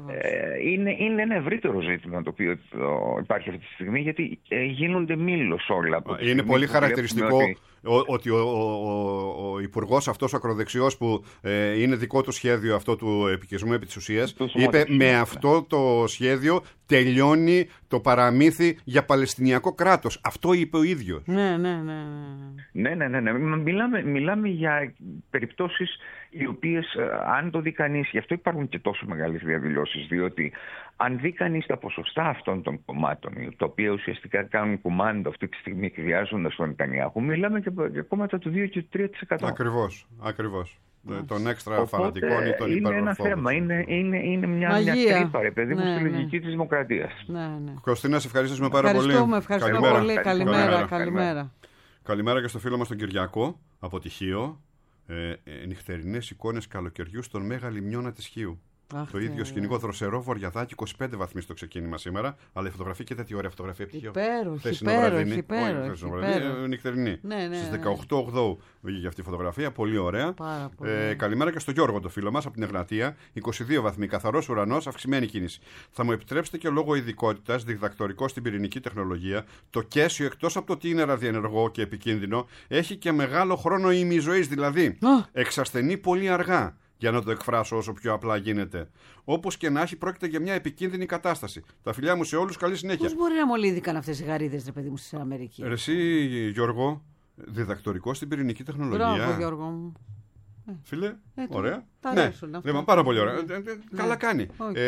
Ε, είναι, είναι ένα ευρύτερο ζήτημα το οποίο το υπάρχει αυτή τη στιγμή, γιατί ε, γίνονται μήλος όλα. Από είναι πολύ χαρακτηριστικό ότι, ο, ότι ο, ο, ο, ο υπουργός αυτός ο ακροδεξιός που ε, είναι δικό του σχέδιο αυτό του επικισμού επί της ουσίας, είπε με ναι. αυτό το σχέδιο τελειώνει το παραμύθι για Παλαιστινιακό κράτος. Αυτό είπε ο ίδιος. Ναι, ναι, ναι. Ναι, ναι, ναι. ναι. Μιλάμε, μιλάμε για περιπτώσεις οι οποίες, αν το δει κανείς, γι' αυτό υπάρχουν και τόσο μεγάλες διαδηλώσεις, διότι αν δει κανείς τα ποσοστά αυτών των κομμάτων, τα οποία ουσιαστικά κάνουν κουμάντο αυτή τη στιγμή εκβιάζοντας τον Νετανιάχου, μιλάμε και για κόμματα του δύο και του τρία τοις εκατό. Ακριβώς, ακριβώς. Των έξτρα Οπότε, φανατικών ή των είναι ένα θέμα, είναι, είναι, είναι μια, μια τρύπα, ρε παιδί μου, ναι, στη λογική ναι. της δημοκρατίας. Ναι, ναι. Κωστίνα, σε ευχαριστούμε πάρα ευχαριστούμε, πολύ. Ευχαριστούμε καλημέρα. πολύ. Καλημέρα, καλημέρα. καλημέρα. Καλημέρα και στο φίλο μας τον Κυριακό από τη Χίο. Ε, ε, νυχτερινές εικόνες καλοκαιριού στον Μέγα Λιμνιώνα της Χίου. Αχ, το ίδιο σκηνικό, δροσερό, Βορειαδάκι, είκοσι πέντε βαθμοί στο ξεκίνημα σήμερα. Αλλά η φωτογραφία, και τέτοια ωραία φωτογραφία πτυχίο. Υπέροχη, υπέροχη, υπέροχη. Νυχτερινή. Ναι, ναι, ναι. Στις δεκαοκτώ Οκτώβρη βγήκε αυτή η φωτογραφία, πολύ ωραία. Πολύ. Ε, καλημέρα και στο Γιώργο, το φίλο μας από την Εγνατία. είκοσι δύο βαθμοί, καθαρός ουρανός, αυξημένη κίνηση. Θα μου επιτρέψετε και λόγω ειδικότητας, διδακτορικό στην πυρηνική τεχνολογία, το Κέσιο, εκτός από το ότι είναι ραδιενεργό και επικίνδυνο, έχει και μεγάλο χρόνο ημιζωής, δηλαδή oh. εξασθενεί πολύ αργά. Για να το εκφράσω όσο πιο απλά γίνεται. Όπως και να έχει, πρόκειται για μια επικίνδυνη κατάσταση. Τα φιλιά μου σε όλους, καλή συνέχεια. Πώς μπορεί να μολύδηκαν αυτές οι γαρίδες, ρε παιδί μου, στην Αμερική? Ρε εσύ, Γιώργο, διδακτορικό στην πυρηνική τεχνολογία. Μπράβο, Γιώργο μου. Φίλε, ε, ωραία. Τα ναι, ναι. πάρα πολύ ωραία. Ναι. Καλά κάνει.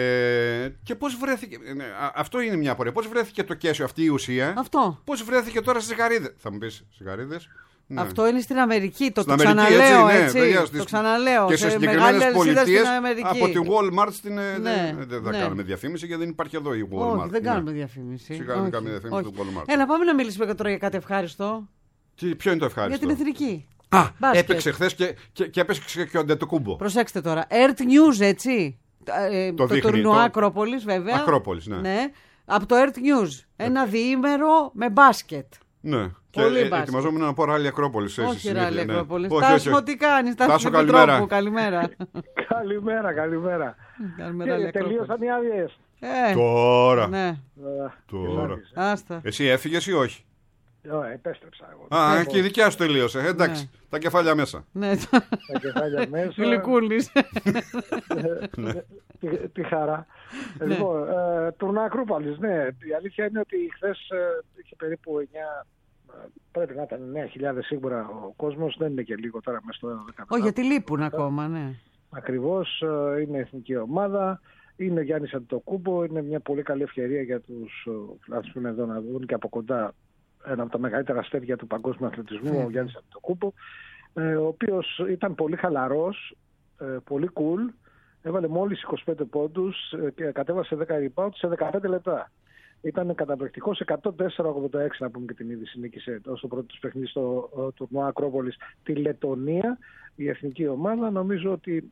Ε, και πώς βρέθηκε. Ναι, αυτό είναι μια απορία. Πώς βρέθηκε το Κέσιο, αυτή η ουσία. Αυτό. Πώς βρέθηκε τώρα στις γαρίδες. Θα μου πεις, στις γαρίδες. Ναι. Αυτό είναι στην Αμερική, το, στην το Αμερική, ξαναλέω έτσι, έτσι, ναι, έτσι στις... το ξαναλέω. Και σε, σε συγκεκριμένες πολιτείες, από τη Walmart στην... Ναι, δεν θα ναι. κάνουμε διαφήμιση γιατί δεν υπάρχει εδώ η Walmart. Όχι, δεν ναι. κάνουμε διαφήμιση. Σιγά δεν κάνουμε διαφήμιση του Walmart. Έλα, πάμε να μιλήσουμε τώρα για κάτι ευχάριστο. Τι, ποιο είναι το ευχάριστο? Για την εθνική. Α, μπάσκετ. Έπαιξε χθες και, και, και έπαιξε και ο Αντετοκούμπο. Προσέξτε τώρα, Earth News, έτσι. Ε, το το τουρνουά Ακρόπολης, βέβαια. Ακρόπολης, ναι. ναι. Από το Earth News. Ένα διήμερο με μπάσκετ. Ναι. Και ε, ετοιμαζόμουν να πω ράλι Ακρόπολης. Όχι ράλι Ακρόπολης. Ναι. Τάσο, τι κάνεις? Τάσο, καλημέρα. Καλημέρα. Καλημέρα, καλημέρα. Καλημέρα. Τελείωσαν οι άδειες. Ε, τώρα. Ναι. Τώρα. Άστα. Εσύ έφυγες ή όχι? Ω, επέστρεψα εγώ. Α, Λοιπόν, και η δικιά σου τελείωσε. Ε, εντάξει, Ναι. τα κεφάλια μέσα. Ναι, τα κεφάλια μέσα. γλυκούλης. τι, τι χαρά. Λοιπόν, ε, τουρνά Ακρούπολης, ναι. Η αλήθεια είναι ότι χθες ε, είχε περίπου εννιά, ε, πρέπει να ήταν εννιά χιλιάδες σίγουρα ο κόσμος, δεν είναι και λίγο τώρα μέσα στο δέκα. Όχι, γιατί λείπουν ακόμα, ναι. Ακριβώς, ε, είναι εθνική ομάδα. Είναι ο Γιάννης Αντετοκούμπο, είναι μια πολύ καλή ευκαιρία για τους φιλάθλους που είναι εδώ να δουν και από κοντά ένα από τα μεγαλύτερα αστέρια του παγκόσμιου αθλητισμού, Mm. ο Γιάννης Αντετοκούμπο, ε, ο οποίος ήταν πολύ χαλαρός, ε, πολύ cool, έβαλε μόλις είκοσι πέντε πόντους ε, και κατέβασε δέκα rebound σε δεκαπέντε λεπτά. Ήταν καταπληκτικός, εκατόν τέσσερα ογδόντα έξι να πούμε και την είδηση, νίκησε στο πρώτο τους παιχνίδι στο ε, τουρνουά Ακρόπολης τη Λετωνία, η εθνική ομάδα. Νομίζω ότι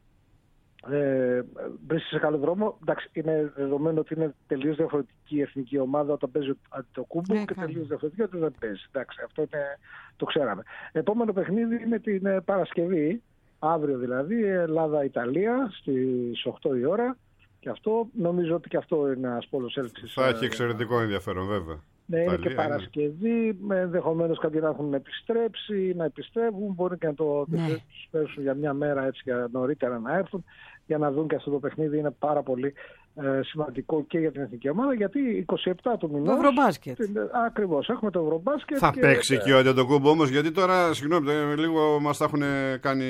Ε, βρίσκεται σε καλό δρόμο. Εντάξει, είναι δεδομένο ότι είναι τελείως διαφορετική η εθνική ομάδα όταν παίζει ο Αντετοκούμπο Ναι, και καλά. τελείως διαφορετική όταν δεν παίζει. Εντάξει, αυτό είναι, το ξέραμε. Επόμενο παιχνίδι είναι την ε, Παρασκευή, αύριο δηλαδή, Ελλάδα-Ιταλία στις οκτώ η ώρα. Και αυτό νομίζω ότι και αυτό είναι ένας πόλος έλξης. Θα έχει εξαιρετικό ενδιαφέρον, βέβαια. Ναι, είναι Ιταλία, και Παρασκευή, ενδεχομένως κάποιοι να έχουν επιστρέψει, να επιστρέφουν, μπορεί και να το Ναι. τους πέσουν για μια μέρα έτσι για νωρίτερα να έρθουν για να δουν και αυτό το παιχνίδι. Είναι πάρα πολύ ε, σημαντικό και για την εθνική ομάδα, γιατί είκοσι επτά του μηνός... Το Ευρωμπάσκετ. Ακριβώς, έχουμε το Ευρωμπάσκετ. Θα και, παίξει ε, και ο Αντετοκούμπο όμως, γιατί τώρα, συγγνώμη, ε, λίγο μας τα έχουν κάνει...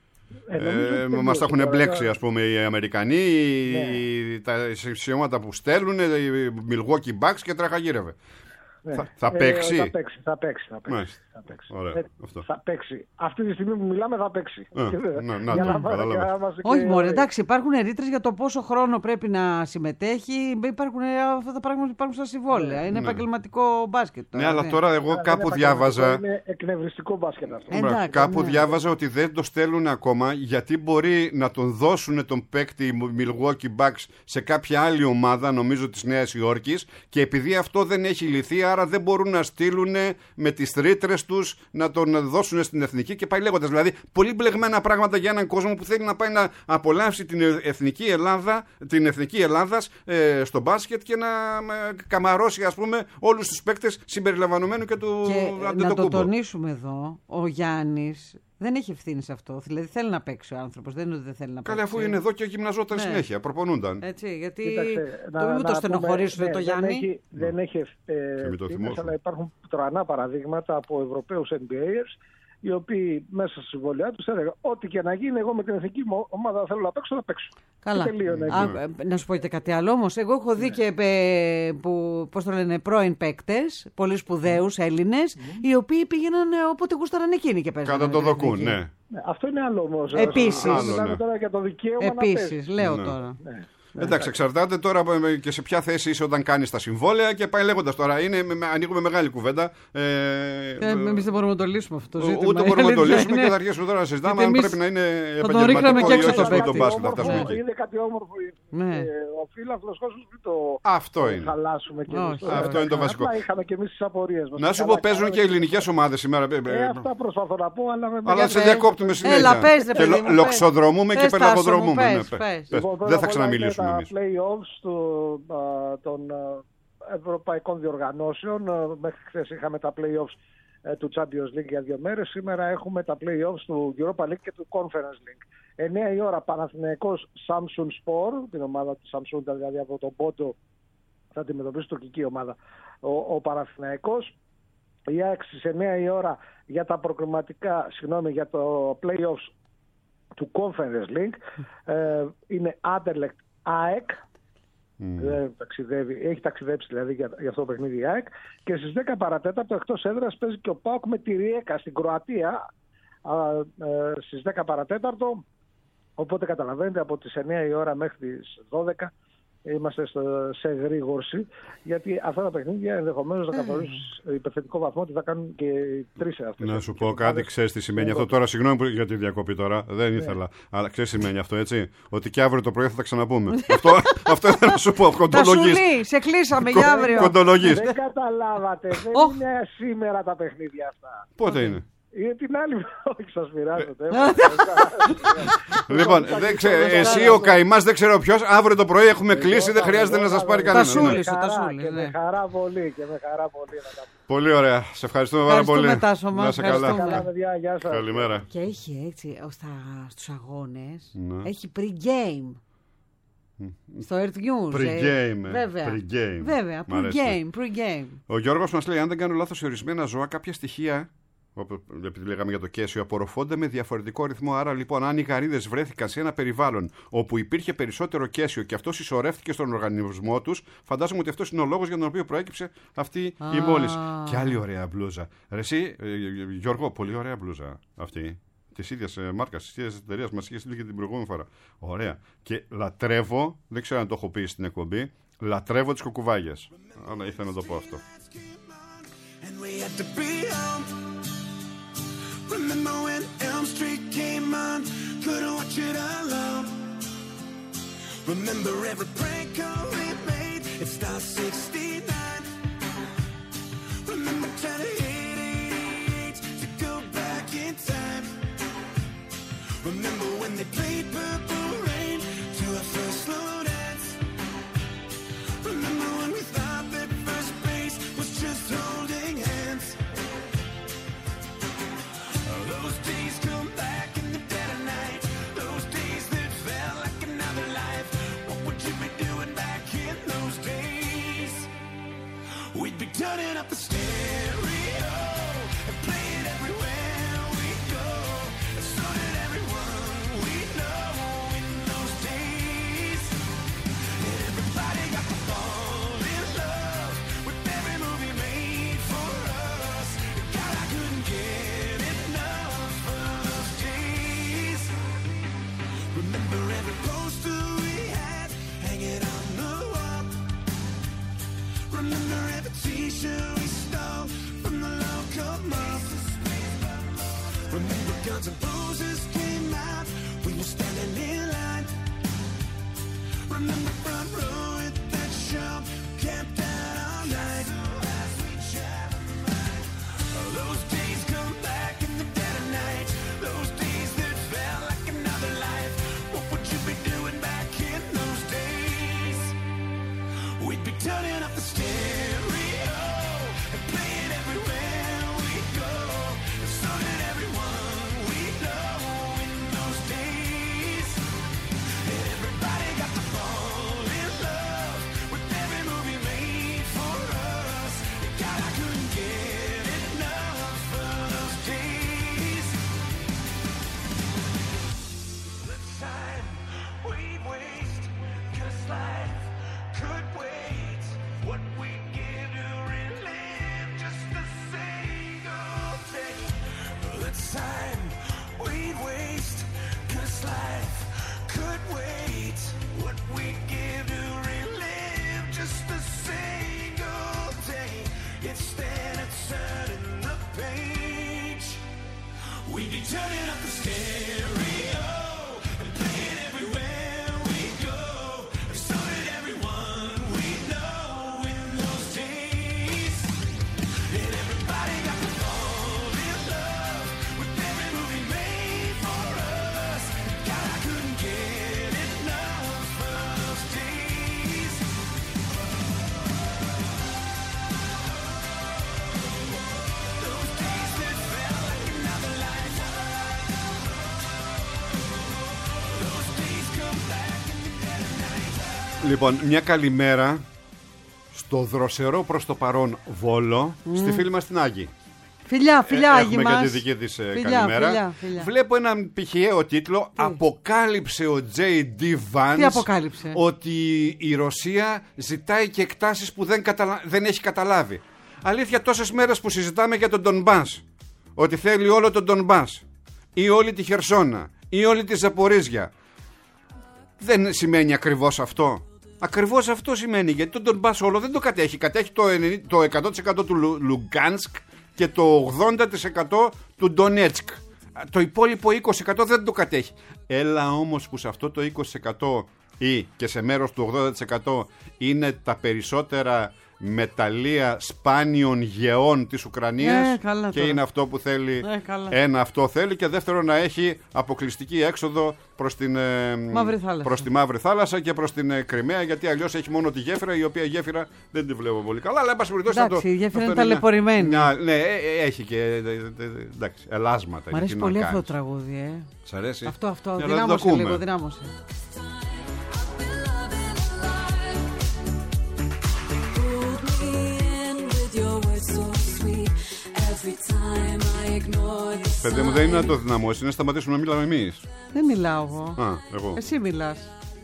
ε, νομίζω ότι Ε, τελείωσε μας τα έχουν τώρα. μπλέξει, ας πούμε, οι Αμερικανοί, Ναι. οι, τα σιώματα που στέλνουν, οι Milwaukee Bucks και τραχαγύρευε. Ναι. Θα, θα Ε, παίξει. θα παίξει, θα παίξει. Θα παίξει, Μάλιστα. θα παίξει. Ωραία, Ε, αυτό. θα παίξει. Αυτή τη στιγμή που μιλάμε θα παίξει. Α, να, να Για το, να- κατάλαβα. για να είμαστε Όχι, και- μωρέ, εντάξει, υπάρχουν ρήτρες για το πόσο χρόνο πρέπει να συμμετέχει. Υπάρχουν ε, αυτά τα πράγματα που υπάρχουν στα συμβόλαια. Είναι ναι. επαγγελματικό μπάσκετ. Ναι, τώρα, αλλά ναι. τώρα εγώ Αλλά κάπου είναι διάβαζα. επαγγελματικό, Είναι εκνευριστικό μπάσκετ αυτό. Ε, εντάξει, Κάπου ναι. διάβαζα ότι δεν το στέλνουν ακόμα γιατί μπορεί να τον δώσουν τον παίκτη Milwaukee Bucks σε κάποια άλλη ομάδα, νομίζω της Νέας Υόρκης, και επειδή αυτό δεν έχει λυθεί, άρα δεν μπορούν να στείλουν με τις ρήτρες τους να τον δώσουν στην εθνική και πάει λέγοντας. Δηλαδή, πολύ μπλεγμένα πράγματα για έναν κόσμο που θέλει να πάει να απολαύσει την εθνική Ελλάδα, την εθνική Ελλάδας ε, στο μπάσκετ και να ε, καμαρώσει, ας πούμε, όλους τους παίκτες συμπεριλαμβανομένου και του Και ε, να το Αντετοκούμπο. τονίσουμε εδώ, ο Γιάννης δεν έχει ευθύνη σε αυτό. Δηλαδή θέλει να παίξει ο άνθρωπος, δεν είναι ότι δεν θέλει να Καλά, παίξει. αφού είναι εδώ και γυμναζόταν Ναι. συνέχεια, προπονούνταν. Έτσι, γιατί Κοίταξε, το μην το στενοχωρήσουν πούμε, το ναι, Γιάννη. Δεν έχει, δεν έχει ε, Και μην το ευθύνες, θυμώσουν. αλλά υπάρχουν τρανά παραδείγματα από Ευρωπαίους N B A's, οι οποίοι μέσα στη συμβολιά τους έλεγαν ό,τι και να γίνει, εγώ με την εθνική μου ομάδα θέλω να παίξω, θα παίξω. Καλά. Και τελείωνε εκεί. Α, ε, να σου πω και κάτι άλλο όμως. Εγώ έχω δει και ε, που, πώς το λένε, πρώην παίκτες, πολύ σπουδαίους Έλληνες, οι οποίοι πήγαιναν ε, όποτε γούσταραν εκείνοι και παίζανε. Κατά το με την δοκούν, εθνική. ναι. Ναι, αυτό είναι άλλο όμως. Επίσης. Μιλάμε Άλλο, ναι. τώρα για το δικαίωμα να Επίσης, παίζεις. λέω Ναι. τώρα. Ναι. Εντάξει, εξαρτάται τώρα και σε ποια θέση είσαι όταν κάνεις τα συμβόλαια και πάει λέγοντας τώρα. Είναι, με- ανοίγουμε μεγάλη κουβέντα. Ε, Ε, εμείς δεν μπορούμε να το λύσουμε αυτό το ζήτημα. Ούτε Η μπορούμε να το αλήθεια λύσουμε είναι. και θα αρχίσουμε τώρα να συζητάμε Γιατί αν εμείς πρέπει να είναι θα τον ρίχναμε επαγγελματικό και ή έξω όχι το αυτό το παίκτη. μπάσκετ. Θα Όμορφο, φτάσουμε εκεί. είναι κάτι όμορφο. Ναι. Ε, ο φίλαθλος κόσμος μην το Αυτό το είναι. χαλάσουμε και εμείς Όχι, τώρα. αυτό είναι το βασικό. Απλά είχαμε και εμείς τις απορίες μας. Να σου Καλά, πω, παίζουν καλά, και ελληνικές ομάδες σήμερα. ε, Ε, ε, αυτά προσπαθώ να πω, αλλά με Αλλά μεγάλη- σε διακόπτουμε συνέχεια. Έλα, πες, ρε Και παιδί λο- μου, πες. λοξοδρομούμε και Πες, Τάσο μου, πελαγοδρομούμε. πες, Ναι, πες, πες. πες. Λοιπόν, πρώτα Δεν απ' θα όλα ξαναμιλήσουμε είναι εμείς. τα play-offs του- α, των α, ευρωπαϊκών διοργανώσεων. Α, Μέχρι χθες είχαμε τα play-offs ε, του Champions League για δύο μέρες. Σήμερα έχουμε τα play-offs του Europa League και του Conference League. εννιά η ώρα Παναθηναϊκός Samsung Spor, την ομάδα του Samsung, δηλαδή από τον Πόντο θα αντιμετωπίσει τουρκική ομάδα ο, ο Παναθηναϊκός. Η ΑΕΚ στις εννιά η ώρα για τα προκριματικά, συγγνώμη, για το play-offs του Conference League ε, είναι Anderlecht ΑΕΚ. Δεν ταξιδεύει, έχει ταξιδέψει δηλαδή για, για αυτό το παιχνίδι η ΑΕΚ. Και στις δέκα παρατέταρτο εκτός έδρας παίζει και ο ΠΑΟΚ με τη Ριέκα στην Κροατία α, ε, στις δέκα παρατέταρτο. Οπότε καταλαβαίνετε από τις εννιά η ώρα μέχρι τις δώδεκα είμαστε στο, σε γρήγορση, γιατί αυτά τα παιχνίδια ενδεχομένως να καθορίσουν υπερθετικό βαθμό ότι θα κάνουν και οι τρεις αυτές. Να σου πω κάτι, ξέρεις τι σημαίνει αυτό τώρα. Συγγνώμη που- για τη διακοπή τώρα, δεν ήθελα. Αλλά ξέρεις τι σημαίνει αυτό, έτσι. Ότι και αύριο το πρωί θα τα ξαναπούμε. αυτό, αυτό ήθελα να σου πω. Τα Κοντολογής. σουλή, σε κλείσαμε για αύριο. Κοντολογής. Δεν καταλάβατε, δεν Οχ. είναι σήμερα τα παιχνίδια αυτά. Πότε είναι. Ή την άλλη, όχι, σας πειράζετε. Λοιπόν, δεν ξέρω, εσύ ο καημάς δεν ξέρω ποιος, αύριο το πρωί έχουμε κλείσει, δεν χρειάζεται να σας πάρει κανένας. Τασούλης, Και ο Τασούλης. με χαρά πολύ και με χαρά πολύ να τα πούμε. Πολύ ωραία, σε ευχαριστούμε πάρα πολύ. Ευχαριστούμε, Τάσο μας, Να είσαι καλά. ευχαριστούμε. Καλά, παιδιά, γεια σας. Καλημέρα. Και έχει έτσι, ως τα, στους αγώνες, Ναι. έχει pre-game. Στο Earth News. Pre-game, ε. ε. Βέβαια. Pre-game. Βέβαια, Μ' αρέσει. pre-game, pre-game. Ο Γιώργος μας λέει: αν δεν κάνω λάθος, σε ορισμένα ζώα κάποια στοιχεία, όπου, επειδή λέγαμε για το κέσιο, απορροφώνται με διαφορετικό ρυθμό. Άρα λοιπόν, αν οι γαρίδες βρέθηκαν σε ένα περιβάλλον όπου υπήρχε περισσότερο κέσιο και αυτό συσσωρεύτηκε στον οργανισμό τους, φαντάζομαι ότι αυτός είναι ο λόγος για τον οποίο προέκυψε αυτή η μόλυνση. Και άλλη ωραία μπλούζα. Ρε εσύ, ε, Γιώργο, πολύ ωραία μπλούζα αυτή. Τη ίδια μάρκα, τη ίδια εταιρεία μα είχε στείλει και την προηγούμενη φορά. Ωραία. Και λατρεύω, δεν ξέρω αν το έχω πει στην εκπομπή, λατρεύω τις κουκουβάγιες. Αλλά ήθελα να το πω αυτό. And we had to be home. Remember when Elm Street came on? Couldn't watch it alone. Remember every prank call we made? It's Star sixty-nine. Remember trying to hit eighty-eight to go back in time. Remember when they played Purple Rain to our first slow dance? Remember when we thought that first base was just holding hands? Those days come back in the dead of night. Those days that felt like another life. What would you be doing back in those days? We'd be turning up the stereo and playing everywhere we go. And so did everyone we know in those days. And everybody got to fall in love with every movie made for us. God, I couldn't get enough of those days. Remember every poster we had hanging on the wall. Remember every t-shirt we stole from the local mall. Remember Guns N' Roses came out, we were standing in line. Remember front row at that show, camped out all night. Those days come back in the dead of night. Those days that felt like another life. What would you be doing back in those days? We'd be turning up the stereo and playing everywhere we go. And so did everyone we know in those days. And everybody got to fall in love with every movie made for us. And God, I couldn't get enough of those days. The time we'd waste, 'cause life could wait. What we give to relive just a single day. The time we'd waste, 'cause life could wait. What we give to relive just a single day. Instead of turning the page, we'd be turning up the stereo and playing everywhere we go. And so did everyone we know in those days. And everybody got to fall in love with every movie made for us. God, I couldn't get enough of those days. Those days that felt like another life. Those days come back in the dead of night. Λοιπόν, μια καλημέρα στο δροσερό προς το παρόν Βόλο, στη φίλη μας την Άγη. Φιλιά, φιλιά, Ε, Άγη Έχουμε μας. και τη δική της ε, Φιλιά, καλημέρα. φιλιά, φιλιά. Βλέπω έναν πηχιαίο τίτλο. Αποκάλυψε ο τζέι ντι Vance Τι αποκάλυψε? ότι η Ρωσία ζητάει και εκτάσεις που δεν, καταλα... δεν έχει καταλάβει. Αλήθεια, τόσες μέρες που συζητάμε για τον Ντονμπάς, ότι θέλει όλο τον Ντονμπάς ή όλη τη Χερσόνα ή όλη τη Ζαπορίζια, δεν σημαίνει ακριβώς αυτό. Ακριβώς αυτό σημαίνει, γιατί τον Ντονμπάς όλο δεν το κατέχει. Κατέχει το, ενενήντα, το εκατό τοις εκατό του Λου, Λουγκάνσκ και το ογδόντα τοις εκατό του Ντονέτσκ. Το υπόλοιπο είκοσι τοις εκατό δεν το κατέχει. Έλα όμως που σε αυτό το είκοσι τοις εκατό ή και σε μέρος του ογδόντα τοις εκατό είναι τα περισσότερα μεταλλεία σπάνιων γεών της Ουκρανίας Ε, καλά και τώρα. είναι αυτό που θέλει. Ε, καλά. Ένα αυτό θέλει και δεύτερο να έχει αποκλειστική έξοδο προς, την, ε, Μαύρη θάλασσα. προς τη Μαύρη Θάλασσα και προς την ε, Κριμαία, γιατί αλλιώς έχει μόνο τη γέφυρα, η οποία γέφυρα δεν τη βλέπω πολύ καλά, αλλά εν πάση περιπτώσει, Εντάξει, αυτό- η γέφυρα αυτό είναι ταλαιπωρημένη. μια- μια- Ναι, ε, ε, έχει και ε, ε, ε, εντάξει, ελάσματα. Μ' αρέσει τι να πολύ αυτό το κάνεις. τραγούδι, ε. Σ' αρέσει? Αυτό, αυτό. Ναι, αλλά δεν το Δυνάμωσε ακούμε. λίγο, δυνάμωσε. Παιδί μου, δεν είναι να το δυναμώσει, είναι να σταματήσουμε να μιλάμε εμείς. Δεν μιλάω εγώ. Α, εγώ. Εσύ μιλάς.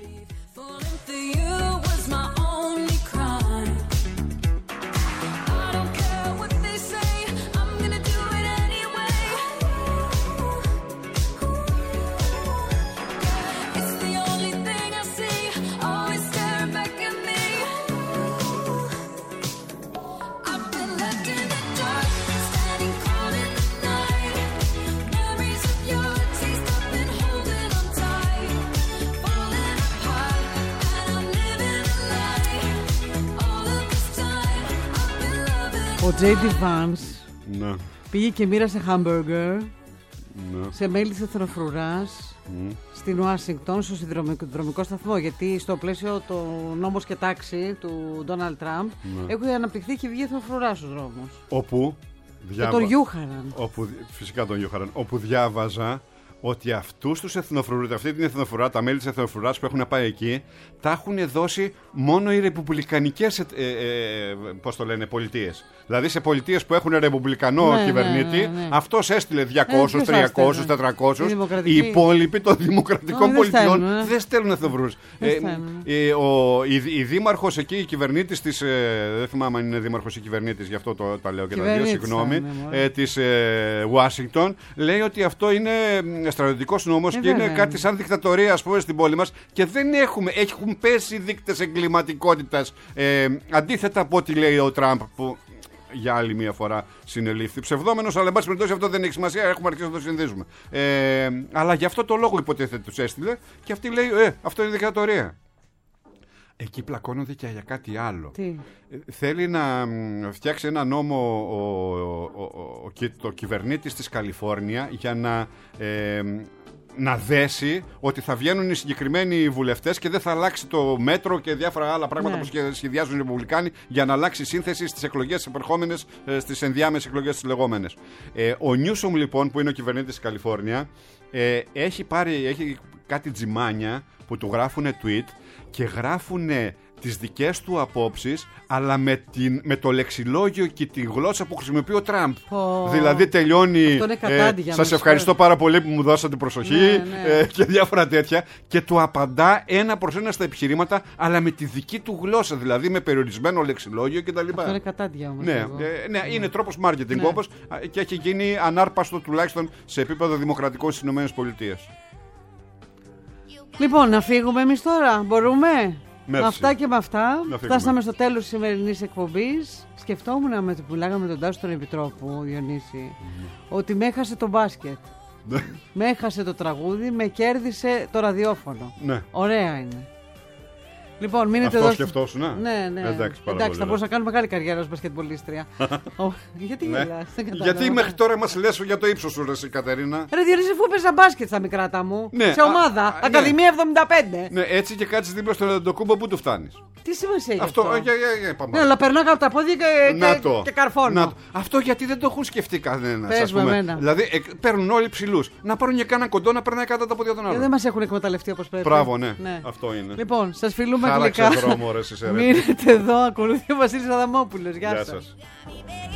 Ο τζέι ντι Vance Ναι, πήγε και μοίρασε hamburger ναι. σε μέλη της εθνοφρουράς Μμ. στην Ουάσιγκτον, στο συνδρομικό σταθμό. Γιατί στο πλαίσιο του νόμος και τάξη του Ντόναλντ Τραμπ Ναι. έχουν αναπτυχθεί και βγει εθνοφρουρά στους δρόμους. Όπου Και διάβα- τον γιούχαραν. όπου, φυσικά τον Γιώχαραν, όπου διάβαζα ότι αυτούς τους εθνοφρουρούς, αυτή την εθνοφρουρά, τα μέλη της εθνοφρουράς που έχουν πάει εκεί, τα έχουν δώσει μόνο οι ρεπουμπλικανικές ε, ε, ε, πώς το λένε, πολιτείες. Δηλαδή σε πολιτείες που έχουν ρεπουμπλικανό Ναι, κυβερνήτη, ναι, ναι, ναι. αυτός έστειλε διακόσιους, ποιος τριακόσιους, έστελνε? τετρακόσιους. Οι Οι δημοκρατικοί. υπόλοιποι των δημοκρατικών δεν πολιτιών στέλνουν, ε. δεν στέλνουν εθνοφρουρούς. Δεν Ε, στέλνουν. ε, ο, η, η δήμαρχος εκεί, η κυβερνήτης της, ε, δεν θυμάμαι αν είναι δήμαρχος ή κυβερνήτης, γι' αυτό το, τα λέω και τα δύο, Κυβερνήτης συγγνώμη, θα είναι, μωρέ. ε, της ε, Ουάσιγκτον, λέει ότι αυτό είναι μ, στρατιωτικός νόμος Ε, και είναι βέβαια. κάτι σαν δικτατορία, ας πούμε, στην πόλη μας και δεν έχουμε, έχουν πέσει δείκτες εγκληματικότητας, ε, αντίθετα από ό,τι λέει ο Τραμπ, που για άλλη μία φορά συνελήφθη ψευδόμενος, αλλά εν πάση περιπτώσει αυτό δεν έχει σημασία, έχουμε αρχίσει να το συνδύσουμε. Ε, αλλά γι' αυτό το λόγο υποτίθεται τους έστειλε και αυτή λέει, ε, αυτό είναι δικτατορία. Εκεί πλακώνονται και για κάτι άλλο. Τι? Ε, Θέλει να μ, φτιάξει ένα νόμο ο, ο, ο, ο, ο, το κυβερνήτης της Καλιφόρνια για να, ε, να δέσει ότι θα βγαίνουν οι συγκεκριμένοι βουλευτές και δεν θα αλλάξει το μέτρο και διάφορα άλλα πράγματα Ναι. που σχε- σχεδιάζουν οι Ρεπουμπλικάνοι για να αλλάξει η σύνθεση στις εκλογές τις επερχόμενες, ε, στις ενδιάμεσες εκλογές τις λεγόμενες. Ε, ο Νιούσομ λοιπόν, που είναι ο κυβερνήτης της Καλιφόρνια, ε, έχει πάρει έχει κάτι τζιμάνια που του γράφουν tweet και γράφουν τις δικές του απόψεις, αλλά με, την, με το λεξιλόγιο και τη γλώσσα που χρησιμοποιεί ο Τραμπ. Πω. Δηλαδή τελειώνει, Αυτό είναι κατάντια, σας με ευχαριστώ συγχωρείτε. πάρα πολύ που μου δώσατε προσοχή, Ναι, ναι. ε, και διάφορα τέτοια, και του απαντά ένα προς ένα στα επιχειρήματα, αλλά με τη δική του γλώσσα, δηλαδή με περιορισμένο λεξιλόγιο κτλ. Αυτό είναι κατάντια όμως. Ναι, εγώ. ε, ναι, είναι τρόπος marketing Ναι. όπως, α, και έχει γίνει ανάρπαστο τουλάχιστον σε επίπεδο δημοκρατικό στις ΗΠΑ. Λοιπόν, να φύγουμε εμείς τώρα. Μπορούμε. Merci. Με αυτά και με αυτά Να φύγουμε. φτάσαμε στο τέλος της σημερινής εκπομπής. Σκεφτόμουν με το που μιλάγαμε με τον Τάσο τον Επιτρόπου, Διονύση, ότι με έχασε το μπάσκετ. Με έχασε το τραγούδι, με κέρδισε το ραδιόφωνο. Ναι. Ωραία είναι. Λοιπόν, μείνετε Αυτό εδώ. σκεφτόσουνα? Ναι, ναι. Εντάξει, πάρα θα πολύ μπορούσα να κάνω μεγάλη καριέρα ως μπασκετμπολίστρια. Ω, γιατί Ναι. γελάς, δεν κατάλαβα. Γιατί μέχρι τώρα μας λες για το ύψος σου, ρε εσύ, Κατερίνα. Ρε Διονύση, αφού έπαιζα μπάσκετ στα μικρά μου. Ναι, Σε α, ομάδα. α, ναι. Ακαδημία εβδομήντα πέντε. Ναι, έτσι και κάτσεις δίπλα στο Αντετοκούμπο, πού του φτάνεις. Τι σημασία έχει Αυτό, αυτό. ε, για, για, για, πάμε. Ναι, αλλά περνάω από τα πόδια και, Να και, το. και καρφώνω. Να το. Αυτό γιατί δεν το έχουν σκεφτεί κανένα. Πες μου εμένα. Δηλαδή ε, παίρνουν όλοι ψηλούς. Να πάρουν και κάνα κοντό να περνάει κάτω τα πόδια των Και άλλων. δεν μας έχουν εκμεταλλευτεί όπως πρέπει. Μπράβο, ναι. Αυτό είναι. Λοιπόν, σας φιλούμε Χάραξε γλυκά. δρόμο, ρε, εσύ, ρε. Μείνετε εδώ. Ακολουθεί ο Βασίλης Αδαμόπουλος. Γεια, Γεια σας. σας.